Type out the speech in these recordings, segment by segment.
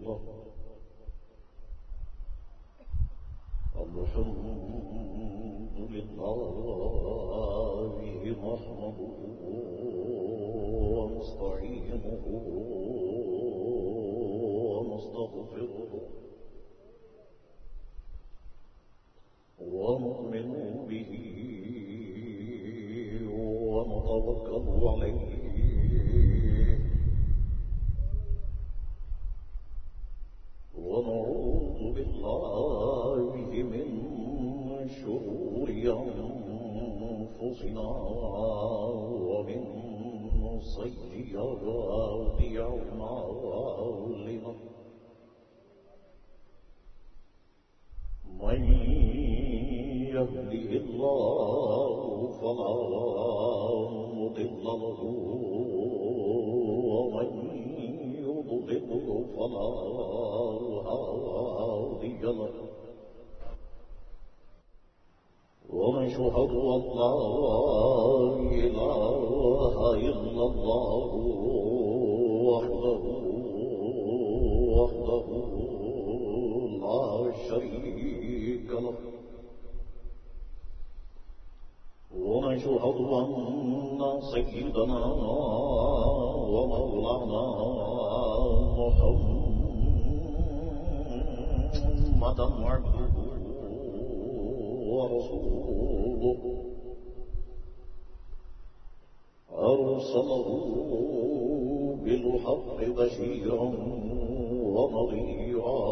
لله الحمد لله نحمده ونستعينه ونستغفره ونؤمن به ونتوكل عليه ونعوذ بالله من شرور أنفسنا ومن سيئات أعمالنا من يهده الله فلا مضل له ومن يضلل فلا هادي له ونشهد أن لا إله إلا الله وحده لا شريك له ونشهد أن سيدنا ومولانا محمدا عبده ورسوله أرسله بالحق بشيرا ونذيرا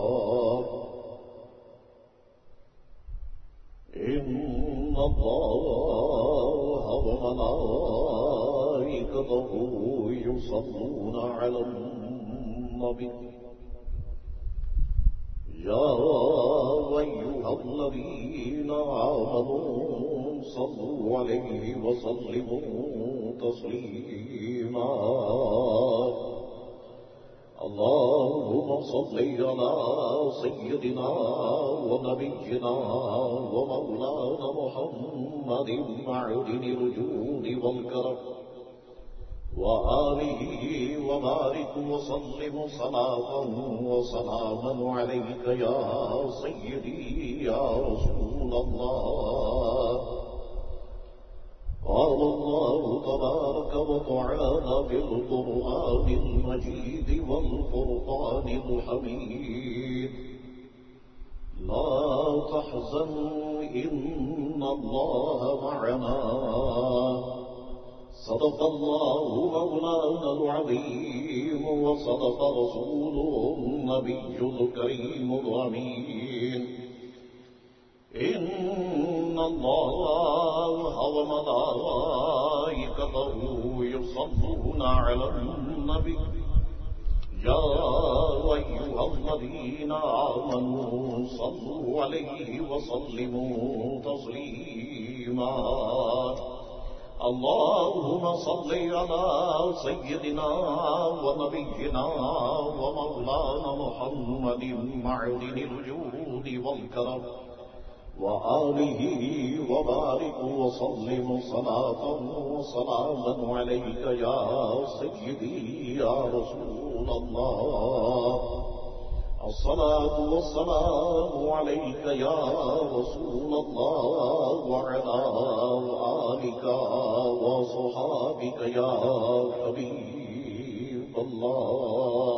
إن الله وملائكته يصلون على النبي يا أيها الذين آمنوا صلوا عليه وسلموا تسليما اللهم صل على سيدنا ونبينا ومولانا محمد معدن الجود والكرم وآله وبارك وسلم صلاة وسلاما عليك يا سيدي يا رسول الله قال الله تبارك وتعالى في القرآن المجيد والفرقان الحميد لا تحزنوا إن الله معنا صدق الله مولانا العظيم وصدق رسوله النبي الكريم الأمين إن الله وملائكته يصلون على النبي يا أيها الذين آمنوا صلوا عليه وسلموا تسليما اللهم صل على سيدنا ونبينا ومولانا محمد معدن الجود والكرم وآله وبارك وسلم صلاة وسلاما عليك يا سيدي يا رسول الله الصلاة والسلام عليك يا رسول الله وعلى آلك وصحابك يا حبيب الله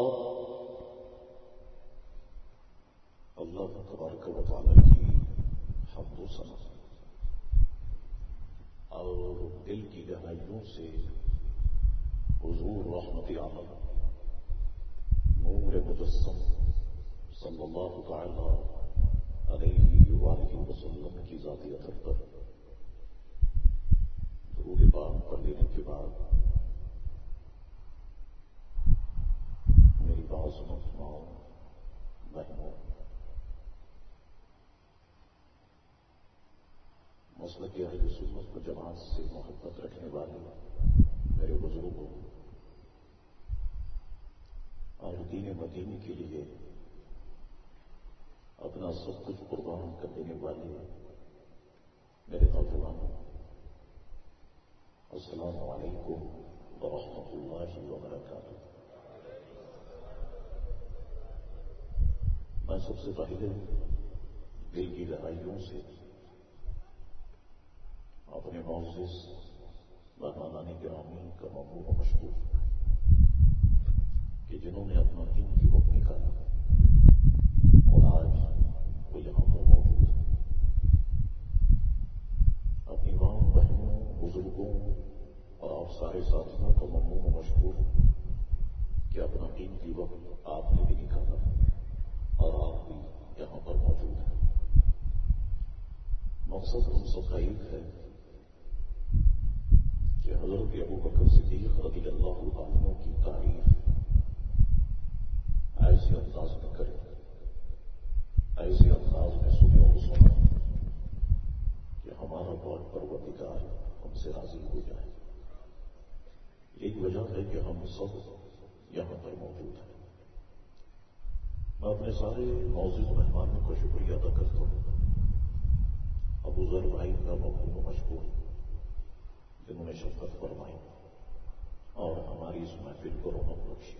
اللہ تبارک و تعالی کی حمد و ثنا اور دل کی گہرائیوں سے حضور رحمت عالم نور مجسم صلی اللہ تعالی علیہ وآلہ وسلم کی ذاتی اثر پر درود پاک پڑھ لینے کے بعد میری بات سنو بہنوں، مسلک اہل سنت و جماعت سے محبت رکھنے والے میرے بزرگوں اور دین مدینی کے لیے اپنا سب کچھ قربان کر دینے والے میرے نوجوانوں، السلام علیکم ورحمۃ اللہ وبرکاتہ۔ میں سب سے پہلے دل کی گہرائیوں سے اپنے معزز مہمانان گرامی کا ممنون و مشکور کہ جنہوں نے اپنا قیمتی وقت نکالا اور آج وہ یہاں پر موجود ہے. اپنی ماں بہنوں بزرگوں اور آپ سارے ساتھیوں کا ممنون و مشکور کہ اپنا قیمتی وقت آپ نے بھی نکالا اور آپ بھی یہاں پر موجود ہیں. مقصد ہم سب کا ایک ہے کہ حضرت ابو بکر صدیق رضی اللہ عنہ کی تعریف ایسے انداز میں کریں, ایسے انداز میں سنے اور سنا کہ ہمارا بہت پروردگار ہم سے راضی ہو جائے. ایک وجہ ہے کہ ہم سب یہاں پر موجود ہیں. میں اپنے سارے معزز مہمانوں کا شکریہ ادا کرتا ہوں. ابو ذر بھائی کا ممنون و مشکور جنہوں نے شفقت فرمائی اور ہماری اس محفل کو رونق بخشی.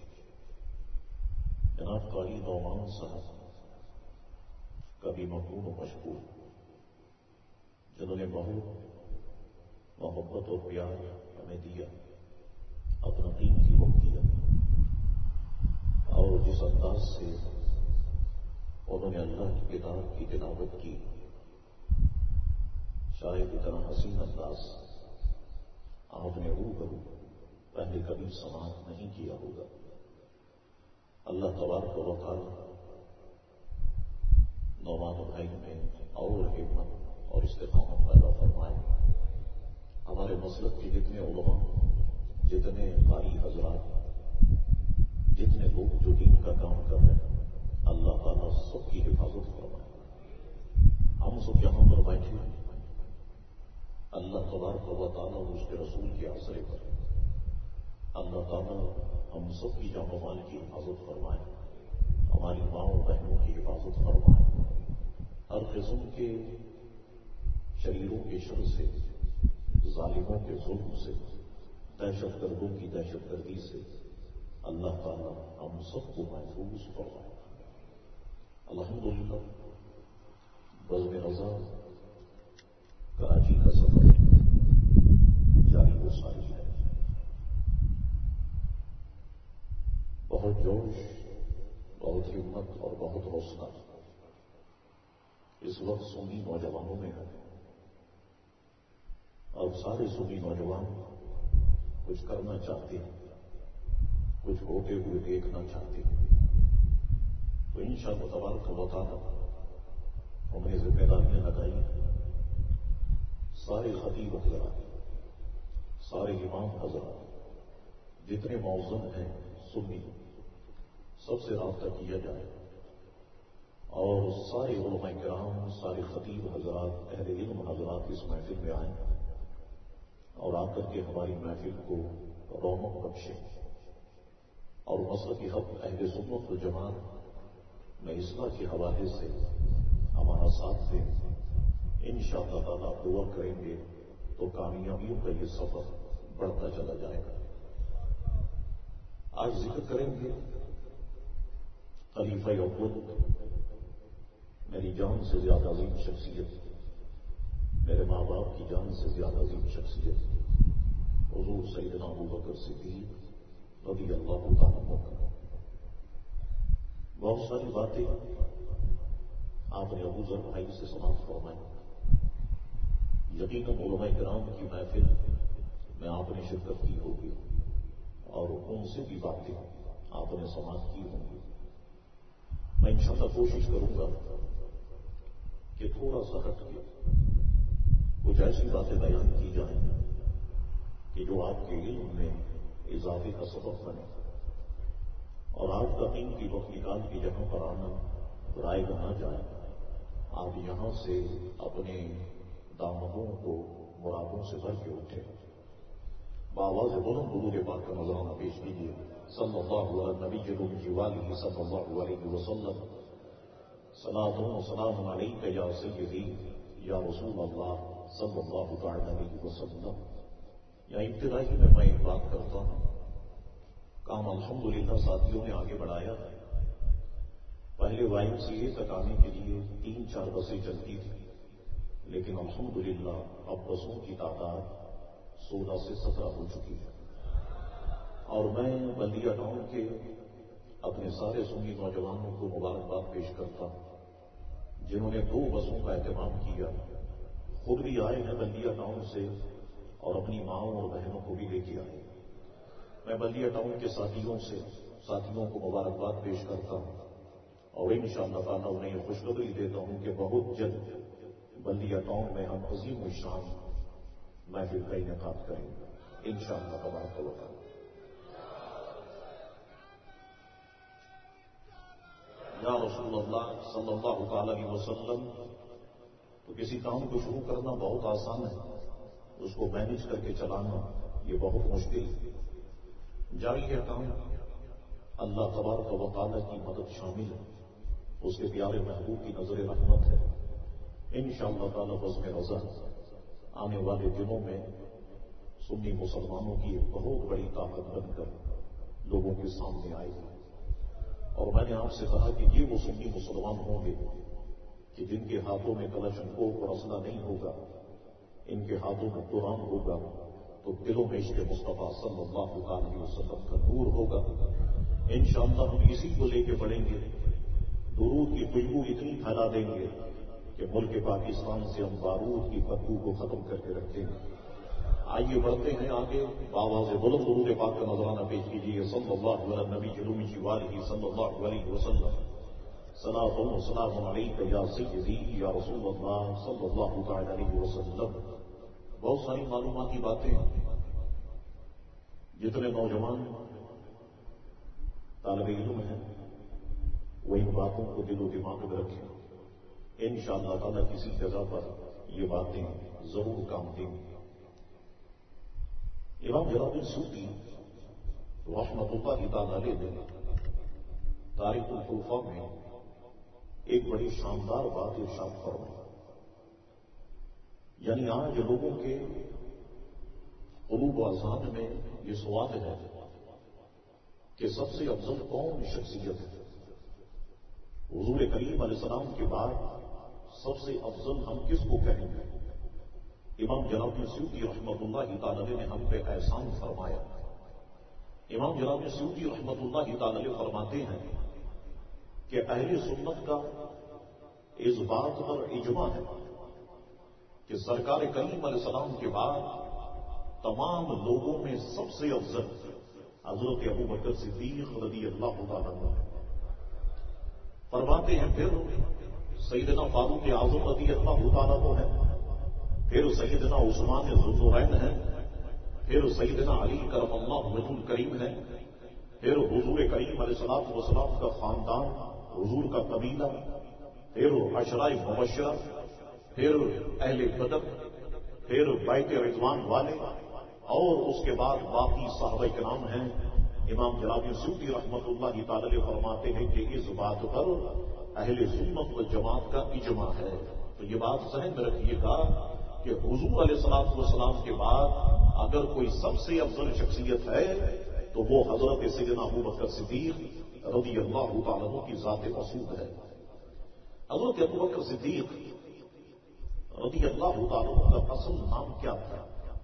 جناب قاری نعمان صاحب کا بھی ممنون و مشکور جنہوں نے بہت محبت اور پیار ہمیں دیا, اپنا قیمتی وقت دیا اور جس انداز سے انہوں نے اللہ کی کتاب کی تلاوت کی, شاید اتنا حسین انداز آپ نے روبرو پہلے کبھی سماعت نہیں کیا ہوگا. اللہ تبارک و تعالی نعمان بھائی میں اور ہمت اور استقامت پیدا فرمائے. ہمارے مسلک کے جتنے علماء, جتنے قاری حضرات, جتنے لوگ جو دین کا کام کر رہے ہیں, اللہ تعالیٰ سب کی حفاظت فرمائے. ہم سب یہاں پر بیٹھے ہیں, اللہ تبارک و تعالیٰ اور اس کے رسول کے آسرے پر اللہ تعالیٰ ہم سب کی جان و مال کی حفاظت فرمائے, ہماری ماں و بہنوں کی حفاظت فرمائے, ہر قسم کے شریروں کے شر سے, ظالموں کے ظلم سے, دہشت گردوں کی دہشت گردی سے اللہ تعالیٰ ہم سب کو محفوظ فرمائے. الحمدللہ بزم رضا کراچی کا سفر جاری و ساری ہے. بہت جوش, بہت ہمت اور بہت حوصلہ اس وقت سنی نوجوانوں میں ہے. اب سارے سنی نوجوان کچھ کرنا چاہتے ہیں, کچھ ہوتے ہوئے دیکھنا چاہتے ہیں. تو انشاءاللہ تبارک و تعالی ہم نے ذمہ داریاں لگائی. سارے خطیب حضرات, سارے امام حضرات, جتنے معزز ہیں سنی, سب سے رابطہ کیا جائے اور سارے علماء کرام, سارے خطیب حضرات, اہل علم حضرات اس محفل میں آئیں اور آ کر کے ہماری محفل کو رونق بخشیں اور مسلک حق اہل سنت و جماعت میں اصلاح کے حوالے سے ہمارا ساتھ دیں. انشاءاللہ تعالیٰ دعا کریں گے تو کامیابیوں کا یہ سفر بڑھتا چلا جائے گا. آج ذکر کریں گے خلیفہ اول, میری جان سے زیادہ عظیم شخصیت, میرے ماں باپ کی جان سے زیادہ عظیم شخصیت, حضور سیدنا ابو بکر صدیق رضی اللہ تعالیٰ عنہ. بہت ساری باتیں آپ نے ابو ذر بھائی سے سماعت فرمائی. یقیناً علماء کرام کی محفل میں آپ نے شرکت کی ہوگی اور ان سے بھی باتیں آپ نے سماعت کی ہوں گی. میں انشاءاللہ کوشش کروں گا کہ تھوڑا سا ہٹ کے کچھ ایسی باتیں بیان کی جائیں کہ جو آپ کے علم میں اضافے کا سبب بنے اور آپ کا قیمتی وقت نکال کے جہاں پر آنا رائے نہ جائے. آپ یہاں سے اپنے دامنوں کو مرادوں سے بھر کے اٹھے. بآواز بلند درود پاک کا نذرانہ پیش کیجیے. صلی اللہ علیہ نبی جلالہ صلی اللہ علیہ وسلم. صلاۃ و سلام علیک یا سیدی یا رسول اللہ صلی اللہ علیہ وسلم. یا ابتدائی میں ایک بات کرتا ہوں, کام الحمدللہ ساتھیوں نے آگے بڑھایا ہے, پہلے YMCA تک آنے کے لیے 3-4 بسیں چلتی تھیں، لیکن الحمدللہ اب بسوں کی تعداد 16 سے 17 ہو چکی ہے۔ اور میں بلدیہ ٹاؤن کے اپنے سارے سنی نوجوانوں کو مبارکباد پیش کرتا ہوں جنہوں نے 2 بسوں کا اہتمام کیا، خود بھی آئے ہیں بلدیہ ٹاؤن سے اور اپنی ماؤں اور بہنوں کو بھی لے کے آئے۔ میں بلدیہ ٹاؤن کے ساتھیوں کو مبارکباد پیش کرتا ہوں اور انشاءاللہ تعالیٰ انہیں یہ خوشخبری دیتا ہوں کہ بہت جلد بلدیہ ٹاؤن میں ہم عظیم الشان محفل کا انعقاد کریں گے انشاءاللہ تبارک و تعالی۔ یا رسول اللہ صلی اللہ تعالی علیہ وسلم، تو کسی کام کو شروع کرنا بہت آسان ہے، اس کو مینج کر کے چلانا یہ بہت مشکل ہے۔ جاری ہے کام، اللہ تبارک و تعالی کی مدد شامل ہے، اس کے پیارے محبوب کی نظر رحمت ہے۔ انشاءاللہ تعالی بزم رضا آنے والے دنوں میں سنی مسلمانوں کی ایک بہت بڑی طاقت بن کر لوگوں کے سامنے آئے گی۔ اور میں نے آپ سے کہا کہ یہ وہ سنی مسلمان ہوں گے کہ جن کے ہاتھوں میں کلشنکوف اور اسلحہ نہیں ہوگا، ان کے ہاتھوں میں قرآن ہوگا، تو دلوں میں عشق مصطفیٰ صلی اللہ علیہ وسلم کا نور ہوگا۔ انشاءاللہ ہم اسی کو لے کے بڑھیں گے، درود کی خوشبو اتنی پھیلا دیں گے کہ ملک پاکستان سے ہم بارود کی بدبو کو ختم کر کے رکھیں گے۔ آئیے بڑھتے ہیں آگے، بآواز بلند درود پاک کا نذرانہ پیش کیجیے۔ صلی اللہ علیہ نبی جلومی جوالہ صلی اللہ علیہ وسلم، صلاۃ و سلام علیک یا سیدی یا رسول اللہ صلی اللہ تعالی علیہ وسلم۔ بہت ساری معلوماتی باتیں، جتنے نوجوان طالب علم ہیں وہ ان باتوں کو دل و دماغ میں رکھیں، انشاءاللہ تعالیٰ کسی جگہ پر یہ باتیں ضرور کام دیں گی۔ امام جلال السیوطی رحمۃ اللہ تعالی علیہ نے تاریخ الخلفاء میں ایک بڑی شاندار بات ارشاد فرمائی، یعنی آج لوگوں کے قلوب و اذہان میں یہ سوال ہے کہ سب سے افضل کون شخصیت ہے؟ حضور کریم علیہ السلام کے بعد سب سے افضل ہم کس کو کہیں گے؟ امام جلال السیوطی رحمۃ اللہ تعالی علیہ نے ہم پہ احسان فرمایا۔ امام جلال السیوطی رحمۃ اللہ تعالی علیہ فرماتے ہیں کہ اہل سنت کا اس بات پر اجماع ہے کہ سرکار کریم علیہ السلام کے بعد تمام لوگوں میں سب سے افضل حضرت ابو بکر صدیق رضی اللہ تعالیٰ عنہ ہے۔ فرماتے ہیں پھر سیدنا فاروق اعظم رضی اللہ تعالیٰ عنہ ہے، پھر سیدنا عثمان ذوالنورین ہے، پھر سیدنا علی کرم اللہ وجہ الکریم ہے، پھر حضور کریم علیہ الصلوۃ والسلام کا خاندان، حضور کا قبیلہ، پھر عشرۂ مبشرہ، پھر اہل بدر، پھر بیت رضوان والے، اور اس کے بعد باقی صحابہ کرام ہیں۔ امام جلال السیوطی رحمۃ اللہ تعالی علیہ فرماتے ہیں کہ اس بات پر اہل سنت و جماعت کا اجماع ہے۔ تو یہ بات ذہن میں رکھیے گا کہ حضور علیہ الصلوۃ والسلام کے بعد اگر کوئی سب سے افضل شخصیت ہے تو وہ حضرت سیدنا ابو بکر صدیق رضی اللہ تعالیٰ عنہ کی ذات مسعود ہے۔ حضرت ابو بکر صدیق رضی اللہ تعالیٰ عنہ کا اصل نام کیا تھا؟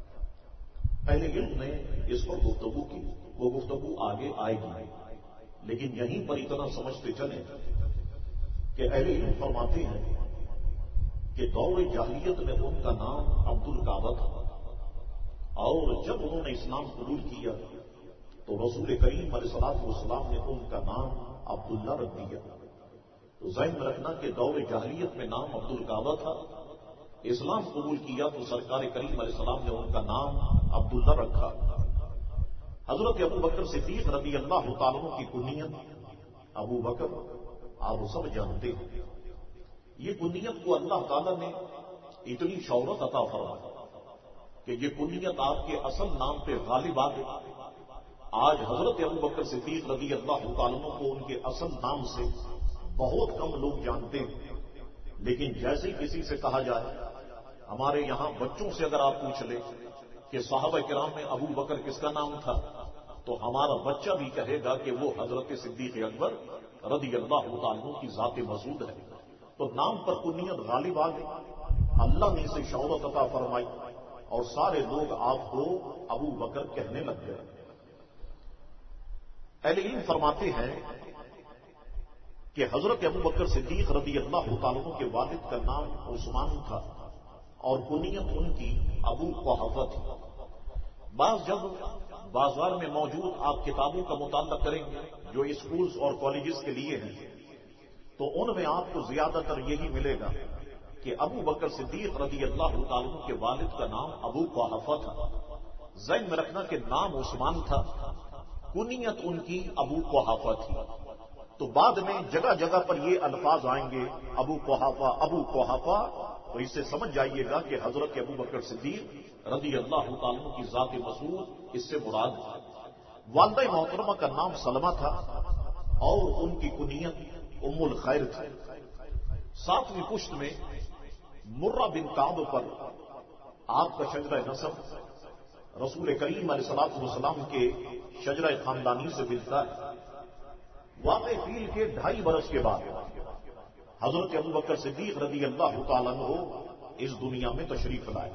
اہل علم نے اس پر گفتگو کی، وہ گفتگو آگے آئے گی، لیکن یہیں پر اتنا سمجھتے چلیں کہ اہل علم فرماتے ہیں کہ دور جاہلیت میں ان کا نام عبد الکعبہ تھا، اور جب انہوں نے اسلام قبول کیا تو رسول کریم علیہ الصلوۃ والسلام نے ان کا نام عبداللہ رکھ دیا۔ تو ذہن میں رکھنا کہ دور جاہلیت میں نام عبد الکعبہ تھا، اسلام قبول کیا تو سرکار کریم علیہ السلام نے ان کا نام عبداللہ رکھا۔ حضرت ابو بکر صدیق رضی اللہ تعالیٰ عنہ کی کنیت ابو بکر آپ سب جانتے ہیں۔ یہ کنیت کو اللہ تعالیٰ نے اتنی شہرت عطا فرمائی کہ یہ کنیت آپ کے اصل نام پہ غالب آ گئی۔ آج حضرت ابو بکر صدیق رضی اللہ تعالیٰ عنہ کو ان کے اصل نام سے بہت کم لوگ جانتے ہیں، لیکن جیسے کسی سے کہا جائے، ہمارے یہاں بچوں سے اگر آپ پوچھ لیں کہ صحابہ کرام میں ابو بکر کس کا نام تھا، تو ہمارا بچہ بھی کہے گا کہ وہ حضرت صدیق اکبر رضی اللہ تعالیٰ عنہ کی ذات مسعود ہے. تو نام پر کنیت غالب آ گئی، اللہ نے اسے شہرت عطا فرمائی اور سارے لوگ آپ کو ابو بکر کہنے لگ گئے. اہل علم فرماتے ہیں کہ حضرت ابو بکر صدیق رضی اللہ تعالیٰ عنہ کے والد کا نام عثمان تھا اور کنیت ان کی ابو قحافہ تھی. بعض جب بازار میں موجود آپ کتابوں کا مطالعہ کریں گے جو اسکولز اور کالجز کے لیے ہیں تو ان میں آپ کو زیادہ تر یہی ملے گا کہ ابو بکر صدیق رضی اللہ تعالیٰ عنہ کے والد کا نام ابو قحافہ تھا. ذہن میں رکھنا کہ نام عثمان تھا، کنیت ان کی ابو قحافہ تھی. تو بعد میں جگہ جگہ پر یہ الفاظ آئیں گے ابو قحافہ ابو قحافہ، تو اس سے سمجھ جائیے گا کہ حضرت ابو بکر صدیق رضی اللہ تعالیٰ عنہ کی ذات مسعود اس سے مراد ہے. والدہ محترمہ کا نام سلمہ تھا اور ان کی کنیت ام الخیر تھی. ساتویں پشت میں مرہ بن کعب پر آپ کا شجرہ نسب رسول کریم علیہ الصلوۃ والسلام کے شجرہ خاندانی سے ملتا ہے. واقع فیل کے 2.5 برس کے بعد حضرت ابو بکر صدیق رضی اللہ تعالیٰ عنہ اس دنیا میں تشریف لائے.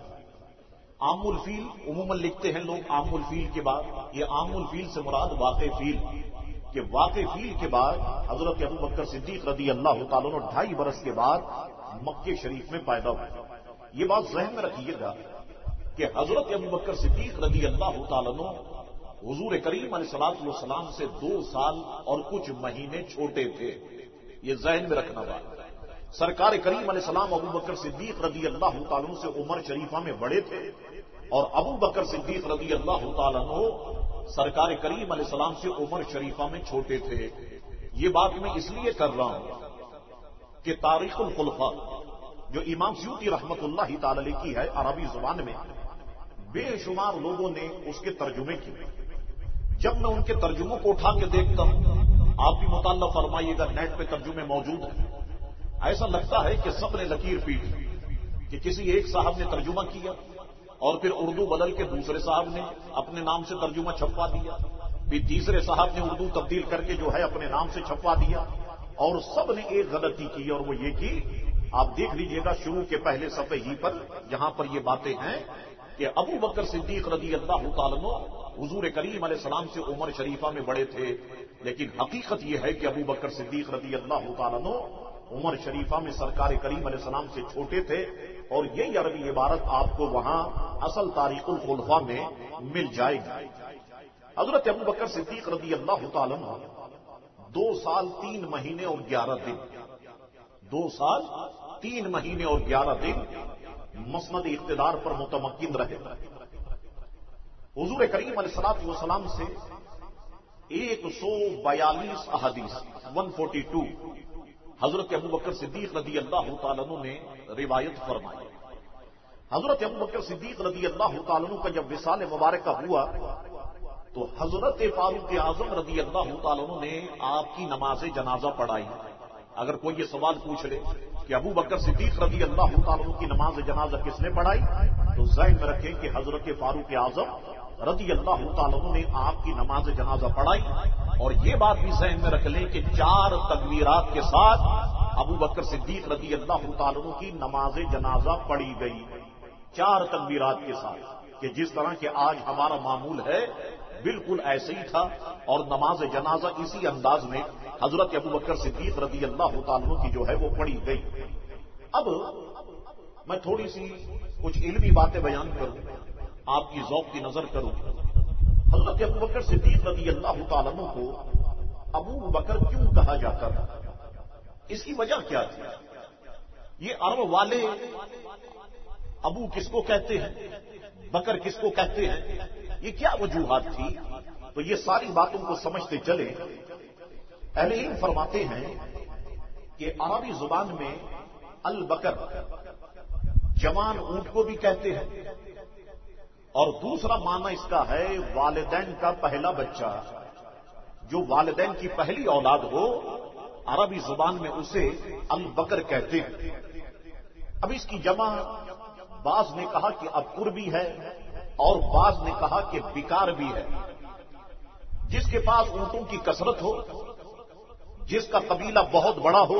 عام الفیل عموماً لکھتے ہیں لوگ عام الفیل کے بعد، یہ عام الفیل سے مراد واقع فیل کہ واقع فیل کے بعد حضرت ابو بکر صدیق رضی اللہ تعالیٰ عنہ 2.5 برس کے بعد مکہ شریف میں پیدا ہوئے. یہ بات ذہن میں رکھیے گا کہ حضرت ابو بکر صدیق رضی اللہ تعالیٰ عنہ حضور کریم علیہ الصلوۃ والسلام سے 2 سال اور کچھ مہینے چھوٹے تھے. یہ ذہن میں رکھنا بات. سرکار کریم علیہ السلام ابو بکر صدیق رضی اللہ تعالیٰ عنہ سے عمر شریفہ میں بڑے تھے اور ابو بکر صدیق رضی اللہ تعالیٰ عنہ سرکار کریم علیہ السلام سے عمر شریفہ میں چھوٹے تھے. یہ بات میں اس لیے کر رہا ہوں کہ تاریخ الخلفاء جو امام سیوطی رحمت اللہ تعالی علیہ کی ہے عربی زبان میں، بے شمار لوگوں نے اس کے ترجمے کیے. جب میں ان کے ترجموں کو اٹھا کے دیکھتا ہوں، آپ بھی مطالعہ فرمائیے گا، نیٹ پہ ترجمے موجود ہیں، ایسا لگتا ہے کہ سب نے لکیر پیٹ کہ کسی ایک صاحب نے ترجمہ کیا اور پھر اردو بدل کے دوسرے صاحب نے اپنے نام سے ترجمہ چھپوا دیا، پھر تیسرے صاحب نے اردو تبدیل کر کے جو ہے اپنے نام سے چھپوا دیا، اور سب نے ایک غلطی کی اور وہ یہ کی، آپ دیکھ لیجئے گا شروع کے پہلے صفحے ہی پر جہاں پر یہ باتیں ہیں کہ ابو بکر صدیق رضی اللہ تعالیٰ عنہ حضور کریم علیہ السلام سے عمر شریفہ میں بڑے تھے، لیکن حقیقت یہ ہے کہ ابو بکر صدیق رضی اللہ تعالیٰ عنہ عمر شریفہ میں سرکار کریم علیہ السلام سے چھوٹے تھے. اور یہی عربی عبارت آپ کو وہاں اصل تاریخ الخلفاء میں مل جائے گی. حضرت ابو بکر صدیق رضی اللہ تعالیٰ عنہ 2 سال 3 مہینے اور 11 دن 2 سال 3 مہینے اور 11 دن مسند اقتدار پر متمکن رہے. حضور کریم علیہ الصلوۃ والسلام سے 142 احادیث 142 حضرت ابو بکر صدیق رضی اللہ تعالیٰ عنہ نے روایت فرمائی. حضرت ابو بکر صدیق رضی اللہ تعالیٰ عنہ کا جب وصال مبارکہ ہوا تو حضرت فاروق اعظم رضی اللہ تعالیٰ عنہ نے آپ کی نماز جنازہ پڑھائی. اگر کوئی یہ سوال پوچھ لے کہ ابو بکر صدیق رضی اللہ تعالیٰ عنہ کی نماز جنازہ کس نے پڑھائی، تو ذہن میں رکھیں کہ حضرت فاروق اعظم رضی اللہ تعالیٰ عنہ نے آپ کی نماز جنازہ پڑھائی. اور یہ بات بھی ذہن میں رکھ لیں کہ 4 تکبیرات کے ساتھ ابو بکر صدیق رضی اللہ تعالیٰ عنہ کی نماز جنازہ پڑھی گئی. 4 تکبیرات کے ساتھ، کہ جس طرح کہ آج ہمارا معمول ہے بالکل ایسے ہی تھا. اور نماز جنازہ اسی انداز میں حضرت ابو بکر صدیق رضی اللہ تعالیٰ عنہ کی جو ہے وہ پڑھی گئی. اب میں تھوڑی سی کچھ علمی باتیں بیان کروں، آپ کی ذوق کی نظر کروں. حضرت ابو بکر صدیق رضی اللہ تعالیٰ عنہ کو ابو بکر کیوں کہا جاتا تھا، اس کی وجہ کیا تھی؟ یہ عرب والے ابو کس کو کہتے ہیں، بکر کس کو کہتے ہیں، یہ کیا وجوہات تھی؟ تو یہ ساری باتوں کو سمجھتے چلے. اہل علم فرماتے ہیں کہ عربی زبان میں البکر جوان اونٹ کو بھی کہتے ہیں، اور دوسرا معنی اس کا ہے والدین کا پہلا بچہ، جو والدین کی پہلی اولاد ہو عربی زبان میں اسے البکر کہتے ہیں. اب اس کی جمع بعض نے کہا کہ ابکر بھی ہے اور بعض نے کہا کہ بکار بھی ہے. जिसके पास ऊंटों की कसरत हो, जिसका कबीला बहुत बड़ा हो,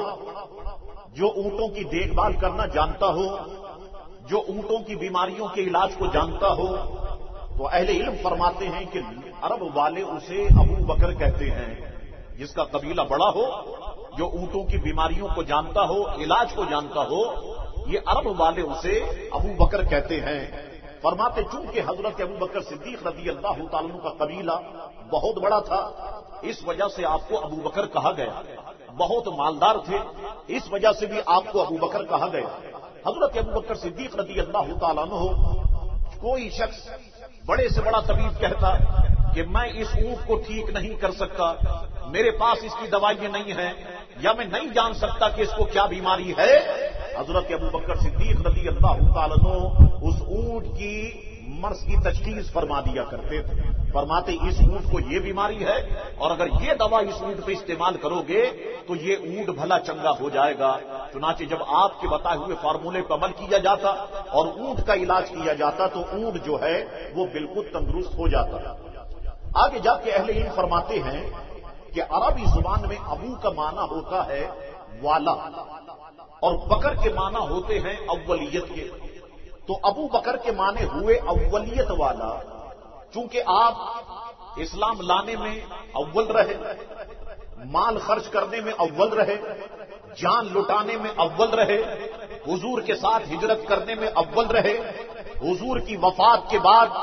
जो ऊंटों की देखभाल करना जानता हो, जो ऊंटों की बीमारियों के इलाज को जानता हो, तो अहले इल्म फरमाते हैं कि अरब वाले उसे अबू बकर कहते हैं। जिसका कबीला बड़ा हो, जो ऊंटों की बीमारियों को जानता हो, इलाज को जानता हो, ये अरब वाले उसे अबू बकर कहते हैं। फरमाते चूंकि हजरत अबू बकर सिद्दीक रज़ी अल्लाह तआला अन्हु का कबीला बहुत बड़ा था, इस वजह से आपको अबू बकर कहा गया। बहुत मालदार थे, इस वजह से भी आपको अबू बकर कहा गया। हजरत अबू बकर सिद्दीक रज़ी अल्लाह तआला अन्हु, कोई शख्स बड़े से बड़ा तबीब कहता कि मैं इस ऊंट को ठीक नहीं कर सकता, मेरे पास इसकी दवाइयां नहीं है, या मैं नहीं जान सकता कि इसको क्या बीमारी है, हजरत अबू बकर सिद्दीक रज़ी अल्लाह तआला अन्हु उस ऊंट की मर्ज की तशखीस फरमा दिया करते थे। फरमाते इस ऊंट को ये बीमारी है, और अगर ये दवा इस ऊंट पे इस्तेमाल करोगे तो ये ऊंट भला चंगा हो जाएगा। चुनांचे जब आपके बताए हुए फार्मूले पर अमल किया जाता और ऊंट का इलाज किया जाता तो ऊंट जो है वो बिल्कुल तंदुरुस्त हो जाता। आगे जाके अहले इल्म फरमाते हैं कि अरबी जुबान में अबू का माना होता है वाला, और बकर के माना होते हैं अव्वलियत के। तो अबू बकर के माने हुए अव्वलियत वाला, चूंकि आप इस्लाम लाने में अव्वल रहे, माल खर्च करने में अव्वल रहे, जान लुटाने में अव्वल रहे, हुजूर के साथ हिजरत करने में अव्वल रहे, हुजूर की वफात के बाद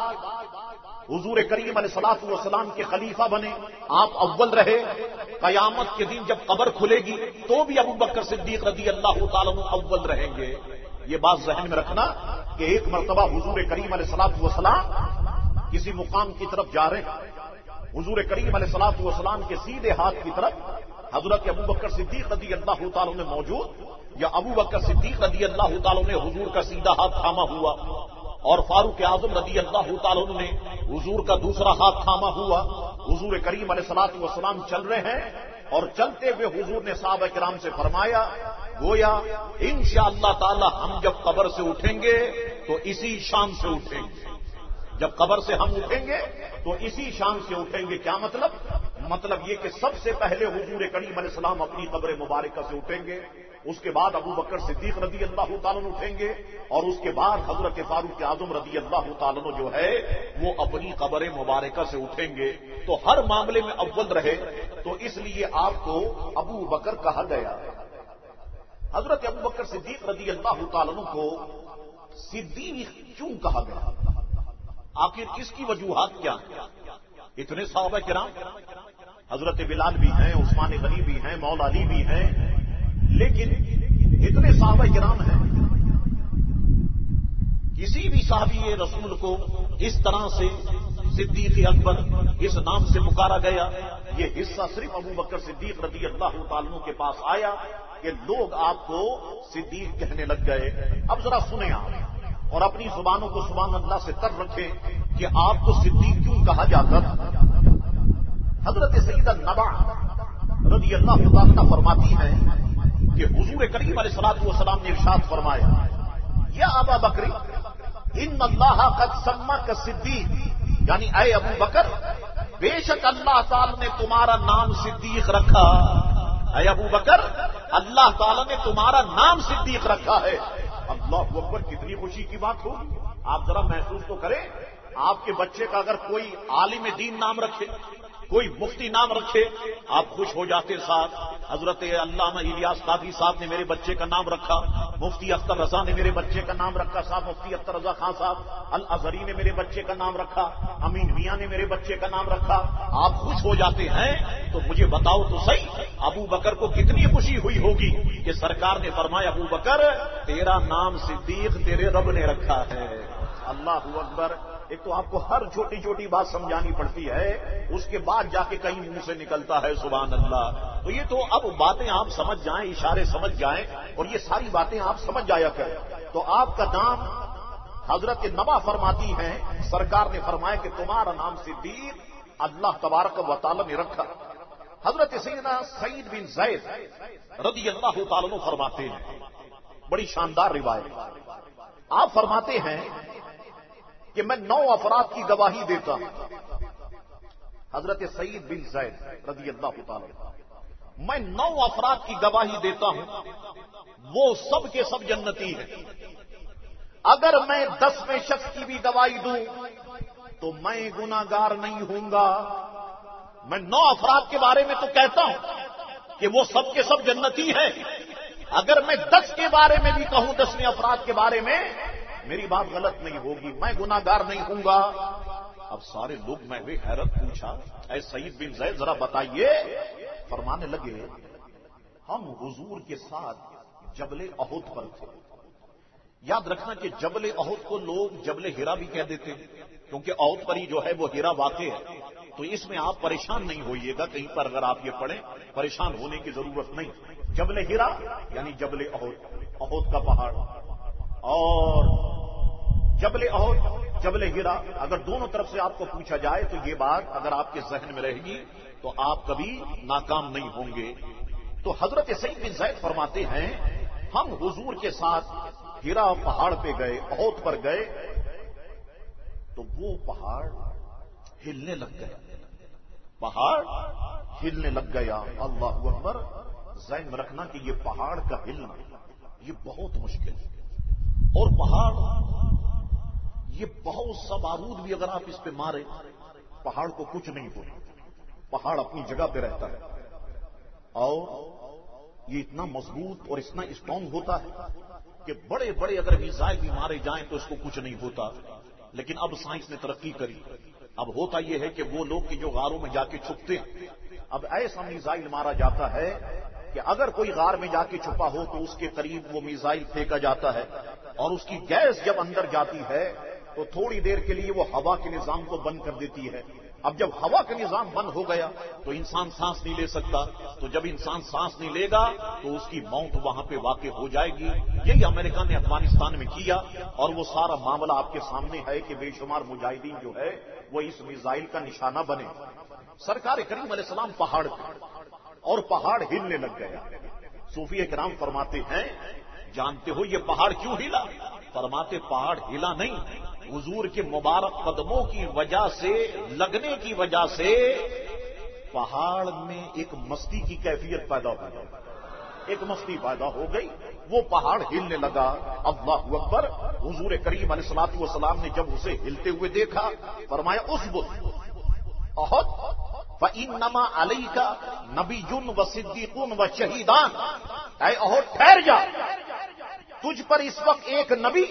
हुजूर करीम अलैहिस्सलातु वस्सलाम के खलीफा बने, आप अव्वल रहे। कयामत के दिन जब कब्र खुलेगी तो भी अबू बकर सिद्दीक रज़ी अल्लाह तआला अन्हु अव्वल रहेंगे। ये बात ज़हन में रखना कि एक मर्तबा हुजूर करीम अलैहिस्सलातु वस्सलाम किसी मुकाम की तरफ जा रहे हैं। हुजूर करीम अलैहिस्सलातु वस्सलाम के सीधे हाथ की तरफ हजरत अबू बकर सिद्दीक रज़ी अल्लाह तआला अन्हु मौजूद, या अबू बकर सिद्दीक रज़ी अल्लाह तआला अन्हु ने हुजूर का सीधा हाथ थामा हुआ, और फारूक आजम रज़ी अल्लाह तआला अन्हु ने हुजूर का दूसरा हाथ थामा हुआ। हुजूर करीम अलैहिस्सलातु वस्सलाम चल रहे हैं, और चलते हुए हुजूर ने सहाबा किराम से फरमाया, गोया इंशाअल्लाह ताला हम जब कब्र से उठेंगे तो इसी शान से उठेंगे। जब कब्र से हम उठेंगे तो इसी शान से उठेंगे। क्या मतलब? मतलब ये कि सबसे पहले हुजूर करीम अलैहिस्सलाम अपनी कब्र मुबारक से उठेंगे, उसके बाद अबू बकर सिद्दीक रज़ी अल्लाह तआला अन्हु उठेंगे, और उसके बाद हजरत फारूक आजम रज़ी अल्लाह तआला अन्हु जो है वो अपनी कब्र मुबारक से उठेंगे। तो हर मामले में अव्वल रहे, तो इसलिए आपको अबू बकर कहा गया। हजरत अबू बकर सिद्दीक रज़ी अल्लाह तआला अन्हु को सिद्दीक क्यों कहा गया? आखिर इसकी वजूहात क्या है? इतने सहाबा किराम, हजरत बिलाल भी हैं, उस्मान गनी भी हैं, मौला अली भी हैं, लेकिन इतने सहाबा किराम हैं, किसी भी साहबी रसूल को इस तरह से सिद्दीक अकबर इस नाम से पुकारा गया, ये हिस्सा सिर्फ अबू बकर सिद्दीक रज़ी अल्लाह तआला अन्हु के पास आया कि लोग आपको सिद्दीक कहने लग गए। अब जरा सुने आप, और अपनी जुबानों को सुभान अल्लाह से तर रखें कि आपको सिद्दीक क्यों कहा जाता था। हजरत सैयदा नबा रज़ी अल्लाह तआला फरमाती हैं कि हुजूर करीम अलैहिस्सलातु वस्सलाम ने इरशाद फरमाया, या अबा बकर इन्नल्लाह क़द सम्मका सिद्दीक, यानी ऐ अबू बकर बेशक अल्लाह ताला ने तुम्हारा नाम सिद्दीक रखा। ऐ अबू बकर अल्लाह ताला ने तुम्हारा नाम सिद्दीक रखा है। अल्लाहु अकबर, कितनी खुशी की बात होगी। आप जरा महसूस तो करें, आपके बच्चे का अगर कोई आलिम दीन नाम रखे, कोई मुफ्ती नाम रखे, आप खुश हो जाते। साथ हजरत अल्लामा इलियास कादी साहब ने मेरे बच्चे का नाम रखा, मुफ्ती अख्तर रजा ने मेरे बच्चे का नाम रखा, साहब मुफ्ती अख्तर रजा खान साहब अल अजहरी ने मेरे बच्चे का नाम रखा, अमीन मियां ने मेरे बच्चे का नाम रखा, आप खुश हो जाते हैं। तो मुझे बताओ तो सही, अबू बकर को कितनी खुशी हुई होगी कि सरकार ने फरमाया, अबू बकर तेरा नाम सिद्दीक तेरे रब ने रखा है। अल्लाहू अकबर। एक तो आपको हर छोटी छोटी बात समझानी पड़ती है, उसके बाद जाके कहीं मुंह से निकलता है सुभान अल्लाह। तो ये तो अब बातें आप समझ जाएं, इशारे समझ जाएं, और ये सारी बातें आप समझ जाया करें। तो आपका नाम हजरत नबा फरमाती हैं, सरकार ने फरमाया कि तुम्हारा नाम सिद्दीक अल्लाह तबारक व तआला ने रखा। हजरत सैयदना सईद बिन ज़ैद रज़ी अल्लाह तआला अन्हु फरमाते हैं, बड़ी शानदार रिवायत, आप फरमाते हैं कि मैं 9 अफराद की गवाही देता हूं। حضرت سعید بن زید رضی اللہ تعالی میں 9 افراد کی گواہی دیتا ہوں وہ سب کے سب جنتی ہیں. اگر میں 10ویں شخص کی بھی گواہی دوں تو میں گناہگار نہیں ہوں گا. میں 9 افراد کے بارے میں تو کہتا ہوں کہ وہ سب کے سب جنتی ہیں. اگر میں 10 کے بارے میں بھی کہوں 10ویں افراد کے بارے میں میری بات غلط نہیں ہوگی, میں گناہگار نہیں ہوں گا. اب سارے لوگ میں بھی حیرت پوچھا اے سعید بن زید ذرا بتائیے. فرمانے لگے ہم حضور کے ساتھ جبل احد پر تھے. یاد رکھنا کہ جبل احد کو لوگ جبل ہیرا بھی کہہ دیتے ہیں کیونکہ احد پر ہی جو ہے وہ ہیرا واقع ہے. تو اس میں آپ پریشان نہیں ہوئیے گا, کہیں پر اگر آپ یہ پڑھیں پریشان ہونے کی ضرورت نہیں. جبل ہیرا یعنی جبل احد, احد کا پہاڑ, اور جبل احد جبل ہیرا اگر دونوں طرف سے آپ کو پوچھا جائے تو یہ بات اگر آپ کے ذہن میں رہے گی تو آپ کبھی ناکام نہیں ہوں گے. تو حضرت سعید بن زید فرماتے ہیں ہم حضور کے ساتھ ہیرا پہاڑ پہ گئے, احد پر گئے تو وہ پہاڑ ہلنے لگ گیا. پہاڑ ہلنے لگ گیا. اللہ اکبر. ذہن میں رکھنا کہ یہ پہاڑ کا ہلنا یہ بہت مشکل ہے, اور پہاڑ یہ بہت سا بارود بھی اگر آپ اس پہ مارے پہاڑ کو کچھ نہیں ہوتا. پہاڑ اپنی جگہ پہ رہتا ہے اور یہ اتنا مضبوط اور اتنا اسٹرانگ ہوتا ہے کہ بڑے بڑے اگر میزائل بھی مارے جائیں تو اس کو کچھ نہیں ہوتا. لیکن اب سائنس نے ترقی کری. اب ہوتا یہ ہے کہ وہ لوگ کہ جو غاروں میں جا کے چھپتے ہیں, اب ایسا میزائل مارا جاتا ہے کہ اگر کوئی غار میں جا کے چھپا ہو تو اس کے قریب وہ میزائل پھینکا جاتا ہے اور اس کی گیس جب اندر جاتی ہے تو تھوڑی دیر کے لیے وہ ہوا کے نظام کو بند کر دیتی ہے. اب جب ہوا کا نظام بند ہو گیا تو انسان سانس نہیں لے سکتا. تو جب انسان سانس نہیں لے گا تو اس کی موت وہاں پہ واقع ہو جائے گی. یہی امریکہ نے افغانستان میں کیا اور وہ سارا معاملہ آپ کے سامنے ہے کہ بے شمار مجاہدین جو ہے وہ اس میزائل کا نشانہ بنے. سرکار کریم علیہ السلام پہاڑ پہ اور پہاڑ ہلنے لگ گیا. صوفیہ کرام فرماتے ہیں جانتے ہو یہ پہاڑ کیوں ہلا؟ فرماتے پہاڑ ہلا نہیں, حضور کے مبارک قدموں کی وجہ سے, لگنے کی وجہ سے پہاڑ میں ایک مستی کی کیفیت پیدا ہو گئی. ایک مستی پیدا ہو گئی, وہ پہاڑ ہلنے لگا. اللہ اکبر. حضور کریم علیہ الصلوۃ والسلام نے جب اسے ہلتے ہوئے دیکھا فرمایا اثبت احد فإنما علیک نبی و صدیق و شہیدان. اے احد ٹھہر جا, تجھ پر اس وقت ایک نبی,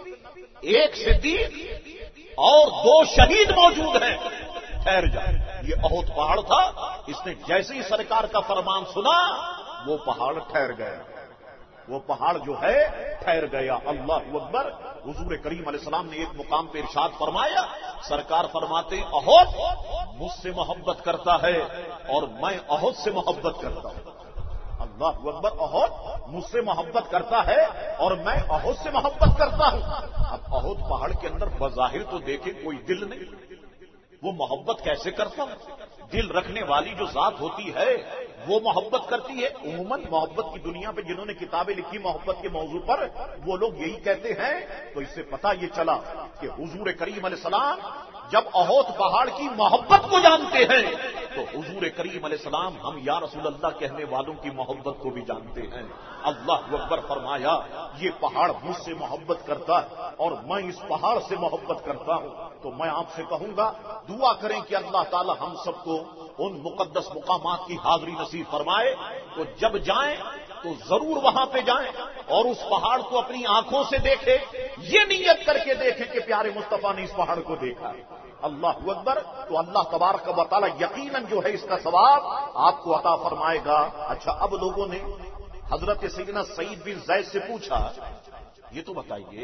ایک صدیق اور 2 شہید موجود ہیں. ٹھہر جا. یہ احد پہاڑ تھا, اس نے جیسے ہی سرکار کا فرمان سنا وہ پہاڑ ٹھہر گیا. وہ پہاڑ جو ہے ٹھہر گیا. اللہ اکبر. حضور کریم علیہ السلام نے ایک مقام پہ ارشاد فرمایا, سرکار فرماتے احد مجھ سے محبت کرتا ہے اور میں احد سے محبت کرتا ہوں. اللہ اکبر. احد مجھ سے محبت کرتا ہے اور میں احد سے محبت کرتا ہوں. اب احد پہاڑ کے اندر بظاہر تو دیکھے کوئی دل نہیں, وہ محبت کیسے کرتا ہوں؟ دل رکھنے والی جو ذات ہوتی ہے وہ محبت کرتی ہے. عموماً محبت کی دنیا پہ جنہوں نے کتابیں لکھی محبت کے موضوع پر وہ لوگ یہی کہتے ہیں. تو اس سے پتہ یہ چلا کہ حضور کریم علیہ السلام جب احد پہاڑ کی محبت کو جانتے ہیں تو حضور کریم علیہ السلام ہم یا رسول اللہ کہنے والوں کی محبت کو بھی جانتے ہیں. اللہ اکبر. فرمایا یہ پہاڑ مجھ سے محبت کرتا ہے اور میں اس پہاڑ سے محبت کرتا ہوں. تو میں آپ سے کہوں گا دعا کریں کہ اللہ تعالی ہم سب کو ان مقدس مقامات کی حاضری نصیب فرمائے. تو جب جائیں تو ضرور وہاں پہ جائیں اور اس پہاڑ کو اپنی آنکھوں سے دیکھیں, یہ نیت کر کے دیکھیں کہ پیارے مصطفیٰ نے اس پہاڑ کو دیکھا. اللہ اکبر. تو اللہ تبارک و تعالی یقیناً جو ہے اس کا ثواب آپ کو عطا فرمائے گا. اچھا, اب لوگوں نے حضرت سیدنا سعید بن زید سے پوچھا یہ تو بتائیے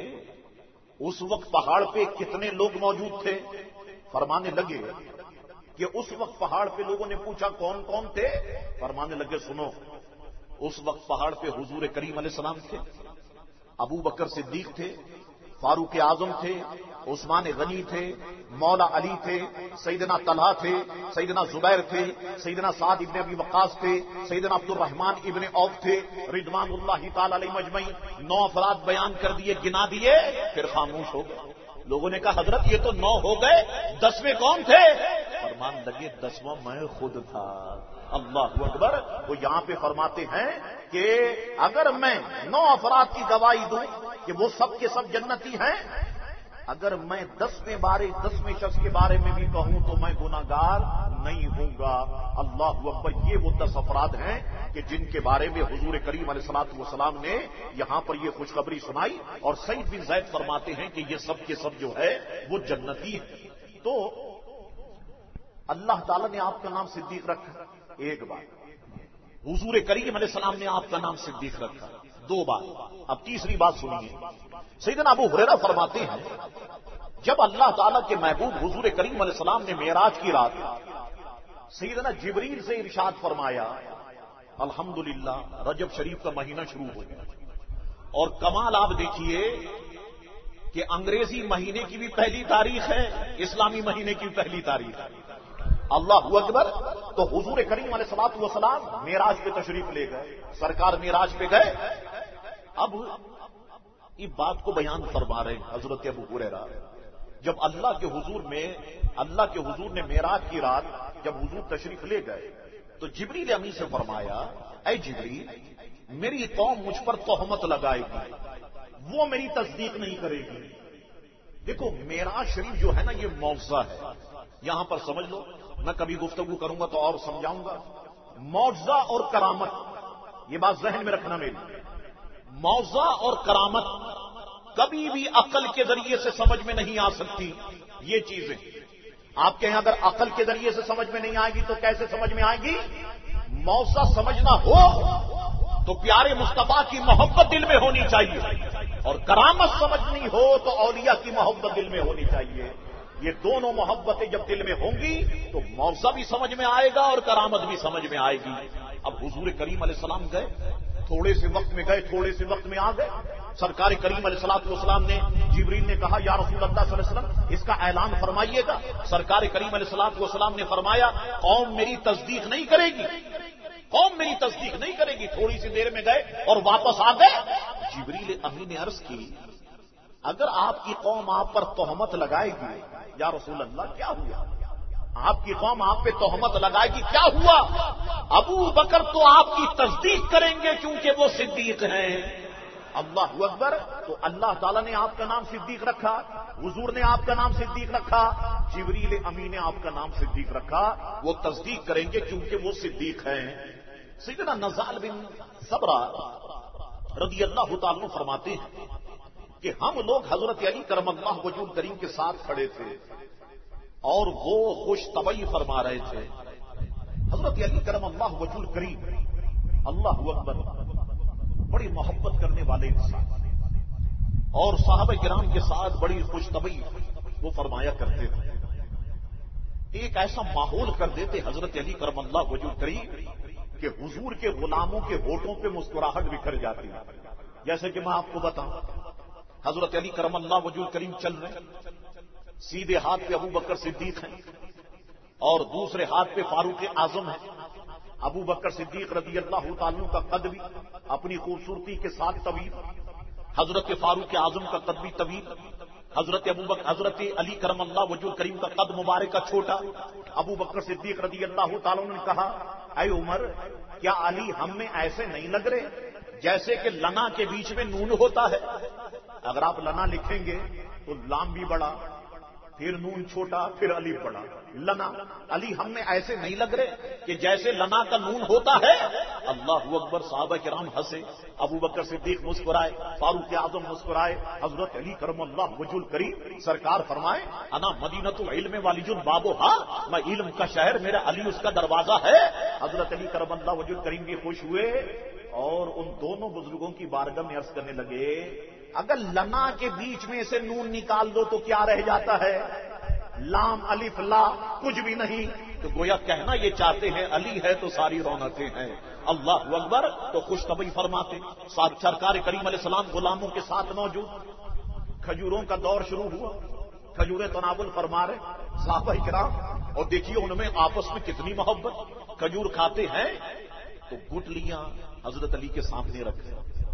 اس وقت پہاڑ پہ کتنے لوگ موجود تھے؟ فرمانے لگے کہ اس وقت پہاڑ پہ لوگوں نے پوچھا کون کون تھے؟ فرمانے لگے سنو, اس وقت پہاڑ پہ حضور کریم علیہ السلام تھے, ابو بکر صدیق تھے, فاروق اعظم تھے, عثمان غنی تھے, مولا علی تھے, سیدنا طلحہ تھے, سیدنا زبیر تھے, سیدنا سعد ابن ابی وقاص تھے, سیدنا عبد الرحمن ابن عوف تھے, رضوان اللہ تعالی علیہم اجمعین. 9 افراد بیان کر دیے, گنا دیے, پھر خاموش ہو گئے. لوگوں نے کہا حضرت یہ تو 9 ہو گئے, 10ویں کون تھے؟ फरमान लगे 10वां मैं खुद था। अल्लाह अकबर। वो यहां पे फरमाते हैं कि अगर मैं 9 अफराद की गवाही दूं कि वो सब के सब जन्नती हैं, अगर मैं 10वें शख्स के बारे में भी कहूं तो मैं गुनाहगार नहीं हूंगा। अल्लाह अकबर। ये वो 10 अफराद हैं कि जिनके बारे में हुजूर करीम अलैहिस्सलातु वस्सलाम ने यहां पर ये खुशखबरी सुनाई। और सईद बिन ज़ैद फरमाते हैं कि ये सब के सब जो है वो जन्नती है। तो अल्लाह ताला ने आपका नाम सिद्दीक रखा, एक बात। हुजूर करीम अलैहिस्सलाम ने आपका नाम सिद्दीक रखा, 2 बात। अब तीसरी बात सुनिए। सैयदना अबू हुरैरा फरमाते हैं जब अल्लाह ताला के महबूब हुजूर करीम अलैहिस्सलाम ने मेराज की रात सैयदना जिब्रील से इरशाद फरमाया, अल्हम्दुलिल्लाह रजब शरीफ का महीना शुरू हो गया। और कमाल आप देखिए कि अंग्रेजी महीने की भी पहली तारीख है, इस्लामी महीने की भी पहली तारीख है। अल्लाह अकबर। तो हुजूर करीम अलैहिस्सलातु वस्सलाम मेराज पे तशरीफ ले गए, सरकार मेराज पे गए। अब इस बात को बयान फरमा रहे हैं हजरत अबू हुरैरा, जब अल्लाह के हुजूर ने मेराज की रात जब हुजूर तशरीफ ले गए तो जिब्रील अमीन से फरमाया, ऐ जिब्रील मेरी कौम मुझ पर तोहमत लगाएगी, वो मेरी तस्दीक नहीं करेगी। देखो मेराज शरीफ जो है ना ये मौज़ा है, यहां पर समझ लो। मैं कभी गुफ्तगू करूंगा तो और समझाऊंगा। मौज़ा और करामत, ये बात जहन में रखना मेरी। मौज़ा और करामत कभी भी अकल के जरिए से समझ में नहीं आ सकती। ये चीजें आपके यहां अगर अकल के जरिए से समझ में नहीं आएगी तो कैसे समझ में आएगी? मौज़ा समझना हो तो प्यारे मुस्तफा की मोहब्बत दिल में होनी चाहिए, और करामत समझनी हो तो औलिया की मोहब्बत दिल में होनी चाहिए। ये दोनों मोहब्बतें जब दिल में होंगी तो मौज़ा भी समझ में आएगा और करामत भी समझ में आएगी। अब हुजूर करीम अलैहिस्सलाम गए, थोड़े से वक्त में गए, थोड़े से वक्त में आ गए। सरकार करीम अलैहिस्सलातु वस्सलाम ने, जिब्रील ने कहा, या रसूल अल्लाह सल्लल्लाहु अलैहि वसल्लम इसका ऐलान फरमाइएगा। सरकार करीम अलैहिस्सलातु वस्सलाम ने फरमाया, कौम मेरी तस्दीक नहीं करेगी, कौम मेरी तस्दीक नहीं करेगी। थोड़ी सी देर में गए और वापस आ गए। जिब्रील अमीन ने अर्ज की, अगर आपकी कौम आप पर तोहमत लगाएगी, या रसूल अल्लाह क्या हुआ? आपकी कौम आप पे तोहमत लगाएगी, क्या हुआ? अबू बकर तो आपकी तस्दीक करेंगे क्योंकि वो सिद्दीक हैं। अल्लाहु अकबर। तो अल्लाह ताला ने आपका नाम सिद्दीक रखा, हुजूर ने आपका नाम सिद्दीक रखा, जिब्रील अमीन ने आपका नाम सिद्दीक रखा। वो तस्दीक करेंगे क्योंकि वो सिद्दीक हैं। सैयदना नज़ाल बिन सबरा रज़ियल्लाहु ताला अन्हु फरमाते हैं कि हम लोग हजरत अली करमल्लाहु वजहुल करीम के साथ खड़े थे और वो खुश तबई फरमा रहे थे। हजरत अली करमल्लाहु वजहुल करीम, अल्लाहु अकबर, बड़ी मोहब्बत करने वाले इंसान और साहबे किराम के साथ बड़ी खुश तबई वो फरमाया करते थे। एक ऐसा माहौल कर देते हजरत अली करमल्लाहु वजहुल करीम कि हुजूर के गुलामों के होठों पे मुस्कुराहट बिखर जाती है। जैसे कि मैं आपको बताऊं, हजरत अली करमल्लाहु वजहुल करीम चल रहे, सीधे हाथ पे अबू बकर सिद्दीक हैं और दूसरे हाथ पे फारूक आजम है। अबू बकर सिद्दीक रज़ियल्लाहु ताला अन्हु का कद भी अपनी खूबसूरती के साथ तवील, हजरत फारूक आजम का कद भी तवील, हजरत अली करमल्लाहु वजहुल करीम का कद मुबारक का छोटा। अबू बकर सिद्दीक रज़ियल्लाहु ताला अन्हु ने कहा, ऐ उमर, क्या अली हम में ऐसे नहीं लग रहे जैसे कि लना के बीच में नून होता है? अगर आप लना लिखेंगे तो लाम भी बड़ा, फिर नून छोटा, फिर अलीफ बड़ा, लना। अली हम में ऐसे नहीं लग रहे कि जैसे लना का नून होता है? अल्लाहु अकबर। साहबा किराम हंसे, अबू बकर सिद्दीक मुस्कुराए, फारूक आजम मुस्कुराए, हजरत अली करमल्लाहु वजहुल करीम सरकार फरमाए, अना मदीनतुल इल्म वालिजुल बाबुहा, मैं इल्म का शहर, मेरा अली उसका दरवाजा है। हजरत अली करमल्लाहु वजहुल करीम भी खुश हुए और उन दोनों बुजुर्गों की बारगाह में अर्ज करने लगे, अगर लना के बीच में से नून निकाल दो तो क्या रह जाता है? लाम अलिफ ला, कुछ भी नहीं। तो गोया कहना ये चाहते हैं अली है तो सारी रौनकें हैं। अल्लाहु अकबर। तो खुश तबई फरमाते, सरकार करीम अलैहिस्सलाम गुलामों के साथ मौजूद। खजूरों का दौर शुरू हुआ, खजूरें तनावुल फरमा रहे साहबा किराम, और देखिए उनमें आपस में कितनी मोहब्बत। खजूर खाते हैं तो गुठलियां हजरत अली के सामने रखे,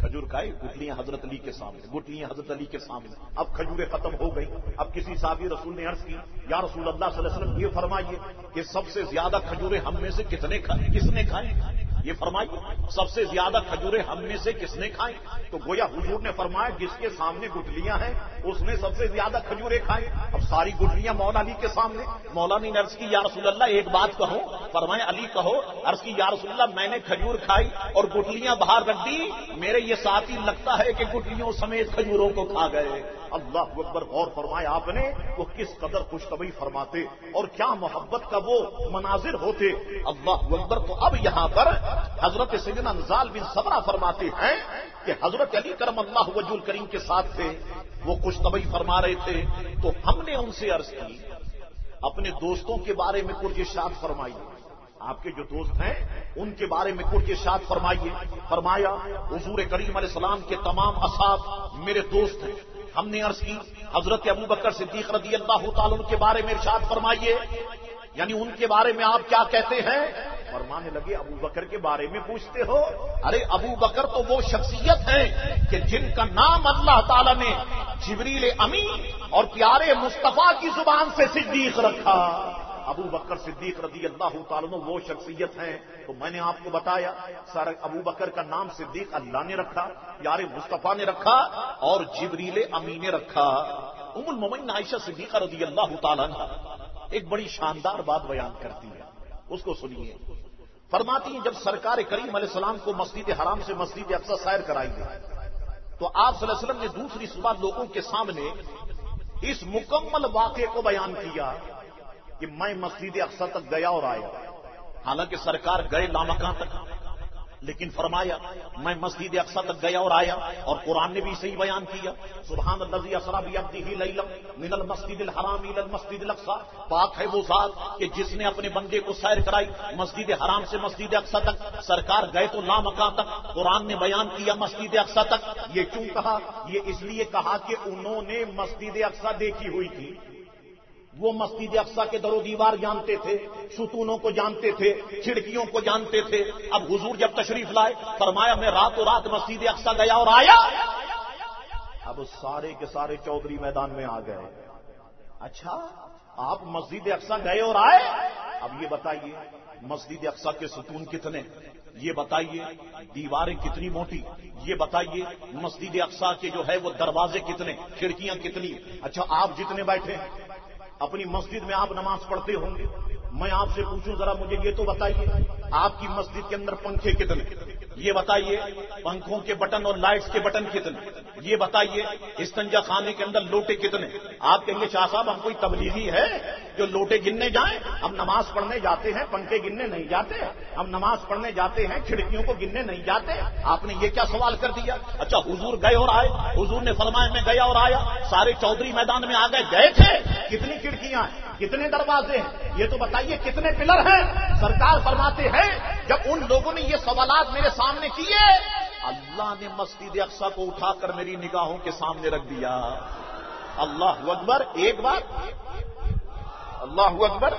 کھجور کھائی، گٹلیاں حضرت علی کے سامنے، گٹلیاں حضرت علی کے سامنے. اب کھجوریں ختم ہو گئی. اب کسی صحابی رسول نے عرض کی، یا رسول اللہ صلی اللہ علیہ وسلم یہ فرمائیے کہ سب سے زیادہ کھجوریں ہم میں سے کس نے کھائیں؟ یہ فرمائیے سب سے زیادہ کھجوریں ہم میں سے کس نے کھائیں؟ تو گویا حضور نے فرمایا جس کے سامنے گٹلیاں ہیں اس نے سب سے زیادہ کھجوریں کھائیں. اب ساری گٹلیاں مولا علی کے سامنے. مولا علی نے عرض کی، یا رسول اللہ ایک بات کہو. فرمایا علی کہو. عرض کی، یا رسول اللہ میں نے کھجور کھائی اور گٹلیاں باہر رکھ دی، میرے یہ ساتھی لگتا ہے کہ گٹلیوں سمیت کھجوروں کو کھا گئے. اللہ اکبر. غور فرمایا آپ نے وہ کس قدر خوشخبری فرماتے اور کیا محبت کا وہ مناظر ہوتے. اللہ اکبر. تو اب یہاں پر حضرت سیدنا نزال بن سبرہ فرماتے ہیں کہ حضرت علی کرم اللہ وجہ الکریم کے ساتھ تھے، وہ خوشخبری فرما رہے تھے. تو ہم نے ان سے عرض کی اپنے دوستوں کے بارے میں کچھ ارشاد فرمائیے، آپ کے جو دوست ہیں ان کے بارے میں کچھ ارشاد فرمائیے. فرمایا حضور کریم علیہ السلام کے تمام اصحاب میرے دوست ہیں. ہم نے عرض کی حضرت ابو بکر صدیق رضی اللہ تعالیٰ عنہ کے بارے میں ارشاد فرمائیے، یعنی ان کے بارے میں آپ کیا کہتے ہیں؟ فرمانے لگے ابو بکر کے بارے میں پوچھتے ہو؟ ارے ابو بکر تو وہ شخصیت ہیں کہ جن کا نام اللہ تعالیٰ نے جبریل امین اور پیارے مصطفیٰ کی زبان سے صدیق رکھا. ابو بکر صدیق رضی اللہ تعالیٰ عنہ وہ شخصیت ہیں. تو میں نے آپ کو بتایا سر ابو بکر کا نام صدیق اللہ نے رکھا، پیارے مصطفیٰ نے رکھا اور جبریل امین نے رکھا. ام المومنین عائشہ صدیقہ رضی اللہ تعالیٰ عنہ ایک بڑی شاندار بات بیان کرتی ہے، اس کو سنیے. فرماتی ہیں جب سرکار کریم علیہ السلام کو مسجد حرام سے مسجد اقصی سیر کرائی گئی تو آپ صلی اللہ علیہ وسلم نے دوسری صبح لوگوں کے سامنے اس مکمل واقعے کو بیان کیا کہ میں مسجد اقصی تک گیا اور آیا. حالانکہ سرکار گئے لامکان تک، لیکن فرمایا میں مسجد اقصی تک گیا اور آیا. اور قرآن نے بھی صحیح بیان کیا، سبحان الذی اسری بعبدہ لیلا من المسجد الحرام الی المسجد الاقصی. پاک ہے وہ ذات کہ جس نے اپنے بندے کو سیر کرائی مسجد حرام سے مسجد اقصی تک. سرکار گئے تو لامکان تک، قرآن نے بیان کیا مسجد اقصی تک. یہ کیوں کہا؟ یہ اس لیے کہا کہ انہوں نے مسجد اقصی دیکھی ہوئی تھی. وہ مسجد اقصی کے در و دیوار جانتے تھے، ستونوں کو جانتے تھے، کھڑکیوں کو جانتے تھے. اب حضور جب تشریف لائے فرمایا میں راتوں رات مسجد اقصی گیا اور آیا. اب سارے کے سارے چودھری میدان میں آ گئے. اچھا آپ مسجد اقصی گئے اور آئے؟ اب یہ بتائیے مسجد اقصی کے ستون کتنے، یہ بتائیے دیواریں کتنی موٹی، یہ بتائیے مسجد اقصی کے جو ہے وہ دروازے کتنے، کھڑکیاں کتنی. اچھا آپ جتنے بیٹھے اپنی مسجد میں آپ نماز پڑھتے ہوں گے، میں آپ سے پوچھوں ذرا مجھے یہ تو بتائیے آپ کی مسجد کے اندر پنکھے کتنے، یہ بتائیے پنکھوں کے بٹن اور لائٹس کے بٹن کتنے، یہ بتائیے استنجا خانے کے اندر لوٹے کتنے. آپ کہیں گے شاہ صاحب ہم کوئی تبلیغی ہے جو لوٹے گننے جائیں؟ ہم نماز پڑھنے جاتے ہیں پنکھے گننے نہیں جاتے، ہم نماز پڑھنے جاتے ہیں کھڑکیوں کو گننے نہیں جاتے. آپ نے یہ کیا سوال کر دیا؟ اچھا حضور گئے اور آئے، حضور نے فرمایا میں گیا اور آیا. سارے چودھری میدان میں آ گئے، گئے تھے کتنی کھڑکیاں ہیں، کتنے دروازے ہیں، یہ تو بتائیے کتنے پلر ہیں. سرکار فرماتے ہیں جب ان لوگوں نے یہ سوالات میرے سامنے کیے اللہ نے مسجد اقصی کو اٹھا کر میری نگاہوں کے سامنے رکھ دیا. اللہ اکبر. ایک بات اللہ اکبر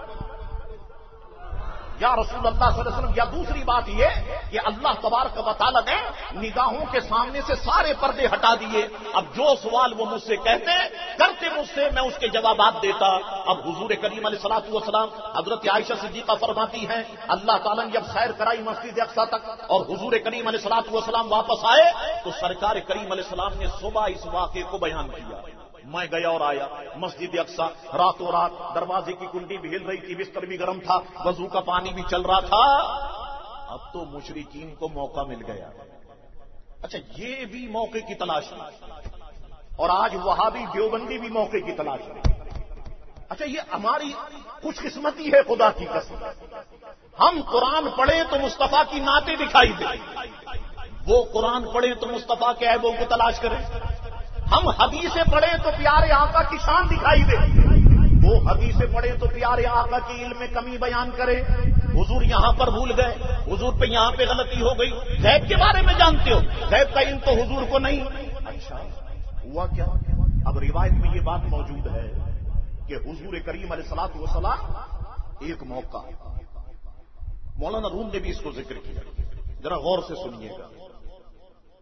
یا رسول اللہ صلی اللہ علیہ وسلم. یا دوسری بات یہ کہ اللہ تبارک و تعالی نے نگاہوں کے سامنے سے سارے پردے ہٹا دیے. اب جو سوال وہ مجھ سے کہتے کرتے مجھ سے میں اس کے جوابات دیتا. اب حضور کریم علیہ الصلوۃ والسلام حضرت عائشہ صدیقہ فرماتی ہیں اللہ تعالیٰ نے جب سیر کرائی مسجد اقصی تک اور حضور کریم علیہ الصلوۃ والسلام واپس آئے تو سرکار کریم علیہ السلام نے صبح اس واقعے کو بیان کیا. میں گیا اور آیا مسجد اقصی راتوں رات، دروازے کی کنڈی بھی ہل رہی تھی، بستر بھی گرم تھا، وضو کا پانی بھی چل رہا تھا. اب تو مشرکین کو موقع مل گیا. اچھا یہ بھی موقع کی تلاش میں، اور آج وہابی دیوبندی بھی موقع کی تلاش میں. اچھا یہ ہماری خوش قسمتی ہے خدا کی قسم. ہم قرآن پڑھیں تو مصطفیٰ کی نعتیں دکھائی دیں، وہ قرآن پڑھیں تو مصطفیٰ کے عیبوں کو تلاش کریں. ہم حدیثیں پڑھیں تو پیارے آقا کی شان دکھائی دے، وہ حدیثیں پڑھیں تو پیارے آقا کی علم میں کمی بیان کرے. حضور یہاں پر بھول گئے، حضور پہ یہاں پہ غلطی ہو گئی. غیب کے بارے میں جانتے ہو، غیب کا علم تو حضور کو نہیں. اچھا ہوا کیا؟ اب روایت میں یہ بات موجود ہے کہ حضور کریم علیہ الصلوۃ والسلام ایک موقع، مولانا روم نے بھی اس کو ذکر کیا، ذرا غور سے سنیے گا.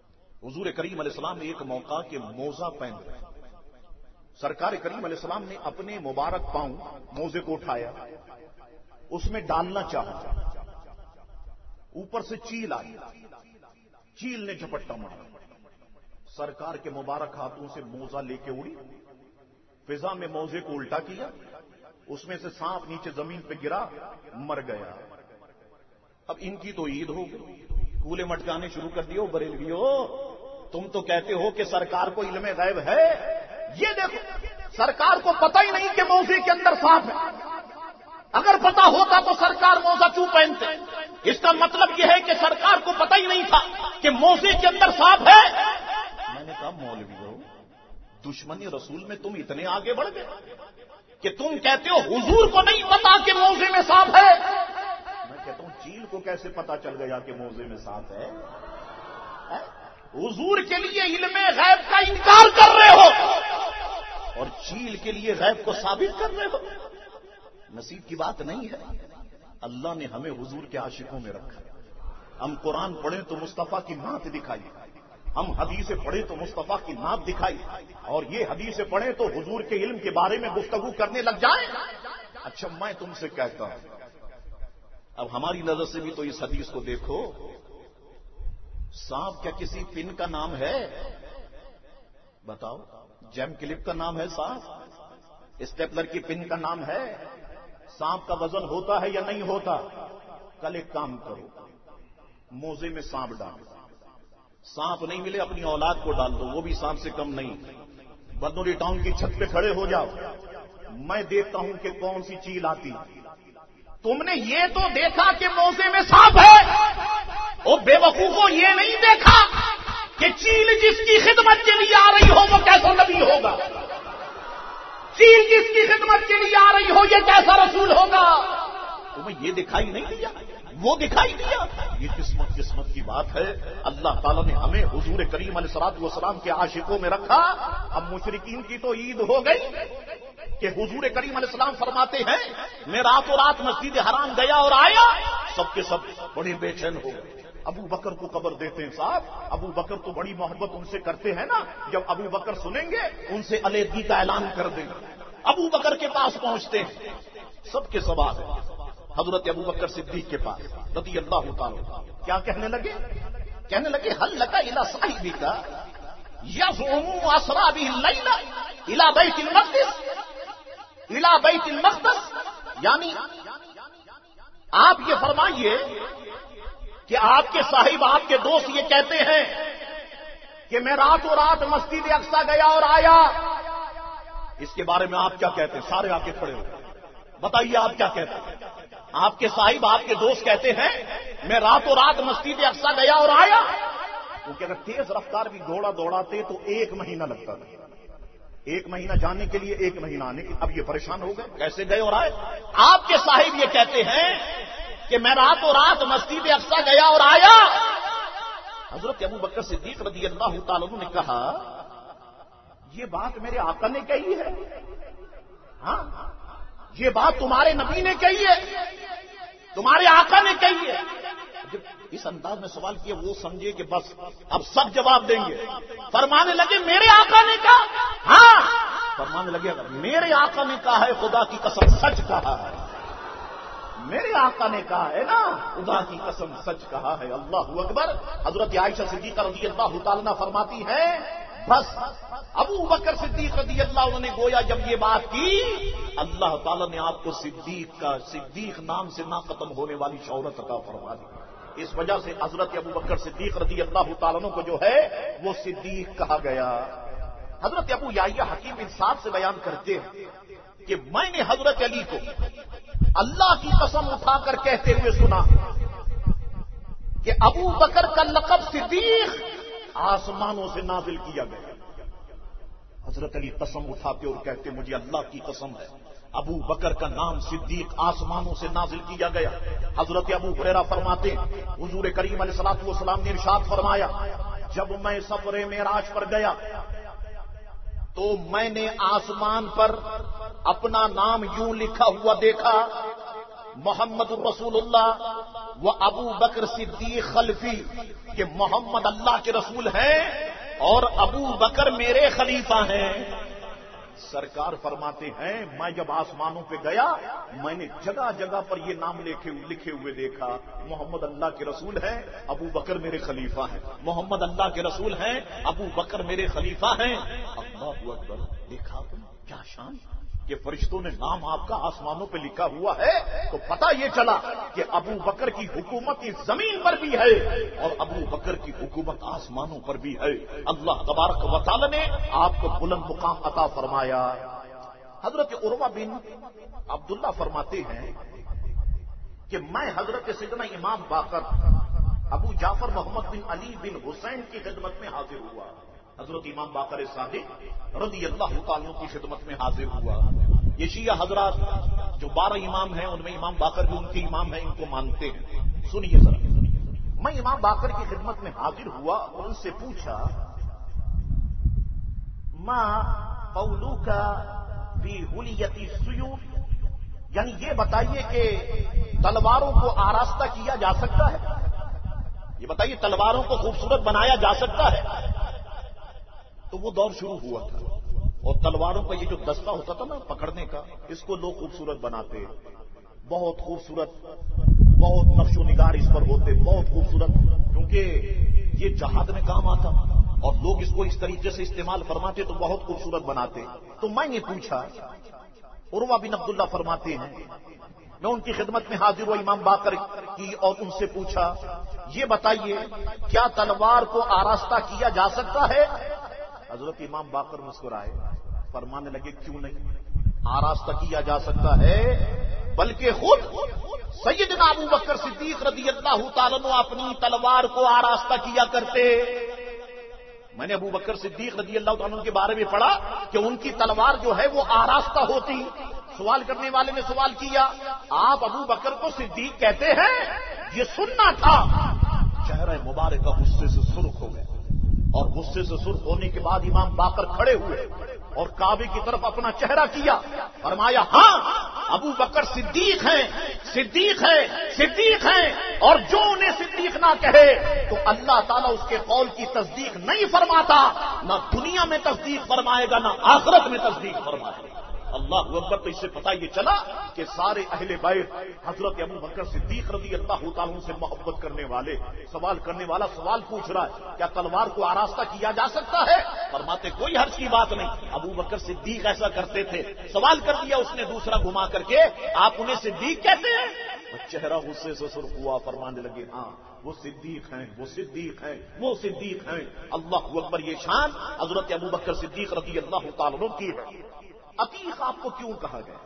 حضور کریم علیہ السلام نے ایک موقع کے موزہ پہن رہے، سرکار کریم علیہ السلام نے اپنے مبارک پاؤں موزے کو اٹھایا، اس میں ڈالنا چاہا، اوپر سے چیل آئی، چیل نے جھپٹا مارا، سرکار کے مبارک ہاتھوں سے موزہ لے کے اڑی، فضا میں موزے کو الٹا کیا، اس میں سے سانپ نیچے زمین پہ گرا، مر گیا۔ اب ان کی تو عید ہو گئی، کولے مٹکانے شروع کر دیو، بریلویو تم تو کہتے ہو کہ سرکار کو علم غیب ہے، یہ دیکھو سرکار کو پتہ ہی نہیں کہ موزے کے اندر سانپ ہے، اگر پتا ہوتا تو سرکار موزہ کیوں پہنتے؟ اس کا مطلب یہ ہے کہ سرکار کو پتہ ہی نہیں تھا کہ موزے کے اندر سانپ ہے۔ میں نے کہا مولویو دشمنی رسول میں تم اتنے آگے بڑھ گئے کہ تم کہتے ہو حضور کو نہیں پتا کہ موزے میں سانپ ہے۔ میں کہتا ہوں چیل کو کیسے پتا چل گیا کہ موزے میں سانپ ہے؟ حضور کے لیے علم غیب کا انکار کر رہے ہو اور چیل کے لیے غیب کو ثابت کر رہے ہو۔ نصیب کی بات نہیں ہے، اللہ نے ہمیں حضور کے عاشقوں میں رکھا۔ ہم قرآن پڑھیں تو مصطفیٰ کی نعت دکھائی، ہم حدیثیں پڑھیں تو مصطفیٰ کی نعت دکھائی، اور یہ حدیثیں پڑھیں تو حضور کے علم کے بارے میں گفتگو کرنے لگ جائیں۔ اچھا میں تم سے کہتا ہوں، اب ہماری نظر سے بھی تو اس حدیث کو دیکھو، سانپ کیا کسی پن کا نام ہے؟ بتاؤ، جیم کلپ کا نام ہے سانپ؟ اسٹیپلر کی پن کا نام ہے؟ سانپ کا وزن ہوتا ہے یا نہیں ہوتا؟ کل ایک کام کرو، موزے میں سانپ ڈالو، سانپ نہیں ملے اپنی اولاد کو ڈال دو، وہ بھی سانپ سے کم نہیں، بدنوری ٹاؤن کی چھت پہ کھڑے ہو جاؤ، میں دیکھتا ہوں کہ کون سی چیل آتی۔ تم نے یہ تو دیکھا کہ موزے میں سانپ ہے، وہ بے وقوفوں یہ نہیں دیکھا کہ چیل جس کی خدمت کے لیے آ رہی ہو وہ کیسا نبی ہوگا، چیل جس کی خدمت کے لیے آ رہی ہو یہ کیسا رسول ہوگا۔ تمہیں یہ دکھائی نہیں دیا، وہ دکھائی دیا۔ یہ قسمت کی بات ہے، اللہ تعالیٰ نے ہمیں حضور کریم علیہ الصلوۃ والسلام کے عاشقوں میں رکھا۔ اب مشرکین کی تو عید ہو گئی کہ حضور کریم علیہ السلام فرماتے ہیں میں راتوں رات مسجد حرام گیا اور آیا، سب کے سب بڑے بے چین ہو گئے۔ ابو بکر کو قبر دیتے ہیں صاحب، ابو بکر تو بڑی محبت ان سے کرتے ہیں نا، جب ابو بکر سنیں گے ان سے علیحدگی کا اعلان کر دیں گے۔ ابو بکر کے پاس پہنچتے ہیں، سب کے سب آ گئے، حضرت ابو بکر صدیق کے پاس رضی اللہ تعالی، کیا کہنے لگے؟ کہنے لگے حل لک الی صاحبک یزعم اسری به اللیل الی بیت المقدس، الی بیت المقدس، یعنی آپ یہ فرمائیے کہ آپ کے صاحب، آپ کے دوست یہ کہتے ہیں کہ میں راتوں رات مسجد اقصی گیا اور آیا، اس کے بارے میں آپ کیا کہتے ہیں؟ سارے آ کے کھڑے ہو، بتائیے آپ کیا کہتے ہیں؟ آپ کے صاحب، آپ کے دوست کہتے ہیں میں راتوں رات مسجد اقصی گیا اور آیا، کیونکہ اگر تیز رفتار بھی گھوڑا دوڑاتے تو 1 مہینہ لگتا تھا، 1 مہینہ جانے کے لیے 1 مہینہ آنے کے، اب یہ پریشان ہو گئے کیسے گئے اور آئے۔ آپ کے صاحب یہ کہتے ہیں کہ میں راتوں رات مسجد اقصی گیا اور آیا۔ حضرت ابو بکر صدیق رضی اللہ تعالیٰ عنہ نے کہا یہ بات میرے آقا نے کہی ہے، ہاں یہ بات تمہارے نبی نے کہی ہے، تمہارے آقا نے کہی ہے۔ جب اس انداز میں سوال کیا وہ سمجھے کہ بس اب سب جواب دیں گے، فرمانے لگے میرے آقا نے کہا، ہاں فرمانے لگے میرے آقا نے کہا ہے، خدا کی قسم سچ کہا ہے، میرے آقا نے کہا ہے نا، خدا کی قسم سچ کہا ہے۔ اللہ اکبر۔ حضرت عائشہ صدیقہ رضی اللہ تعالیٰ عنہ فرماتی ہے بس ابو بکر صدیق رضی اللہ عنہ نے گویا جب یہ بات کی، اللہ تعالیٰ نے آپ کو صدیق نام سے نہ ختم ہونے والی شہرت عطا فرما دی۔ اس وجہ سے حضرت ابو بکر صدیق رضی اللہ تعالیٰ عنہ کو جو ہے وہ صدیق کہا گیا۔ حضرت ابو یحییٰ حکیم انصاف سے بیان کرتے ہیں کہ میں نے حضرت علی کو اللہ کی قسم اٹھا کر کہتے ہوئے سنا کہ ابو بکر کا لقب صدیق آسمانوں سے نازل کیا گیا۔ حضرت علی قسم اٹھاتے اور کہتے مجھے اللہ کی قسم ہے ابو بکر کا نام صدیق آسمانوں سے نازل کیا گیا۔ حضرت ابو ہریرہ فرماتے حضور کریم علیہ الصلوۃ والسلام نے ارشاد فرمایا جب میں سفر معراج پر گیا تو میں نے آسمان پر اپنا نام یوں لکھا ہوا دیکھا محمد رسول اللہ و ابو بکر صدیق خلفی، کہ محمد اللہ کے رسول ہیں اور ابو بکر میرے خلیفہ ہیں۔ سرکار فرماتے ہیں میں جب آسمانوں پہ گیا میں نے جگہ جگہ پر یہ نام لکھے ہوئے دیکھا، محمد اللہ کے رسول ہیں، ابو بکر میرے خلیفہ ہیں، محمد اللہ کے رسول ہیں، ابو بکر میرے خلیفہ ہیں۔ اللہ اکبر! دیکھا تم کیا شان کہ فرشتوں نے نام آپ کا آسمانوں پہ لکھا ہوا ہے، تو پتہ یہ چلا کہ ابو بکر کی حکومت اس زمین پر بھی ہے اور ابو بکر کی حکومت آسمانوں پر بھی ہے۔ اللہ تبارک و تعالی نے آپ کو بلند مقام عطا فرمایا۔ حضرت عروہ بن عبداللہ فرماتے ہیں کہ میں حضرت سیدنا امام باقر ابو جعفر محمد بن علی بن حسین کی خدمت میں حاضر ہوا۔ حضرت امام باقر صادق رضی اللہ تعالیٰ کی خدمت میں حاضر ہوا۔ یہ شیعہ حضرات جو 12 امام ہیں ان میں امام باقر بھی ان کے امام ہیں، ان کو مانتے ہیں۔ سنیے ذرا، میں امام باقر کی خدمت میں حاضر ہوا اور ان سے پوچھا ما قولک فی حلیۃ السیوف، یعنی یہ بتائیے کہ تلواروں کو آراستہ کیا جا سکتا ہے، یہ بتائیے تلواروں کو خوبصورت بنایا جا سکتا ہے؟ تو وہ دور شروع ہوا تھا اور تلواروں کا یہ جو دستہ ہوتا تھا نا پکڑنے کا، اس کو لوگ خوبصورت بناتے، بہت خوبصورت، بہت نقش و نگار اس پر ہوتے، بہت خوبصورت، کیونکہ یہ جہاد میں کام آتا اور لوگ اس کو اس طریقے سے استعمال فرماتے تو بہت خوبصورت بناتے۔ تو میں نے پوچھا، عروہ بن عبداللہ فرماتے ہیں میں ان کی خدمت میں حاضر ہوا امام باقر کی اور ان سے پوچھا یہ بتائیے کیا تلوار کو آراستہ کیا جا سکتا ہے؟ حضرت امام باقر مسکرائے، فرمانے لگے کیوں نہیں، آراستہ کیا جا سکتا ہے، بلکہ خود سیدنا ابو بکر صدیق رضی اللہ تعالیٰ عنہ اپنی تلوار کو آراستہ کیا کرتے۔ میں نے ابو بکر صدیق رضی اللہ تعالیٰ عنہ کے بارے میں پڑھا کہ ان کی تلوار جو ہے وہ آراستہ ہوتی۔ سوال کرنے والے نے سوال کیا آپ ابو بکر کو صدیق کہتے ہیں؟ یہ سننا تھا۔ چہرہ مبارکہ غصے سے سرخ ہو گیا اور غصے سے سرخ ہونے کے بعد امام باقر کھڑے ہوئے اور کعبے کی طرف اپنا چہرہ کیا، فرمایا ہاں ابو بکر صدیق ہیں، صدیق ہیں، صدیق ہیں، اور جو انہیں صدیق نہ کہے تو اللہ تعالیٰ اس کے قول کی تصدیق نہیں فرماتا، نہ دنیا میں تصدیق فرمائے گا نہ آخرت میں تصدیق فرمائے گا۔ اللہ اکبر! تو اس سے پتہ یہ چلا کہ سارے اہل بیت حضرت ابو بکر صدیق رضی اللہ تعالیٰ سے محبت کرنے والے، سوال کرنے والا سوال پوچھ رہا ہے کیا تلوار کو آراستہ کیا جا سکتا ہے؟ فرماتے کوئی حرج کی بات نہیں، ابو بکر صدیق ایسا کرتے تھے۔ سوال کر دیا اس نے دوسرا گھما کر کے آپ انہیں صدیق کہتے ہیں؟ چہرہ غصے سے سرخ ہوا، فرمانے لگے ہاں وہ صدیق ہیں، وہ صدیق ہیں، وہ صدیق ہیں۔ اللہ اکبر! یہ شان حضرت ابو بکر صدیق رضی اللہ تعالیٰ کی ہے۔ عتیق آپ کو کیوں کہا گیا؟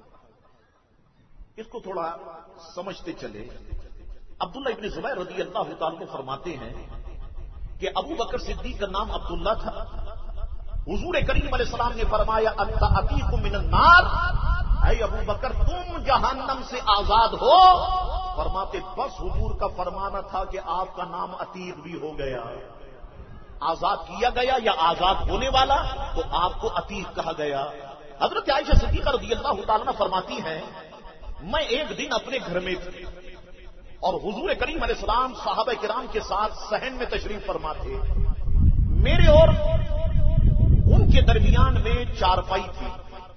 اس کو تھوڑا سمجھتے چلے۔ عبداللہ ابن زبیر رضی اللہ تعالیٰ عنہ فرماتے ہیں کہ ابو بکر صدیق کا نام عبداللہ تھا۔ حضور کریم علیہ السلام نے فرمایا انت عتیق من النار، اے ابو بکر تم جہنم سے آزاد ہو۔ فرماتے بس حضور کا فرمانا تھا کہ آپ کا نام عتیق بھی ہو گیا، آزاد کیا گیا یا آزاد ہونے والا، تو آپ کو عتیق کہا گیا۔ حضرت عائشہ صدیقہ رضی اللہ تعالیٰ عنہ فرماتی ہیں میں ایک دن اپنے گھر میں تھی اور حضور کریم علیہ السلام صحابہ کرام کے ساتھ صحن میں تشریف فرما تھے، میرے اور ان کے درمیان میں چارپائی تھی۔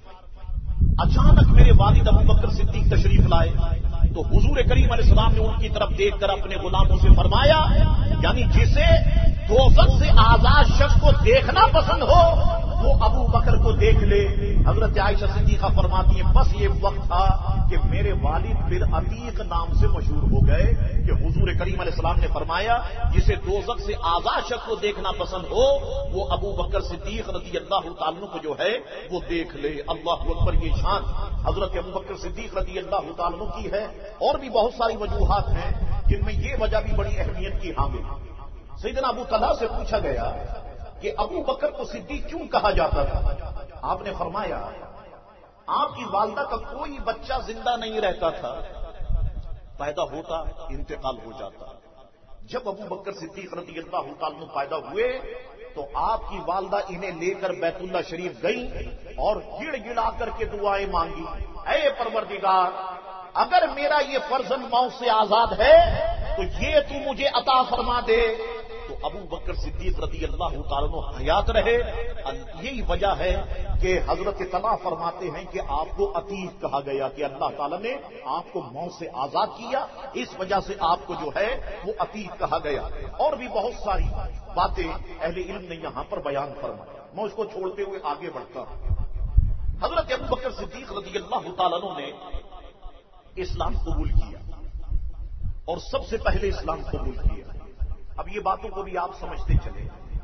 اچانک میرے والد ابو بکر صدیق تشریف لائے تو حضور کریم علیہ السلام نے ان کی طرف دیکھ کر اپنے غلاموں سے فرمایا یعنی جسے دوزخ سے آزاد شخص کو دیکھنا پسند ہو وہ ابو بکر کو دیکھ لے۔ حضرت عائشہ صدیقہ فرماتی ہیں بس یہ وقت تھا کہ میرے والد پھر عتیق نام سے مشہور ہو گئے کہ حضور کریم علیہ السلام نے فرمایا جسے دوزخ سے آزاد شخص کو دیکھنا پسند ہو وہ ابو بکر صدیق رضی اللہ تعالیٰ کو جو ہے وہ دیکھ لے۔ اللہ اکبر! یہ شان حضرت ابو بکر صدیق رضی اللہ تعالیٰ کی ہے۔ اور بھی بہت ساری وجوہات ہیں جن میں یہ وجہ بھی بڑی اہمیت کی حامل۔ سیدنا ابو طلحہ سے پوچھا گیا کہ ابو بکر کو صدیق کیوں کہا جاتا تھا؟ آپ نے فرمایا آپ کی والدہ کا کوئی بچہ زندہ نہیں رہتا تھا، پیدا ہوتا انتقال ہو جاتا۔ جب ابو بکر صدیق رضی اللہ تعالیٰ پیدا ہوئے تو آپ کی والدہ انہیں لے کر بیت اللہ شریف گئی اور گڑ گڑا کر کے دعائیں مانگی، اے پروردگار اگر میرا یہ فرزند موت سے آزاد ہے تو یہ تو مجھے عطا فرما دے. تو ابو بکر صدیق رضی اللہ تعالیٰ عنہ حیات رہے. یہی وجہ ہے کہ حضرت طلحہ فرماتے ہیں کہ آپ کو عتیق کہا گیا کہ اللہ تعالیٰ نے آپ کو موت سے آزاد کیا, اس وجہ سے آپ کو جو ہے وہ عتیق کہا گیا. اور بھی بہت ساری باتیں اہل علم نے یہاں پر بیان فرمائی. میں اس کو چھوڑتے ہوئے آگے بڑھتا ہوں. حضرت ابو بکر صدیق رضی اللہ تعالیٰ عنہ نے اسلام قبول کیا اور سب سے پہلے اسلام قبول کیا. اب یہ باتوں کو بھی آپ سمجھتے چلے.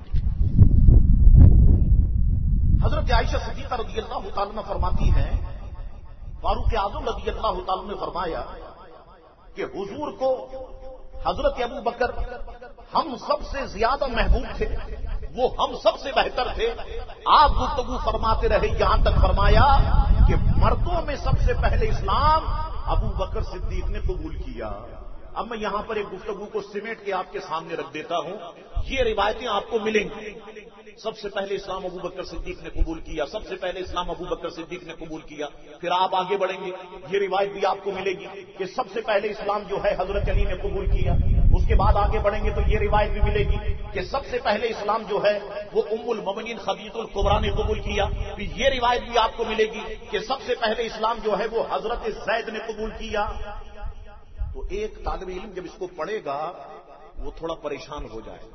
حضرت عائشہ صدیقہ رضی اللہ تعالیٰ عنہ فرماتی ہیں فاروق اعظم رضی اللہ تعالیٰ نے فرمایا کہ حضور کو حضرت ابو بکر ہم سب سے زیادہ محبوب تھے, وہ ہم سب سے بہتر تھے. آپ گفتگو فرماتے رہے یہاں تک فرمایا کہ مردوں میں سب سے پہلے اسلام ابو بکر صدیق نے قبول کیا. اب میں یہاں پر ایک گفتگو کو سمیٹ کے آپ کے سامنے رکھ دیتا ہوں. یہ روایتیں آپ کو ملیں گی. سب سے پہلے اسلام ابو بکر صدیق نے قبول کیا, سب سے پہلے اسلام ابو بکر صدیق نے قبول کیا. پھر آپ آگے بڑھیں گے, یہ روایت بھی آپ کو ملے گی کہ سب سے پہلے اسلام جو ہے حضرت علی نے قبول کیا. اس کے بعد آگے بڑھیں گے تو یہ روایت بھی ملے گی کہ سب سے پہلے اسلام جو ہے وہ ام المومنین خدیجہ الکبریٰ نے قبول کیا. پھر یہ روایت بھی آپ کو ملے گی کہ سب سے پہلے اسلام جو ہے وہ حضرت زید نے قبول کیا. تو ایک طالب علم جب اس کو پڑھے گا وہ تھوڑا پریشان ہو جائے.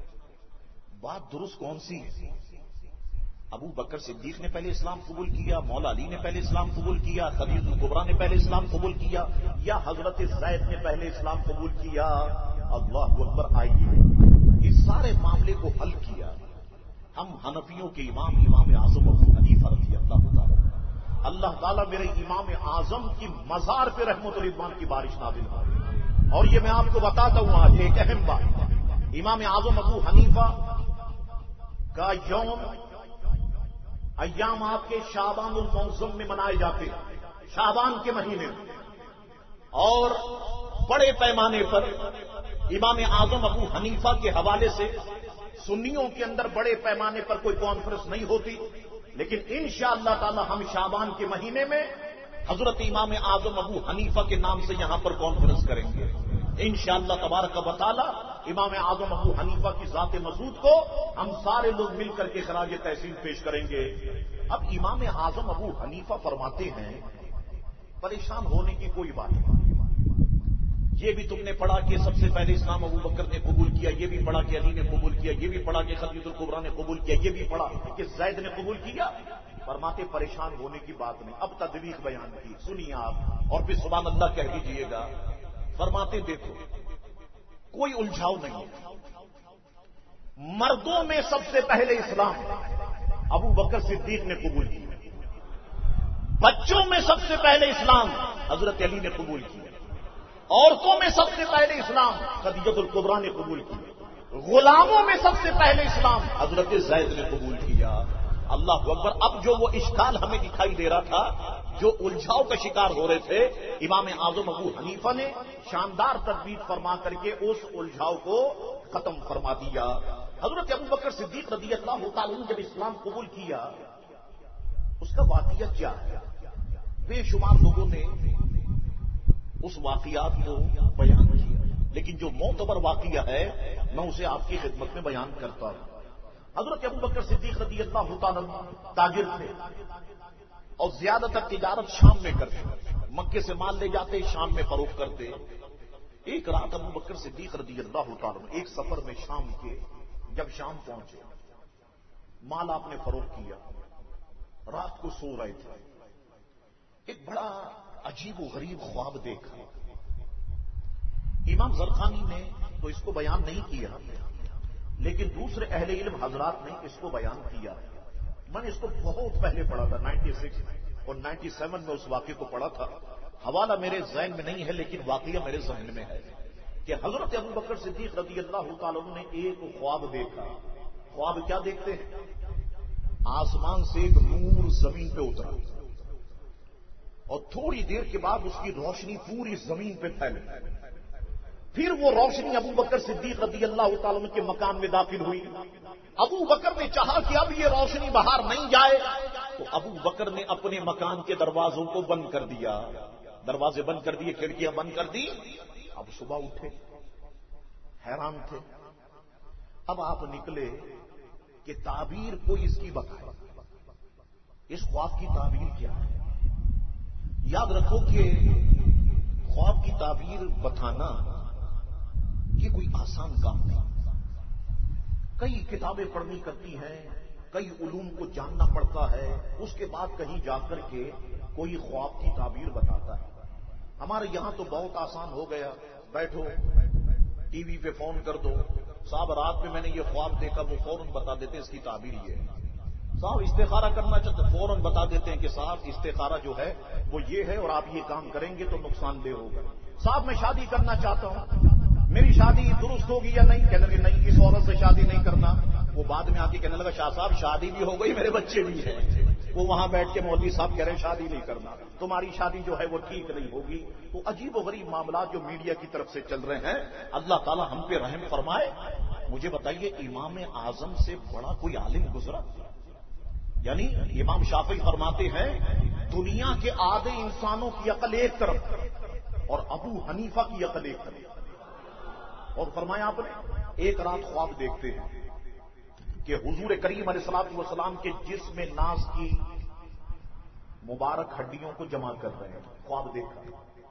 بات درست کون سی ہے؟ ابو بکر صدیق نے پہلے اسلام قبول کیا, مولا علی نے پہلے اسلام قبول کیا, خدیجہ الکبریٰ نے پہلے اسلام قبول کیا, یا حضرت زید نے پہلے اسلام قبول کیا؟ اللہ اکبر. آئیے اس سارے معاملے کو حل کیا. ہم حنفیوں کے امام اعظم ابو حنیفہ رضی اللہ تعالیٰ, اللہ تعالیٰ میرے امام اعظم کی مزار پہ رحمت و رضوان کی بارش نازل ہو. اور یہ میں آپ کو بتاتا ہوں آج ایک اہم بات. امام اعظم ابو حنیفہ کا یوم ایام آپ کے شعبان المعظم میں منائے جاتے ہیں, شعبان کے مہینے میں. اور بڑے پیمانے پر امام اعظم ابو حنیفہ کے حوالے سے سنیوں کے اندر بڑے پیمانے پر کوئی کانفرنس نہیں ہوتی, لیکن انشاءاللہ تعالی ہم شعبان کے مہینے میں حضرت امام اعظم ابو حنیفہ کے نام سے یہاں پر کانفرنس کریں گے انشاءاللہ تبارک و تعالی. امام اعظم ابو حنیفہ کی ذات مسعود کو ہم سارے لوگ مل کر کے خراج تحسین پیش کریں گے. اب امام اعظم ابو حنیفہ فرماتے ہیں پریشان ہونے کی کوئی بات نہیں. یہ بھی تم نے پڑھا کہ سب سے پہلے اسلام ابو بکر نے قبول کیا, یہ بھی پڑھا کہ علی نے قبول کیا, یہ بھی پڑھا کہ خدیجہ الکبریٰ نے قبول کیا, یہ بھی پڑھا کہ زید نے قبول کیا. فرماتے پریشان ہونے کی بات نہیں. اب تدبیر بیان کی, سنیے آپ اور پھر سبحان اللہ کہہ دیجیے گا. فرماتے دیکھو کوئی الجھاؤ نہیں. مردوں میں سب سے پہلے اسلام ابو بکر صدیق نے قبول کیا. بچوں میں سب سے پہلے اسلام حضرت علی نے قبول کیا. عورتوں میں سب سے پہلے اسلام خدیجہ الکبریٰ نے قبول کیا. غلاموں میں سب سے پہلے اسلام حضرت زید نے قبول کیا. اللہ اکبر. اب جو وہ اشکال ہمیں دکھائی دے رہا تھا, جو الجھاؤ کا شکار ہو رہے تھے, امام اعظم ابو حنیفہ نے شاندار تدبیر فرما کر کے اس الجھاؤ کو ختم فرما دیا. حضرت ابو بکر صدیق رضی اللہ تعالیٰ عنہ جب اسلام قبول کیا, اس کا واقعہ کیا ہے؟ بے شمار لوگوں نے اس واقعات کو بیان کیا, لیکن جو معتبر واقعہ ہے میں اسے آپ کی خدمت میں بیان کرتا ہوں. حضرت ابو بکر صدیق رضی اللہ تعالیٰ عنہ تاجر تھے اور زیادہ تر تجارت شام میں کرتے. مکے سے مال لے جاتے, شام میں فروخت کرتے. ایک رات ابو بکر صدیق رضی اللہ تعالیٰ عنہ ایک سفر میں شام کے جب شام پہنچے, مال آپ نے فروخت کیا, رات کو سو رہے تھے, ایک بڑا عجیب و غریب خواب دیکھا. امام زرخانی نے تو اس کو بیان نہیں کیا, لیکن دوسرے اہل علم حضرات نے اس کو بیان کیا. میں نے اس کو بہت پہلے پڑھا تھا, 96 اور 97 میں اس واقعے کو پڑھا تھا. حوالہ میرے ذہن میں نہیں ہے لیکن واقعہ میرے ذہن میں ہے کہ حضرت ابو بکر صدیق رضی اللہ تعالیٰ عنہ نے ایک خواب دیکھا. خواب کیا دیکھتے ہیں؟ آسمان سے ایک نور زمین پہ اترا اور تھوڑی دیر کے بعد اس کی روشنی پوری زمین پہ پھیلی. پھر وہ روشنی ابو بکر صدیق رضی اللہ تعالیٰ عنہ کے مکان میں داخل ہوئی. ابو بکر نے چاہا کہ اب یہ روشنی باہر نہیں جائے, تو ابو بکر نے اپنے مکان کے دروازوں کو بند کر دیا. دروازے بند کر دیے، کھڑکیاں بند کر دی. اب صبح اٹھے، حیران تھے. اب آپ نکلے کہ تعبیر کوئی اس کی بتائے، اس خواب کی تعبیر کیا ہے. یاد رکھو کہ خواب کی تعبیر بتانا یہ کوئی آسان کام نہیں. کئی کتابیں پڑھنی کرتی ہیں، کئی علوم کو جاننا پڑتا ہے، اس کے بعد کہیں جا کر کے کوئی خواب کی تعبیر بتاتا ہے. ہمارے یہاں تو بہت آسان ہو گیا، بیٹھو ٹی وی پہ فون کر دو، صاحب رات میں نے یہ خواب دیکھا، وہ فوراً بتا دیتے ہیں اس کی تعبیر یہ ہے. صاحب استخارہ کرنا چاہتے فوراً بتا دیتے ہیں کہ صاحب استخارہ جو ہے وہ یہ ہے اور آپ یہ کام کریں گے تو نقصان دہ ہوگا. صاحب میں شادی کرنا چاہتا ہوں، میری شادی درست ہوگی یا نہیں؟ کہنے لگے نہیں، اس عورت سے شادی نہیں کرنا. وہ بعد میں آ کے کہنے لگا شاہ صاحب شادی بھی ہو گئی، میرے بچے بھی ہیں. وہ وہاں بیٹھ کے مولوی صاحب کہہ رہے ہیں شادی نہیں کرنا، تمہاری شادی جو ہے وہ ٹھیک نہیں ہوگی. تو عجیب و غریب معاملات جو میڈیا کی طرف سے چل رہے ہیں، اللہ تعالی ہم پہ رحم فرمائے. مجھے بتائیے امام اعظم سے بڑا کوئی عالم گزرا؟ یعنی امام شافعی فرماتے ہیں دنیا کے آدھے انسانوں کی عقل ایک طرف اور ابو حنیفہ کی عقل ایک طرف. اور فرمایا آپ نے ایک رات خواب دیکھتے ہیں کہ حضور کریم علیہ الصلوۃ والسلام کے جسم ناز کی مبارک ہڈیوں کو جمع کر رہے ہیں. خواب دیکھا.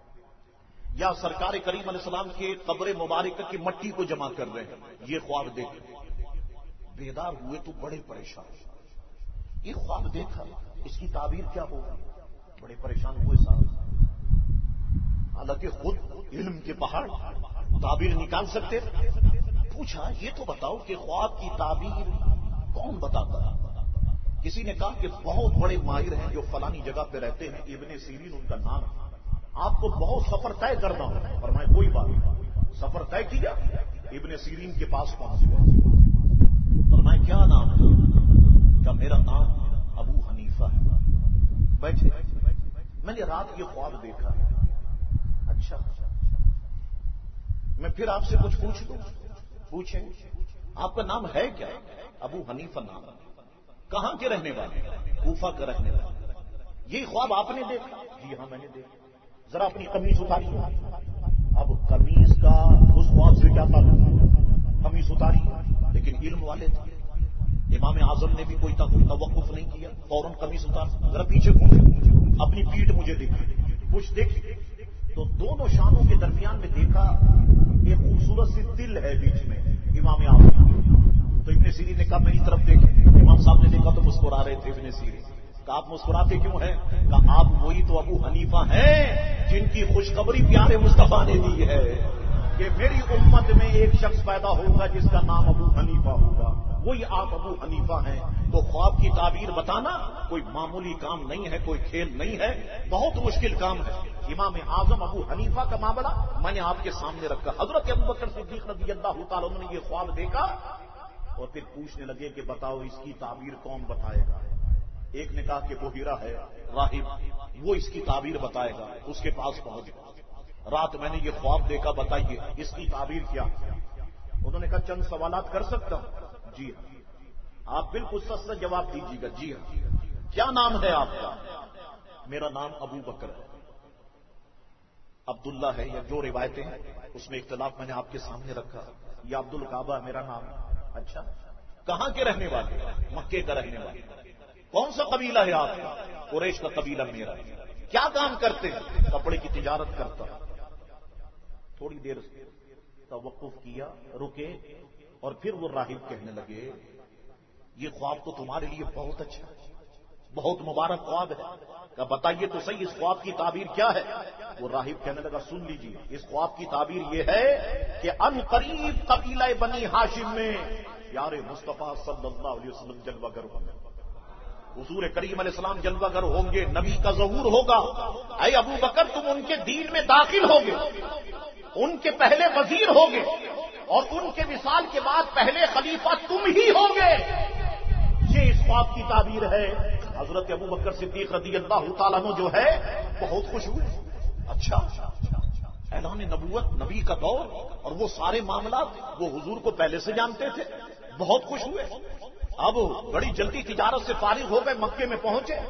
یا سرکار کریم علیہ السلام کے قبر مبارکہ کی مٹی کو جمع کر رہے ہیں، یہ خواب دیکھا. بیدار ہوئے تو بڑے پریشان. یہ خواب دیکھا، اس کی تعبیر کیا ہوگی؟ بڑے پریشان ہوئے صاحب. حالانکہ خود علم کے پہاڑ تعبیر نکال سکتے. پوچھا یہ تو بتاؤ کہ خواب کی تعبیر کون بتاتا ہے؟ کسی نے کہا کہ بہت بڑے ماہر ہیں جو فلانی جگہ پہ رہتے ہیں، ابن سیرین ان کا نام ہے. آپ کو بہت سفر طے کرنا ہو. فرمائے کوئی بات نہیں. سفر طے کیا، ابن سیرین کے پاس پہنچ گئے. فرمائے کیا نام ہے؟ کہ میرا نام ابو حنیفہ ہے. بیٹھے، میں نے رات یہ خواب دیکھا ہے. اچھا میں پھر آپ سے کچھ پوچھ دوں؟ پوچھیں. آپ کا نام ہے کیا؟ ابو حنیفہ نام. کہاں کے رہنے والے؟ کوفہ کا رہنے والے. یہ خواب آپ نے دیکھا؟ جی ہاں میں نے دیکھا. ذرا اپنی قمیص اتاری. اب قمیص کا اس خواب سے کیا تعلق؟ قمیص اتاری، لیکن علم والے تھے. امام اعظم نے بھی کوئی توقف نہیں کیا، فوراً قمیص اتار. ذرا پیچھے گھومے، اپنی پیٹھ مجھے دیکھی، کچھ دیکھی تو دونوں شانوں کے درمیان میں دیکھا ایک خوبصورت سی دل ہے بیچ میں امام اعظم. تو ابن سیرین نے کہا میری طرف دیکھیں. امام صاحب نے دیکھا تو مسکرا رہے تھے. ابن سیرین کہا آپ مسکراتے کیوں ہیں؟ کہا آپ وہی تو ابو حنیفہ ہیں جن کی خوشخبری پیارے مصطفیٰ نے دی ہے کہ میری امت میں ایک شخص پیدا ہوگا جس کا نام ابو حنیفہ ہوگا. وہی آپ ابو حنیفہ ہیں. تو خواب کی تعبیر بتانا کوئی معمولی کام نہیں ہے، کوئی کھیل نہیں ہے، بہت مشکل کام ہے. امام اعظم ابو حنیفہ کا معاملہ میں نے آپ کے سامنے رکھا. حضرت ابوبکر صدیق رضی اللہ تعالیٰ عنہ نے یہ خواب دیکھا اور پھر پوچھنے لگے کہ بتاؤ اس کی تعبیر کون بتائے گا؟ ایک نے کہا کہ وہ ہیرا ہے راہب، وہ اس کی تعبیر بتائے گا. اس کے پاس پہنچ گیا. رات میں نے یہ خواب دیکھا، بتائیے اس کی تعبیر کیا؟ انہوں نے کہا چند سوالات کر سکتا ہوں؟ جی ہاں. آپ بالکل سچ سے جواب دیجیے گا. جی ہاں. کیا نام ہے آپ کا؟ میرا نام ابو بکر ہے. عبداللہ ہے یا جو روایتیں ہیں اس میں اختلاف میں نے آپ کے سامنے رکھا. یا عبد الکعبہ میرا نام ہے. اچھا کہاں کے رہنے والے؟ مکے کا رہنے والے. کون سا قبیلہ ہے آپ کا؟ قریش کا قبیلہ میرا. کیا کام کرتے ہیں؟ کپڑے کی تجارت کرتا. تھوڑی دیر توقف کیا، رکے اور پھر وہ راہب کہنے لگے یہ خواب تو تمہارے لیے بہت اچھا ہے، بہت مبارک خواب ہے. کہ بتائیے تو صحیح اس خواب کی تعبیر کیا ہے؟ وہ راہب کہنے لگا سن لیجیے، اس خواب کی تعبیر یہ ہے کہ ان قریب قبیلہ بنی ہاشم میں یار مصطفیٰ صلی اللہ علیہ وسلم جلوہ گر ہوں گے. حضور کریم علیہ السلام جلوہ گر ہوں گے، نبی کا ظہور ہوگا. اے ابو بکر تم ان کے دین میں داخل ہوگے، ان کے پہلے وزیر ہوگے اور ان کے وصال کے بعد پہلے خلیفہ تم ہی ہوگے. یہ اس خواب کی تعبیر ہے. حضرت ابو بکر صدیق رضی اللہ تعالیٰ عنہ جو ہے بہت خوش ہوئے. اچھا اعلان نبوت، نبی کا دور اور وہ سارے معاملات وہ حضور کو پہلے سے جانتے تھے. بہت خوش ہوئے. اب بڑی جلدی تجارت سے فارغ ہو گئے، مکے میں پہنچے.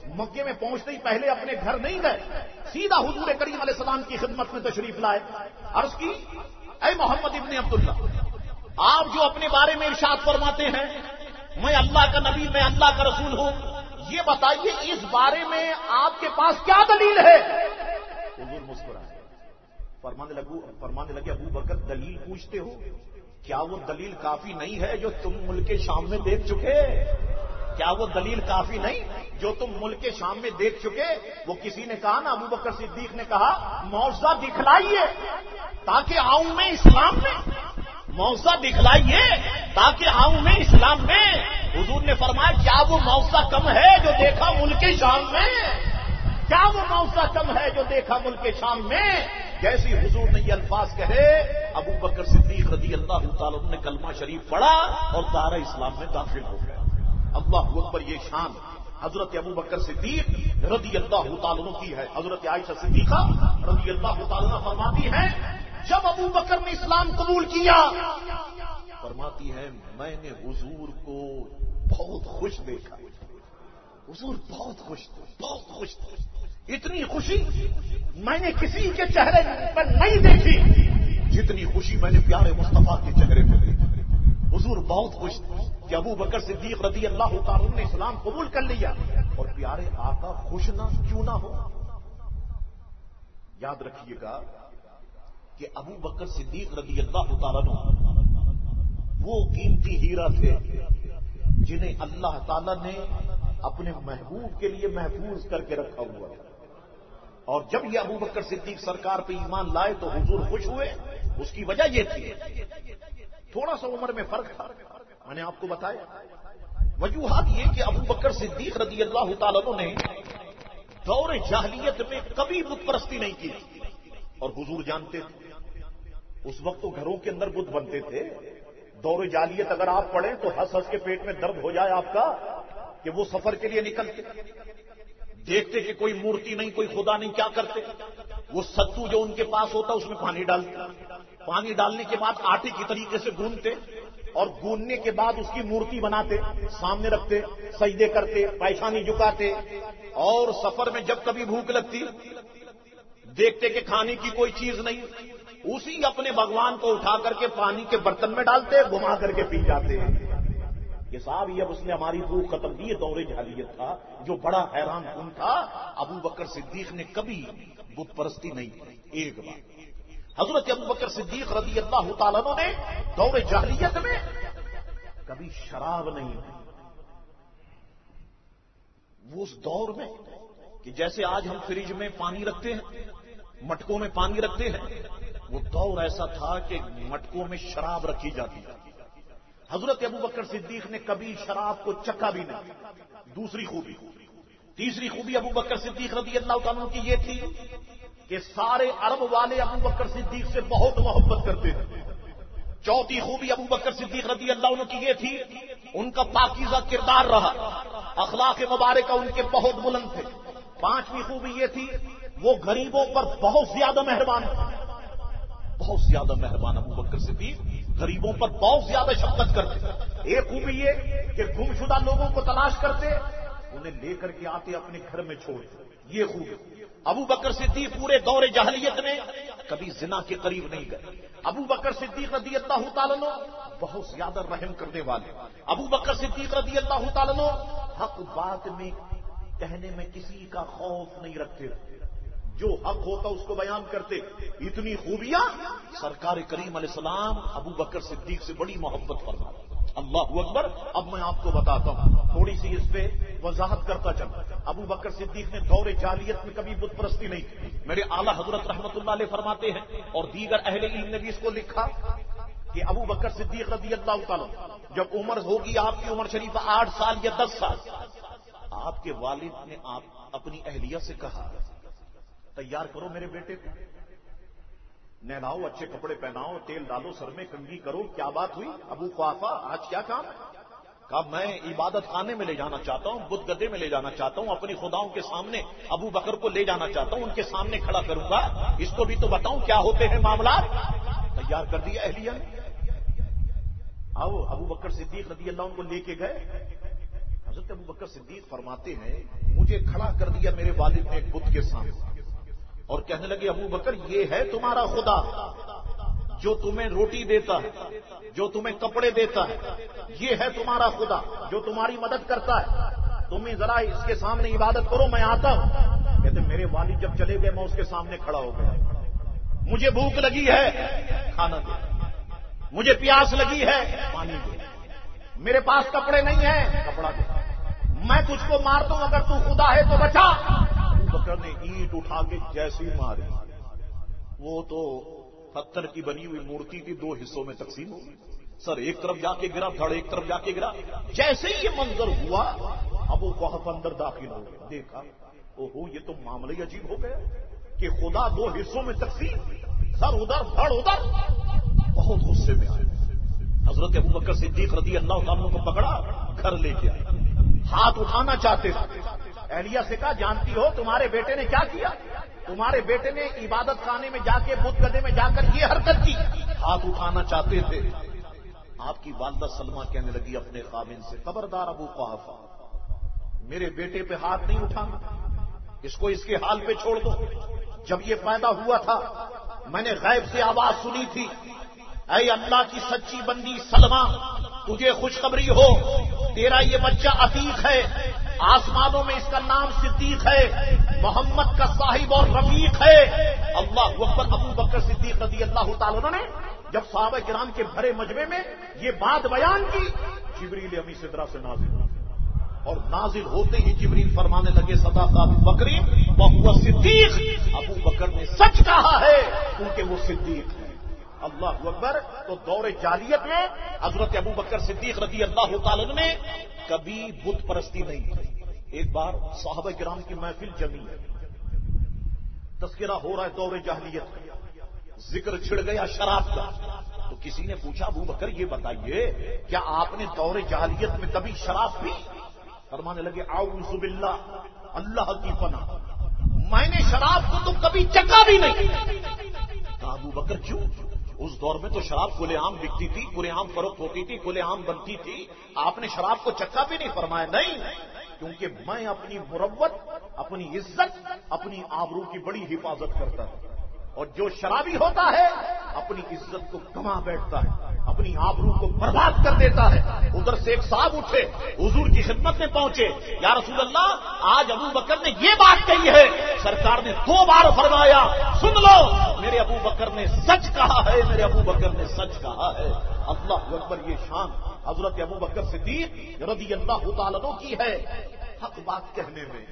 مکے میں پہنچتے ہی پہلے اپنے گھر نہیں گئے، سیدھا حضور کریم علیہ السلام کی خدمت میں تشریف لائے. عرض کی اے محمد ابن عبداللہ، آپ جو اپنے بارے میں ارشاد فرماتے ہیں میں اللہ کا نبی، میں اللہ کا رسول ہوں، یہ بتائیے اس بارے میں آپ کے پاس کیا دلیل ہے؟ حضور مسکرائے، فرمانے لگے ابو بکر دلیل پوچھتے ہو؟ کیا وہ دلیل کافی نہیں ہے جو تم ملک شام میں دیکھ چکے؟ کیا وہ دلیل کافی نہیں جو تم ملک شام میں دیکھ چکے؟ وہ کسی نے کہا نا، ابو بکر صدیق نے کہا معجزہ دکھلائیے تاکہ آؤں میں اسلام میں، معجزہ دکھلائیے تاکہ آؤں میں اسلام میں. حضور نے فرمایا کیا وہ معجزہ کم ہے جو دیکھا ملک شام میں؟ کیا وہ معجزہ کم ہے جو دیکھا ملک شام میں؟ جیسی حضور نے یہ الفاظ کہے، ابو بکر صدیق رضی اللہ تعالیٰ نے کلمہ شریف پڑھا اور دار اسلام میں داخل ہو گیا. اللہ اکبر، یہ شان حضرت ابو بکر صدیق رضی اللہ تعالیٰ کی ہے. حضرت عائشہ صدیقہ رضی اللہ تعالیٰ فرماتی ہیں جب ابو بکر نے اسلام قبول کیا، فرماتی ہے میں نے حضور کو بہت خوش دیکھا. حضور بہت خوش تھے، بہت خوش تھے. اتنی خوشی میں نے کسی کے چہرے پر نہیں دیکھی جتنی خوشی میں نے پیارے مصطفیٰ کے چہرے پر دیکھی. حضور بہت خوش تھے کہ ابو بکر صدیق رضی اللہ تعالیٰ نے اسلام قبول کر لیا. اور پیارے آقا خوش نہ کیوں نہ ہو؟ یاد رکھیے گا کہ ابو بکر صدیق رضی اللہ تعالیٰ وہ قیمتی ہیرا تھے جنہیں اللہ تعالیٰ نے اپنے محبوب کے لیے محفوظ کر کے رکھا ہوا ہے. اور جب یہ ابو بکر صدیق سرکار پہ ایمان لائے تو حضور خوش ہوئے. اس کی وجہ یہ تھی تھوڑا سا عمر میں فرق تھا، میں نے آپ کو بتایا. وجوہات یہ کہ ابو بکر صدیق رضی اللہ تعالیٰ نے دور جاہلیت میں کبھی بت پرستی نہیں کی. اور حضور جانتے تھے اس وقت تو گھروں کے اندر بت بنتے تھے. دور جاہلیت اگر آپ پڑھیں تو ہنس ہنس کے پیٹ میں درد ہو جائے آپ کا کہ وہ سفر کے لیے نکلتے، دیکھتے کہ کوئی مورتی نہیں، کوئی خدا نہیں، کیا کرتے؟ وہ ستو جو ان کے پاس ہوتا اس میں پانی ڈالتے، پانی ڈالنے کے بعد آٹے کی طریقے سے گوندتے اور گوندنے کے بعد اس کی مورتی بناتے، سامنے رکھتے، سجدے کرتے، پیشانی جھکاتے. اور سفر میں جب کبھی بھوک لگتی دیکھتے کہ کھانے کی کوئی چیز نہیں، اسی اپنے بھگوان کو اٹھا کر کے پانی کے برتن میں ڈالتے، گھما کر کے پی جاتے. یہ صاحب یہ اب اس نے ہماری روح ختم کی. یہ دور جاہلیت تھا جو بڑا حیران کن تھا. ابو بکر صدیق نے کبھی بت پرستی نہیں کی. ایک بات حضرت ابو بکر صدیق رضی اللہ تعالیٰ نے دور جاہلیت میں کبھی شراب نہیں پی. وہ اس دور میں کہ جیسے آج ہم فریج میں پانی رکھتے ہیں، مٹکوں میں پانی رکھتے ہیں، وہ دور ایسا تھا کہ مٹکوں میں شراب رکھی جاتی ہے. حضرت ابو بکر صدیق نے کبھی شراب کو چکھا بھی نہیں. دوسری خوبی، تیسری خوبی ابو بکر صدیق رضی اللہ تعالیٰ کی یہ تھی کہ سارے عرب والے ابو بکر صدیق سے بہت محبت کرتے تھے. چوتھی خوبی ابو بکر صدیق رضی اللہ عنہ کی یہ تھی ان کا پاکیزہ کردار رہا، اخلاق مبارکہ ان کے بہت بلند تھے. پانچویں خوبی یہ تھی وہ غریبوں پر بہت زیادہ مہربان تھے. بہت زیادہ مہربان ابو بکر صدیق غریبوں پر بہت زیادہ شفقت کرتے. ایک خوبی یہ کہ گمشدہ لوگوں کو تلاش کرتے، انہیں لے کر کے آتے اپنے گھر میں چھوڑتے. یہ خوبی. ابو بکر صدیق پورے دور جاہلیت میں کبھی زنا کے قریب نہیں گئے. ابو بکر صدیق رضی اللہ تعالیٰ عنہ بہت زیادہ رحم کرنے والے. ابو بکر صدیق رضی اللہ تعالیٰ عنہ حق بات میں کہنے میں کسی کا خوف نہیں رکھتے، جو حق ہوتا اس کو بیان کرتے. اتنی خوبیاں سرکار کریم علیہ السلام ابو بکر صدیق سے بڑی محبت فرماتے. اللہ اکبر. اب میں آپ کو بتاتا ہوں، تھوڑی سی اس پہ وضاحت کرتا چلوں. ابو بکر صدیق نے دور جاہلیت میں کبھی بت پرستی نہیں کی. میرے اعلیٰ حضرت رحمت اللہ علیہ فرماتے ہیں اور دیگر اہل علم نے بھی اس کو لکھا کہ ابو بکر صدیق رضی اللہ تعالیٰ جب عمر ہوگی آپ کی عمر شریف 8 سال یا 10 سال، آپ کے والد نے آپ اپنی اہلیہ سے کہا تیار کرو میرے بیٹے کو، نہلاؤ، اچھے کپڑے پہناؤ، تیل ڈالو، سر میں کنگھی کرو. کیا بات ہوئی ابو قحافہ، آج کیا کام؟ کہا میں عبادت خانے میں لے جانا چاہتا ہوں، بت گدے میں لے جانا چاہتا ہوں، اپنی خداؤں کے سامنے ابو بکر کو لے جانا چاہتا ہوں، ان کے سامنے کھڑا کروں گا، اس کو بھی تو بتاؤں کیا ہوتے ہیں معاملات. تیار کر دیا اہلیہ نے. آؤ ابو بکر صدیق رضی اللہ عنہ کو لے کے گئے. حضرت ابو بکر صدیق فرماتے ہیں مجھے مجھے کھڑا کر دیا میرے والد نے ایک بت کے سامنے اور کہنے لگے ابو بکر یہ ہے تمہارا خدا جو تمہیں روٹی دیتا ہے، جو تمہیں کپڑے دیتا ہے، یہ ہے تمہارا خدا جو تمہاری مدد کرتا ہے، تم ذرا اس کے سامنے عبادت کرو، میں آتا ہوں۔ کہتے میرے والد جب چلے گئے میں اس کے سامنے کھڑا ہو گیا، مجھے بھوک لگی ہے کھانا دے، مجھے پیاس لگی ہے پانی دے، میرے پاس کپڑے نہیں ہیں کپڑا دے، میں تجھ کو مارتا ہوں اگر تو خدا ہے تو بچا۔ ابو بکر نے اینٹ اٹھا کے جیسی ماری، وہ تو پتھر کی بنی ہوئی مورتی تھی، دو حصوں میں تقسیم ہو گئی، سر ایک طرف جا کے گرا، دھڑ ایک طرف جا کے گرا۔ جیسے ہی یہ منظر ہوا ابو قحف اندر داخل ہو گیا، دیکھا اوہو یہ تو معاملہ ہی عجیب ہو گیا کہ خدا دو حصوں میں تقسیم، سر ادھر دھڑ ادھر، بہت غصے میں آئے۔ حضرت ابو بکر صدیق رضی اللہ تعالیٰ کو پکڑا، گھر لے کے آئے، ہاتھ اٹھانا چاہتے تھے۔ اہلیہ سے کہا جانتی ہو تمہارے بیٹے نے کیا کیا؟ تمہارے بیٹے نے عبادت خانے میں جا کے بت گدے میں جا کر یہ حرکت کی، ہاتھ اٹھانا چاہتے تھے۔ آپ کی والدہ سلمہ کہنے لگی اپنے خاوند سے خبردار ابو قحافہ، میرے بیٹے پہ ہاتھ نہیں اٹھانا، اس کو اس کے حال پہ چھوڑ دو۔ جب یہ پیدا ہوا تھا میں نے غیب سے آواز سنی تھی، اے اللہ کی سچی بندی سلمہ تجھے خوشخبری ہو، تیرا یہ بچہ عتیق ہے، آسمانوں میں اس کا نام صدیق ہے، محمد کا صاحب اور رفیق ہے۔ اللہ اکبر۔ ابو بکر صدیق رضی اللہ تعالیٰ نے جب صحابہ کرام کے بھرے مجمع میں یہ بات بیان کی، جبریل امی سدرا سے نازل ہوئی، اور نازل ہوتے ہی جبریل فرمانے لگے صدق ابو بکر وہو صدیق، ابو بکر نے سچ کہا ہے کیونکہ وہ صدیق ہے۔ اللہ اکبر۔ تو دور جاہلیت میں حضرت ابو بکر صدیق رضی اللہ تعالیٰ نے کبھی بت پرستی نہیں کی۔ ایک بار صحابہ کرام کی محفل جمی ہے، تذکرہ ہو رہا ہے دور جاہلیت کا، ذکر چھڑ گیا شراب کا، تو کسی نے پوچھا ابو بکر یہ بتائیے کیا آپ نے دور جاہلیت میں کبھی شراب پی؟ فرمانے لگے اعوذ باللہ، اللہ کی پناہ، میں نے شراب کو تو کبھی چکھا بھی نہیں۔ کہا ابو بکر کیوں؟ اس دور میں تو شراب کھلے عام بکتی تھی، کھلے عام فروخت ہوتی تھی، کھلے عام بنتی تھی، آپ نے شراب کو چکھا بھی نہیں؟ فرمایا نہیں، کیونکہ میں اپنی مروت، اپنی عزت، اپنی آبرو کی بڑی حفاظت کرتا ہوں، اور جو شرابی ہوتا ہے اپنی عزت کو گنوا بیٹھتا ہے، اپنی آبرو کو برباد کر دیتا ہے۔ ادھر سے ایک صاحب اٹھے، حضور کی خدمت میں پہنچے، یا رسول اللہ آج ابو بکر نے یہ بات کہی ہے۔ سرکار نے 2 بار فرمایا سن لو، میرے ابو بکر نے سچ کہا ہے، میرے ابو بکر نے سچ کہا ہے۔ اللہ اکبر۔ یہ شان حضرت ابو بکر صدیق رضی اللہ تعالیٰ عنہ کی ہے، حق بات کہنے میں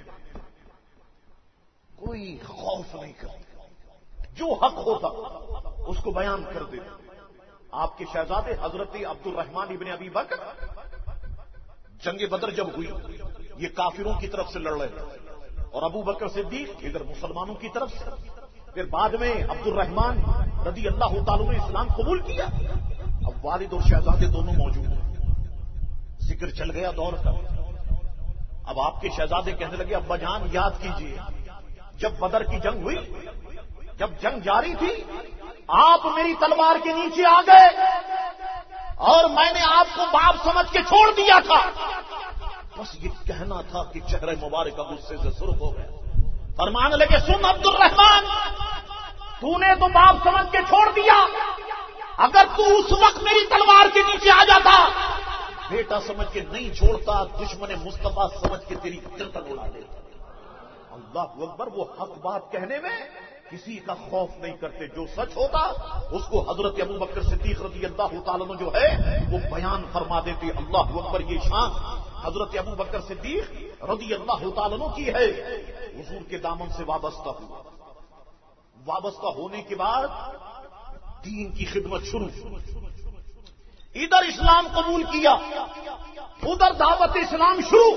کوئی خوف نہیں کرتا، جو حق ہوتا اس کو بیان کر دیتے۔ آپ کے شہزادے حضرت عبد الرحمن ابن ابی بکر، جنگ بدر جب ہوئی یہ کافروں کی طرف سے لڑ رہے تھے اور ابو بکر صدیق ادھر مسلمانوں کی طرف سے۔ پھر بعد میں عبد الرحمن رضی اللہ تعالیٰ نے اسلام قبول کیا۔ اب والد اور شہزادے دونوں موجود ہیں، ذکر چل گیا دور کا۔ اب آپ کے شہزادے کہنے لگے ابا جان یاد کیجیے جب بدر کی جنگ ہوئی، جب جنگ جاری تھی، آپ میری تلوار کے نیچے آ گئے اور میں نے آپ کو باپ سمجھ کے چھوڑ دیا تھا، بس یہ کہنا تھا کہ چہرہ مبارک غصے سے سرخ ہو گئے۔ فرمانے لگے سن عبد الرحمن، تو نے تو باپ سمجھ کے چھوڑ دیا، اگر تو اس وقت میری تلوار کے نیچے آ جاتا، بیٹا سمجھ کے نہیں چھوڑتا، دشمن مصطفیٰ سمجھ کے تیری گردن اڑا دیتا۔ اللہ اکبر۔ وہ حق بات کہنے میں کسی کا خوف نہیں کرتے، جو سچ ہوتا اس کو حضرت ابو بکر صدیق رضی اللہ تعالیٰ عنہ جو ہے وہ بیان فرما دیتے۔ اللہ اکبر۔ یہ شان حضرت ابو بکر صدیق رضی اللہ تعالیٰ عنہ کی ہے، حضور کے دامن سے وابستہ ہوا، وابستہ ہونے کے بعد دین کی خدمت شروع، ادھر اسلام قبول کیا، ادھر دعوت اسلام شروع،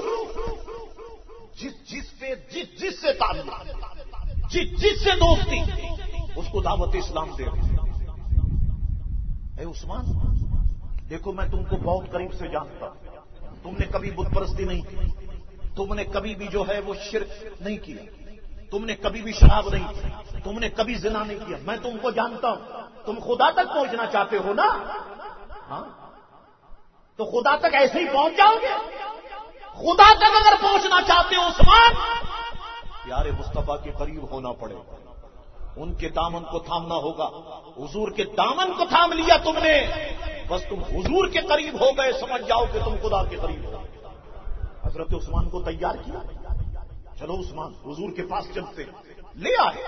جس سے تعلق، جس سے دوستی، اس کو دعوت اسلام دے رہے۔ اے عثمان دیکھو میں تم کو بہت قریب سے جانتا ہوں، تم نے کبھی بت پرستی نہیں کی، تم نے کبھی بھی جو ہے وہ شرک نہیں کیا، تم نے کبھی بھی شراب نہیں کی، تم نے کبھی زنا نہیں کیا، میں تم کو جانتا ہوں، تم خدا تک پہنچنا چاہتے ہو نا؟ ہاں تو خدا تک ایسے ہی پہنچ جاؤ گے؟ خدا تک اگر پہنچنا چاہتے ہو عثمان، پیارے مصطفیٰ کے قریب ہونا پڑے، ان کے دامن کو تھامنا ہوگا۔ حضور کے دامن کو تھام لیا تم نے، بس تم حضور کے قریب ہو گئے، سمجھ جاؤ کہ تم خدا کے قریب ہو۔ حضرت عثمان کو تیار کیا، چلو عثمان حضور کے پاس چلتے، لے آئے۔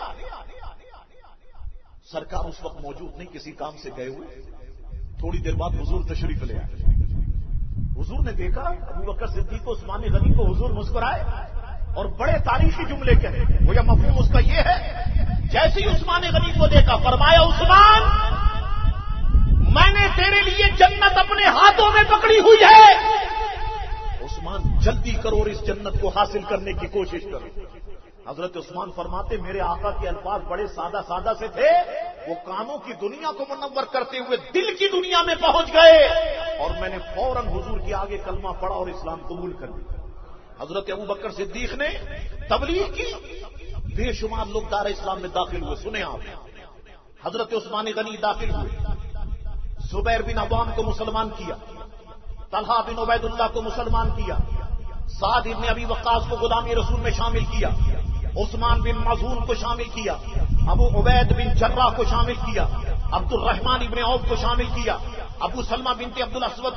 سرکار اس وقت موجود نہیں، کسی کام سے گئے ہوئے۔ تھوڑی دیر بعد حضور تشریف لے آئے۔ حضور نے دیکھا ابو بکر صدیق کو، عثمان غنی کو، حضور مسکرائے اور بڑے تاریخی جملے کہے۔ وہ یا مفہوم اس کا یہ ہے، جیسے ہی عثمان غنی کو دیکھا فرمایا عثمان میں نے تیرے لیے جنت اپنے ہاتھوں میں پکڑی ہوئی ہے، عثمان جلدی کرو اور اس جنت کو حاصل کرنے کی کوشش کرو۔ حضرت عثمان فرماتے میرے آقا کے الفاظ بڑے سادہ سادہ سے تھے، وہ کانوں کی دنیا کو منور کرتے ہوئے دل کی دنیا میں پہنچ گئے، اور میں نے فوراً حضور کے آگے کلمہ پڑھا اور اسلام قبول کر لیا۔ حضرت ابو بکر صدیق نے تبلیغ کی، بے شمار لوگ دار اسلام میں داخل ہوئے۔ سنیں آپ، حضرت عثمان غنی داخل ہوئے، زبیر بن عوام کو مسلمان کیا، طلحہ بن عبید اللہ کو مسلمان کیا، سعد بن ابی وقاص کو غلامی رسول میں شامل کیا، عثمان بن مظعون کو شامل کیا، ابو عبید بن جراح کو شامل کیا، عبد الرحمن بن عوف کو شامل کیا، ابو سلمہ بنت عبد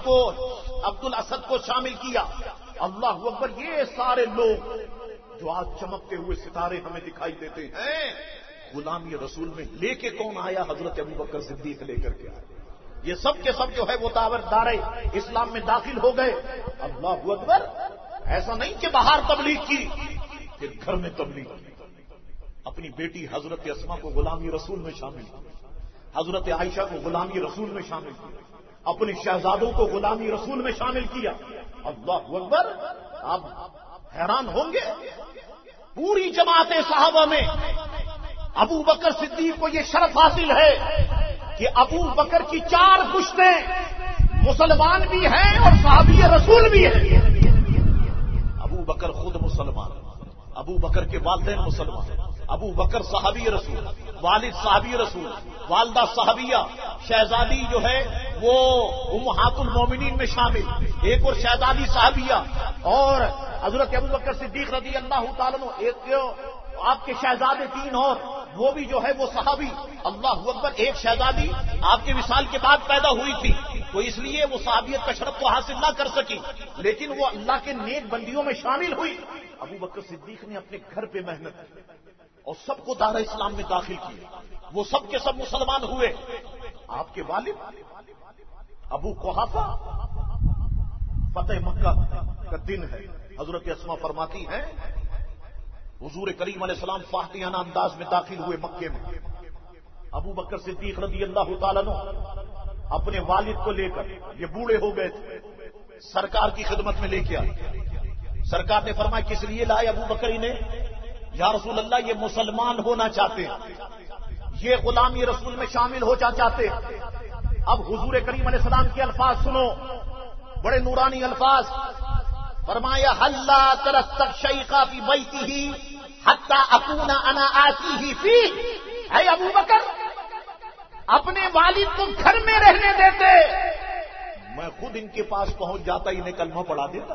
الاسد کو شامل کیا۔ اللہ اکبر، یہ سارے لوگ جو آج چمکتے ہوئے ستارے ہمیں دکھائی دیتے ہیں، غلامی رسول میں لے کے کون آیا؟ حضرت ابو بکر صدیق لے کر کے آئے۔ یہ سب کے سب جو ہے وہ دار اسلام میں داخل ہو گئے۔ اللہ اکبر، ایسا نہیں کہ باہر تبلیغ کی، پھر گھر میں تبلیغ کی۔ اپنی بیٹی حضرت اسما کو غلامی رسول میں شامل کیا، حضرت عائشہ کو غلامی رسول میں شامل کیا، اپنے شہزادوں کو غلامی رسول میں شامل کیا۔ اللہ اکبر، آپ حیران ہوں گے، پوری جماعت صحابہ میں ابو بکر صدیق کو یہ شرف حاصل ہے کہ ابو بکر کی 4 پشتیں مسلمان بھی ہیں اور صحابی رسول بھی ہیں۔ ابو بکر خود مسلمان، ابو بکر کے والدین مسلمان، ابو بکر صحابی رسول، والد صحابی رسول، والدہ صحابیہ، شہزادی جو ہے وہ امہات المومنین میں شامل، ایک اور شہزادی صحابیہ، اور حضرت ابو بکر صدیق رضی اللہ تعالیٰ عنہ، ایک آپ کے شہزادے 3 اور وہ بھی جو ہے وہ صحابی۔ اللہ اکبر، ایک شہزادی آپ کے وصال کے بعد پیدا ہوئی تھی، تو اس لیے وہ صحابیت کا شرف تو حاصل نہ کر سکی، لیکن وہ اللہ کے نیک بندیوں میں شامل ہوئی۔ ابو بکر صدیق نے اپنے گھر پہ محنت کی اور سب کو دار اسلام میں داخل کیا، وہ سب کے سب مسلمان ہوئے۔ آپ کے والد ابو قحافہ، فتح مکہ کا دن ہے، حضرت اسما فرماتی ہیں حضور کریم علیہ السلام فاتحانہ انداز میں داخل ہوئے مکے میں۔ ابو بکر صدیق رضی اللہ تعالیٰ عنہ اپنے والد کو لے کر، یہ بوڑھے ہو گئے تھے، سرکار کی خدمت میں لے کے آئے۔ سرکار نے فرمایا کس لیے لائے ابو بکر انہیں؟ یا رسول اللہ یہ مسلمان ہونا چاہتے ہیں، یہ غلامی رسول میں شامل ہونا چاہتے ہیں۔ اب حضور کریم علیہ السلام کے الفاظ سنو، بڑے نورانی الفاظ۔ فرمایا حلا ترستغشیقا فی بیتہ حتی اکون انا آتیہ فیہ، اے ابو بکر اپنے والد کو گھر میں رہنے دیتے، میں خود ان کے پاس پہنچ جاتا، انہیں کلمہ پڑھا دیتا۔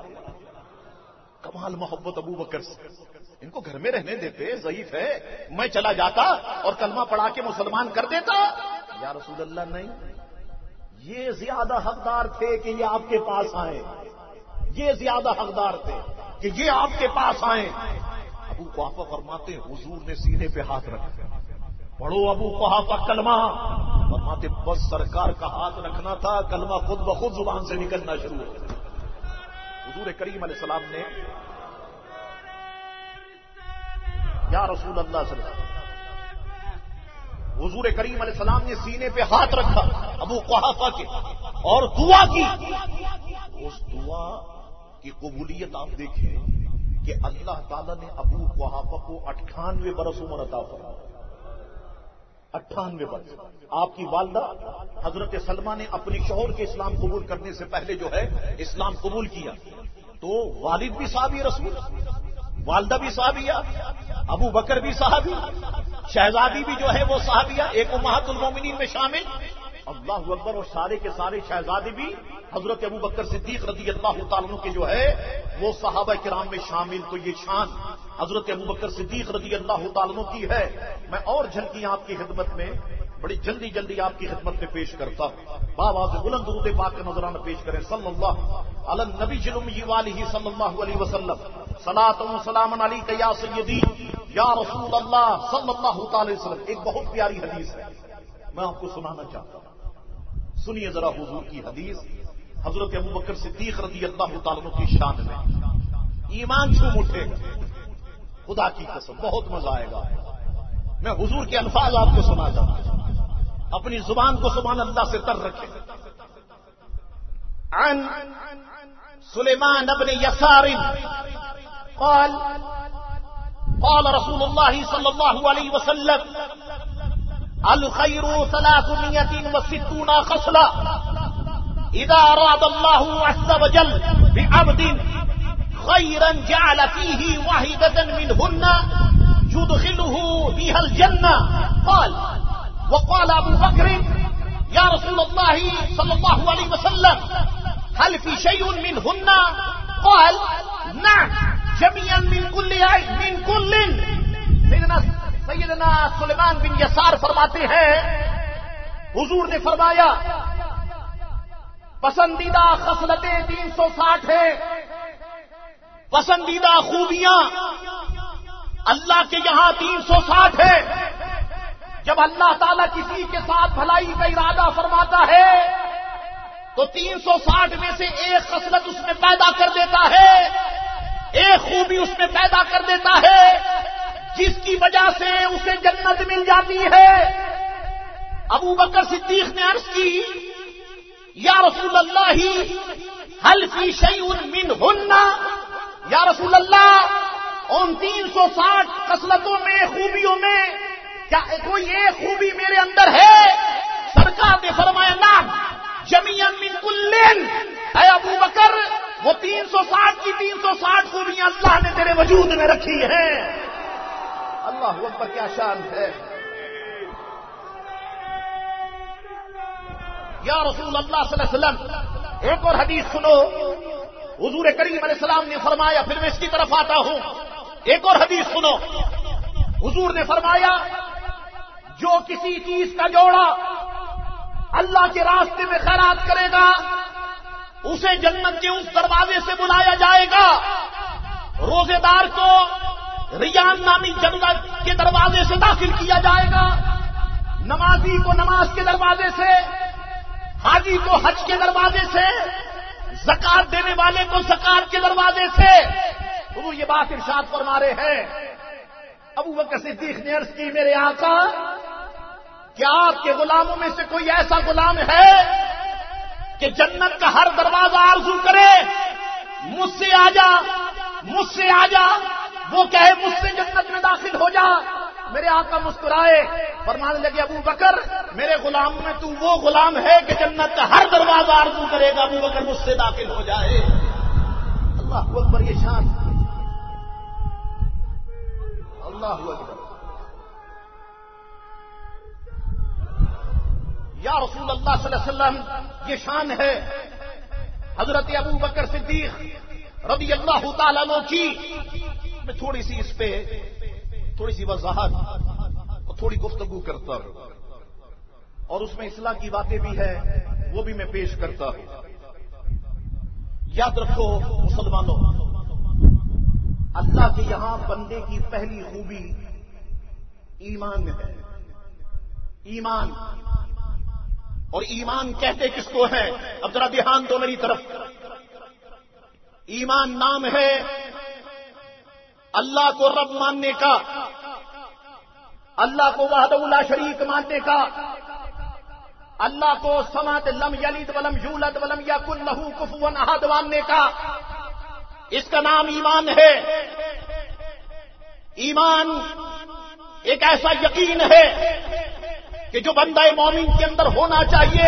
کمال محبت ابو بکر سے، ان کو گھر میں رہنے دیتے، ضعیف ہے، میں چلا جاتا اور کلمہ پڑھا کے مسلمان کر دیتا۔ یا رسول اللہ نہیں، یہ زیادہ حقدار تھے کہ یہ آپ کے پاس آئیں، یہ زیادہ حقدار تھے کہ یہ آپ کے پاس آئیں۔ ابو قحافہ فرماتے حضور نے سینے پہ ہاتھ رکھا، پڑھو ابو قحافہ کلمہ، فرماتے بس سرکار کا ہاتھ رکھنا تھا، کلمہ خود بخود زبان سے نکلنا شروع ہو گیا۔ حضور کریم علیہ السلام نے یا رسول اللہ صلی اللہ علیہ وسلم، حضور کریم علیہ السلام نے سینے پہ ہاتھ رکھا ابو قحافہ کے اور دعا کی۔ اس دعا کی قبولیت آپ دیکھیں کہ اللہ تعالیٰ نے ابو قحافہ کو 98 برس عمر عطا فرمائی، 98 برس۔ آپ کی والدہ حضرت سلمہ نے اپنے شوہر کے اسلام قبول کرنے سے پہلے جو ہے اسلام قبول کیا، تو والد بھی صحابی رسول، والدہ بھی صحابیہ، ابو بکر بھی صحابی، شہزادی بھی جو ہے وہ صحابیہ، ایک امہات المومنین میں شامل۔ اللہ اکبر، اور سارے کے سارے شہزادے بھی حضرت ابو بکر صدیق رضی اللہ تعالیٰ عنہ کے جو ہے وہ صحابہ کرام میں شامل، تو یہ شان حضرت ابو بکر صدیق رضی اللہ تعالیٰ عنہ کی ہے۔ میں اور جھلکیاں آپ کی خدمت میں بڑی جلدی آپ کی خدمت میں پیش کرتا ہوں۔ بآواز بلند درود پاک کا نذرانہ پیش کریں۔ صلی اللہ علی النبی الأمی وآلہ صلی اللہ علیہ وسلم، صلاۃ و سلام علیک یا سیدی یا رسول اللہ صلی اللہ تعالی وسلم۔ ایک بہت پیاری حدیث ہے، میں آپ کو سنانا چاہتا ہوں، سنیے ذرا حضور کی حدیث، حضرت ابو بکر صدیق رضی اللہ تعالیٰ عنہ کی شان میں ایمان چھوم اٹھے گا، خدا کی قسم بہت مزہ آئے گا۔ میں حضور کے الفاظ آپ کو سنا چاہتا ہوں، اپنی زبان کو سبحان اللہ سے تر رکھے۔ عن سلیمان بن یسار قال قال رسول اللہ صلی اللہ علیہ وسلم الخیر 360 خصلة اذا اراد اللہ عز وجل بعبد خيرا جعل فيه واحدة منهن يدخله بها الجنة قال وقال ابو بکر یا رسول اللہ صلی اللہ علیہ وسلم هل في شيء منهن قال نعم جميعا من كل سیدنا سلیمان بن یسار فرماتے ہیں حضور نے فرمایا پسندیدہ خصلتیں 360 ہیں، پسندیدہ خوبیاں اللہ کے یہاں 360 ہے۔ جب اللہ تعالیٰ کسی کے ساتھ بھلائی کا ارادہ فرماتا ہے تو 360 میں سے ایک خصلت اس میں پیدا کر دیتا ہے، ایک خوبی اس میں پیدا کر دیتا ہے جس کی وجہ سے اسے جنت مل جاتی ہے۔ ابو بکر صدیق نے عرض کی یا رسول اللہ هل فی شیء منہن، یا رسول اللہ ان 360 خصلتوں میں خوبیوں میں کیا کوئی ایک خوبی میرے اندر ہے؟ سرکار نے فرمایا نعم جمیعا من کل، اے ابو بکر وہ 360 کی 360 خوبیاں اللہ نے تیرے وجود میں رکھی ہیں۔ اللہ اکبر، کیا شان ہے۔ یا رسول اللہ صلی اللہ علیہ وسلم ایک اور حدیث سنو، حضور کریم علیہ السلام نے فرمایا، پھر میں اس کی طرف آتا ہوں، ایک اور حدیث سنو، حضور نے فرمایا جو کسی چیز کا جوڑا اللہ کے راستے میں خیرات کرے گا اسے جنت کے اس دروازے سے بلایا جائے گا۔ روزے دار کو ریان نامی جنت کے دروازے سے داخل کیا جائے گا، نمازی کو نماز کے دروازے سے، حاجی کو حج کے دروازے سے، زکات دینے والے کو زکات کے دروازے سے۔ وہ یہ بات ارشاد فرما رہے ہیں۔ ابو بکر صدیق نے عرض کی میرے آقا کیا آپ کے غلاموں میں سے کوئی ایسا غلام ہے کہ جنت کا ہر دروازہ آرزو کرے مجھ سے آ جا، مجھ سے آ جا، وہ کہے مجھ سے جنت میں داخل ہو جا؟ میرے آقا مسکرائے، فرمانے لگے ابو بکر میرے غلاموں میں تو وہ غلام ہے کہ جنت کا ہر دروازہ آرزو کرے گا ابو بکر مجھ سے داخل ہو جائے۔ اللہ اکبر، یہ شان، اللہ اکبر۔ یا رسول اللہ صلی اللہ علیہ وسلم یہ شان ہے حضرت ابو بکر صدیق رضی اللہ تعالیٰ عنہ کی۔ میں تھوڑی سی اس پہ تھوڑی سی وضاحت اور تھوڑی گفتگو کرتا ہوں، اور اس میں اصلاح کی باتیں بھی ہیں وہ بھی میں پیش کرتا ہوں۔ یاد رکھو مسلمانوں، اللہ کے یہاں بندے کی پہلی خوبی ایمان ہے، ایمان۔ اور ایمان کہتے کس کو ہے؟ اب ذرا دھیان دو میری طرف۔ ایمان نام ہے اللہ کو رب ماننے کا، اللہ کو وحدہ لا شریک ماننے کا، اللہ کو صمد لم یلد ولم یولد ولم یکن لہ کفوا احد ماننے کا، اس کا نام ایمان ہے۔ ایمان ایک ایسا یقین ہے کہ جو بندہ مومن کے اندر ہونا چاہیے۔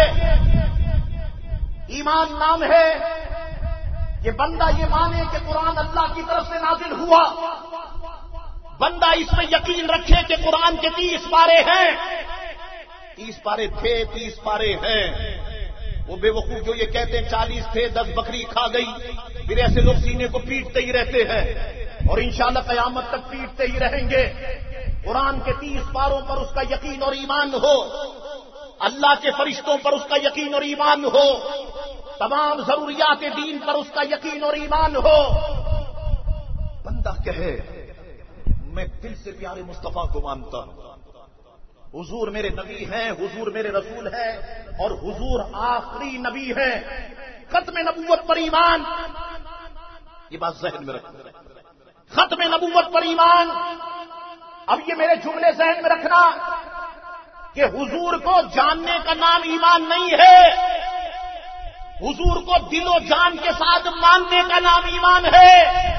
ایمان نام ہے کہ بندہ یہ مانے کہ قرآن اللہ کی طرف سے نازل ہوا، بندہ اس میں یقین رکھے کہ قرآن کے 30 پارے ہیں، 30 پارے تھے، 30 پارے ہیں، وہ بے وقوف جو یہ کہتے ہیں 40 تھے 10 بکری کھا گئی، پھر ایسے لوگ سینے کو پیٹتے ہی رہتے ہیں اور انشاءاللہ قیامت تک پیٹتے ہی رہیں گے۔ قرآن کے 30 پاروں پر اس کا یقین اور ایمان ہو، اللہ کے فرشتوں پر اس کا یقین اور ایمان ہو، تمام ضروریات دین پر اس کا یقین اور ایمان ہو۔ بندہ کہے میں دل سے پیارے مصطفیٰ کو مانتا ہوں، حضور میرے نبی ہیں، حضور میرے رسول ہیں اور حضور آخری نبی ہیں، ختم نبوت پر ایمان۔ یہ بات ذہن میں رکھنا، ختم نبوت پر ایمان۔ اب یہ میرے جملے ذہن میں رکھنا کہ حضور کو جاننے کا نام ایمان نہیں ہے، حضور کو دل و جان کے ساتھ ماننے کا نام ایمان ہے۔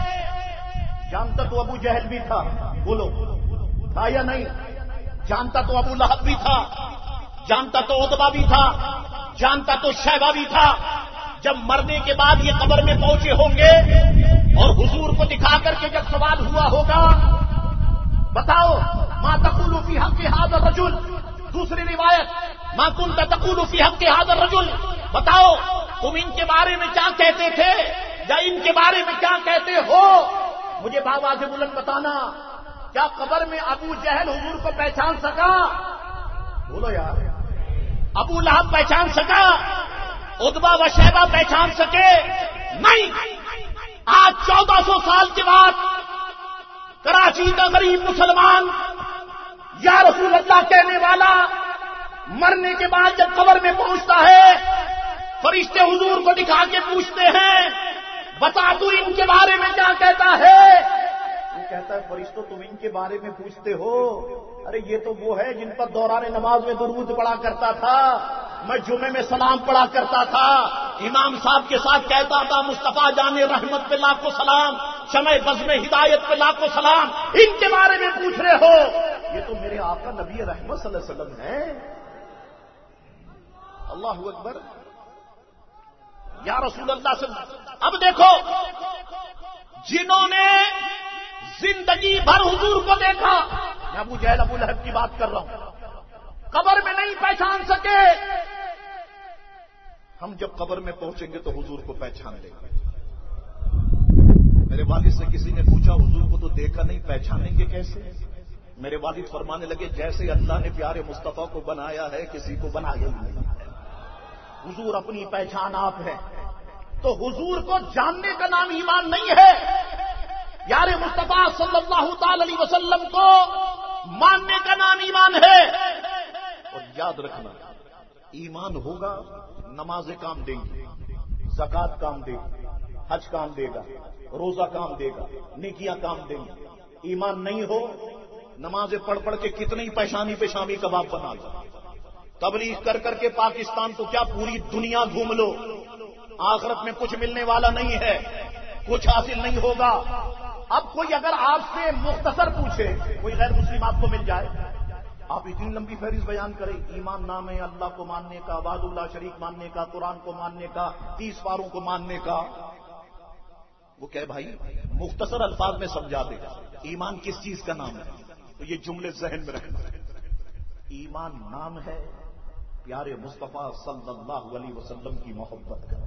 جانتا تو ابو جہل بھی تھا، بولو تھا یا نہیں؟ جانتا تو ابو لہب بھی تھا، جانتا تو عتبہ بھی تھا، جانتا تو شیبہ بھی تھا۔ جب مرنے کے بعد یہ قبر میں پہنچے ہوں گے اور حضور کو دکھا کر کے جب سوال ہوا ہوگا، بتاؤ ما تقول فی حق ھذا الرجل، دوسری روایت ما کنت تقول فی حق ھذا الرجل، بتاؤ تم ان کے بارے میں کیا کہتے تھے یا ان کے بارے میں کیا کہتے ہو؟ مجھے بابا سے بلند بتانا، کیا قبر میں ابو جہل حضور کو پہچان سکا؟ بولو یار، ابو لہب پہچان سکا؟ عتبہ و شیبہ پہچان سکے؟ نہیں۔ آج 1400 سال کے بعد کراچی کا غریب مسلمان یا رسول اللہ کہنے والا مرنے کے بعد جب قبر میں پہنچتا ہے، فرشتے حضور کو دکھا کے پوچھتے ہیں بتا تو ان کے بارے میں کیا کہتا ہے؟ وہ کہتا ہے فرشتوں تم ان کے بارے میں پوچھتے ہو، ارے یہ تو وہ ہے جن پر دوران نماز میں درود پڑھا کرتا تھا، میں جمعے میں سلام پڑھا کرتا تھا، امام صاحب کے ساتھ کہتا تھا مصطفیٰ جان رحمت پہ لاکھوں سلام، شمع بزم ہدایت پہ لاکھوں سلام، ان کے بارے میں پوچھ رہے ہو؟ یہ تو میرے آقا نبی رحمت صلی اللہ علیہ وسلم ہیں۔ اللہ اکبر، یا رسول اللہ صلی اللہ علیہ وسلم۔ اب دیکھو، جنہوں نے زندگی بھر حضور کو دیکھا، میں ابو جہل ابو لہب کی بات کر رہا ہوں، قبر میں نہیں پہچان سکے، ہم جب قبر میں پہنچیں گے تو حضور کو پہچان لیں گے۔ میرے والد سے کسی نے پوچھا حضور کو تو دیکھا نہیں، پہچانیں گے کیسے؟ میرے والد فرمانے لگے جیسے اللہ نے پیارے مصطفیٰ کو بنایا ہے کسی کو بنایا ہی نہیں ہے، حضور اپنی پہچان آپ ہے۔ تو حضور کو جاننے کا نام ایمان نہیں ہے، یار مصطفیٰ صلی اللہ تعالی علیہ وسلم کو ماننے کا نام ایمان ہے۔ اور یاد رکھنا، ایمان ہوگا نمازیں کام دیں گی، زکوٰۃ کام دے گی، حج کام دے گا، روزہ کام دے گا، نیکیاں کام دیں گی۔ ایمان نہیں ہو، نمازیں پڑھ پڑھ کے کتنے ہی پیشانی پہ شامی کباب بنا لو، تبلیغ کر کر کے پاکستان تو کیا پوری دنیا گھوم لو، آخرت میں کچھ ملنے والا نہیں ہے، کچھ حاصل نہیں ہوگا۔ اب کوئی اگر آپ سے مختصر پوچھے، کوئی غیر مسلم آپ کو مل جائے، آپ اتنی لمبی فہرست بیان کریں، ایمان نام ہے اللہ کو ماننے کا، وحدہ لا شریک ماننے کا، قرآن کو ماننے کا، 30 پاروں کو ماننے کا، وہ کہ بھائی مختصر الفاظ میں سمجھا دے ایمان کس چیز کا نام ہے، تو یہ جملے ذہن میں رکھنا۔ ایمان نام ہے پیارے مصطفیٰ صلی اللہ علیہ وسلم کی محبت کا۔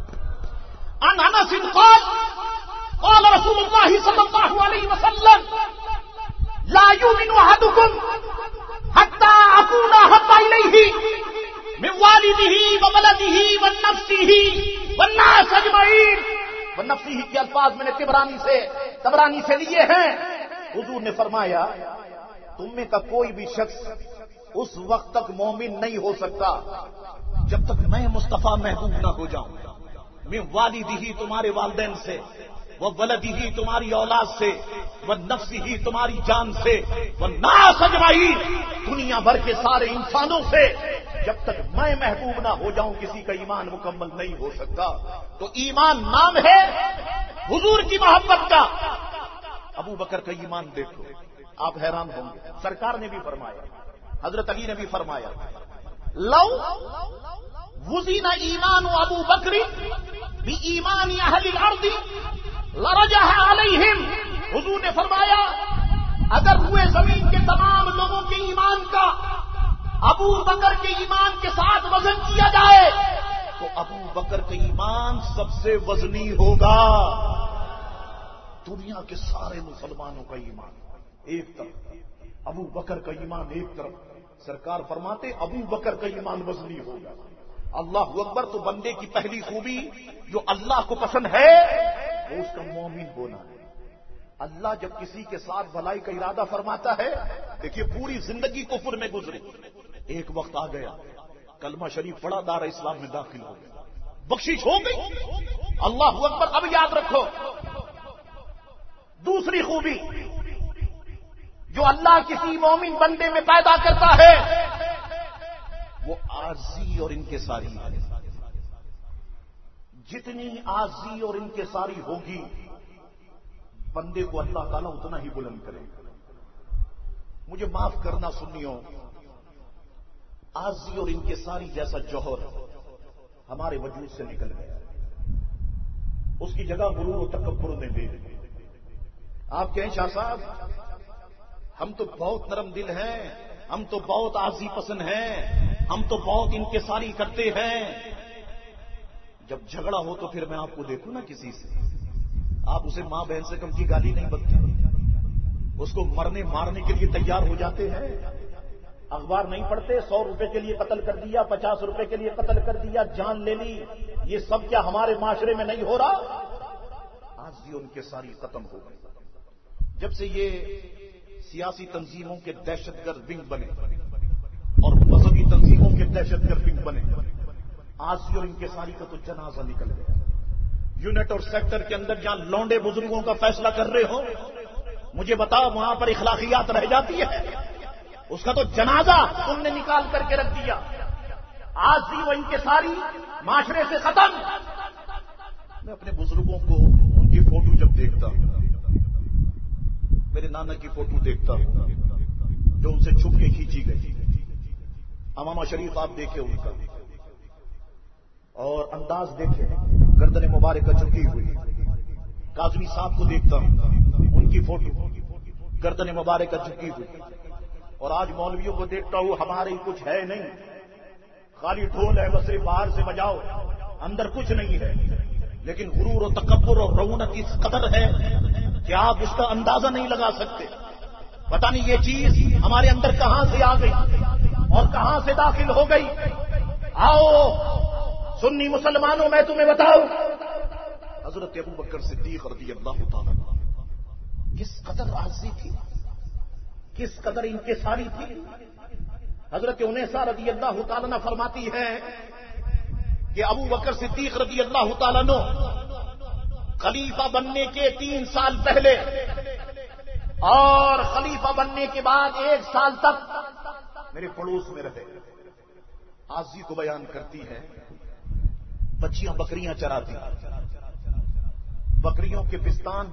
عن انس قال قال رسول اللہ صلی اللہ علیہ وسلم لا يؤمن احدكم حتى اكون احب اليه من والده وولده ونفسه والناس اجمعين۔ ونفسه کے الفاظ میں نے طبرانی سے لیے ہیں۔ حضور نے فرمایا تم میں کا کوئی بھی شخص اس وقت تک مومن نہیں ہو سکتا جب تک میں مصطفیٰ محبوب نہ ہو جاؤں۔ من والدہ تمہارے والدین سے، وولدہ تمہاری اولاد سے، ونفسہ تمہاری جان سے، والناس اجمعین دنیا بھر کے سارے انسانوں سے، جب تک میں محبوب نہ ہو جاؤں کسی کا ایمان مکمل نہیں ہو سکتا۔ تو ایمان نام ہے حضور کی محبت کا۔ ابو بکر کا ایمان دیکھو، آپ حیران ہوں گے، سرکار نے بھی فرمایا، حضرت علی نے بھی فرمایا لو وزن ایمان ابو بکر بی ایمان اہل الارض لرجح علیہم۔ حضور نے فرمایا اگر روئے زمین کے تمام لوگوں کے ایمان کا ابو بکر کے ایمان کے ساتھ وزن کیا جائے ابو بکر کا ایمان سب سے وزنی ہوگا. دنیا کے سارے مسلمانوں کا ایمان ایک طرف, ابو بکر کا ایمان ایک طرف. سرکار فرماتے ابو بکر کا ایمان وزنی ہوگا. اللہ اکبر. تو بندے کی پہلی خوبی جو اللہ کو پسند ہے وہ اس کا مومن ہونا ہے. اللہ جب کسی کے ساتھ بھلائی کا ارادہ فرماتا ہے, دیکھیے پوری زندگی کفر میں گزری, ایک وقت آ گیا کلمہ شریف پڑھا, دار اسلام میں داخل ہو گیا, بخشش ہو گئی. اللہ اکبر. اب یاد رکھو دوسری خوبی جو اللہ کسی مومن بندے میں پیدا کرتا ہے وہ عاجزی اور انکساری ہے. جتنی عاجزی اور انکساری ہوگی بندے کو اللہ تعالیٰ اتنا ہی بلند کرے گا. مجھے معاف کرنا سنیو, عاجزی اور انکساری جیسا جوہر ہمارے وجود سے نکل گیا, اس کی جگہ غرور و تکبر نے دے دی. آپ کہیں شاہ صاحب ہم تو بہت نرم دل ہیں, ہم تو بہت عاجزی پسند ہیں, ہم تو بہت انکساری کرتے ہیں. جب جھگڑا ہو تو پھر میں آپ کو دیکھوں نا کسی سے, آپ اسے ماں بہن سے کم کی گالی نہیں بکتے, اس کو مرنے مارنے کے لیے تیار ہو جاتے ہیں. اخبار نہیں پڑھتے, 100 روپے کے لیے قتل کر دیا, 50 روپے کے لیے قتل کر دیا, جان لے لی. یہ سب کیا ہمارے معاشرے میں نہیں ہو رہا؟ عاجزی ان کے ساری ختم ہو گئی. جب سے یہ سیاسی تنظیموں کے دہشت گرد ونگ بنے اور مذہبی تنظیموں کے دہشت گرد ونگ بنے, عاجزی اور ان کے ساری کا تو جنازہ نکل گیا. یونٹ اور سیکٹر کے اندر جہاں لونڈے بزرگوں کا فیصلہ کر رہے ہو, مجھے بتاؤ وہاں پر اخلاقیات رہ جاتی ہے؟ اس کا تو جنازہ تم نے نکال کر کے رکھ دیا. عاجزی و انکساری معاشرے سے ختم. میں اپنے بزرگوں کو ان کی فوٹو جب دیکھتا ہوں, میرے نانا کی فوٹو دیکھتا ہوں جو ان سے چھپ کے کھینچی گئی, امامہ شریف آپ دیکھیں ان کا, اور انداز دیکھیں گردن مبارکہ جھکی ہوئی. کاظمی صاحب کو دیکھتا ہوں ان کی فوٹو گردن مبارکہ جھکی ہوئی. اور آج مولویوں کو دیکھتا ہوں ہمارے کچھ ہے نہیں, خالی ڈھول ہے بس باہر سے بجاؤ, اندر کچھ نہیں ہے. لیکن غرور و تکبر اور رونق اس قدر ہے کہ آپ اس کا اندازہ نہیں لگا سکتے. پتہ نہیں یہ چیز ہمارے اندر کہاں سے آ گئی اور کہاں سے داخل ہو گئی. آؤ سنی مسلمانوں, میں تمہیں بتاؤں حضرت ابو بکر صدیق رضی اللہ تعالیٰ کس قدر عاجزی تھی, کس قدر انکساری تھی. حضرت انیسہ رضی اللہ تعالیٰ فرماتی ہے کہ ابو بکر صدیق رضی اللہ تعالیٰ نے خلیفہ بننے کے 3 سال پہلے اور خلیفہ بننے کے بعد 1 سال تک میرے پڑوس میں رہے. عاجزی کو بیان کرتی ہے. بچیاں بکریاں چراتی, بکریوں کے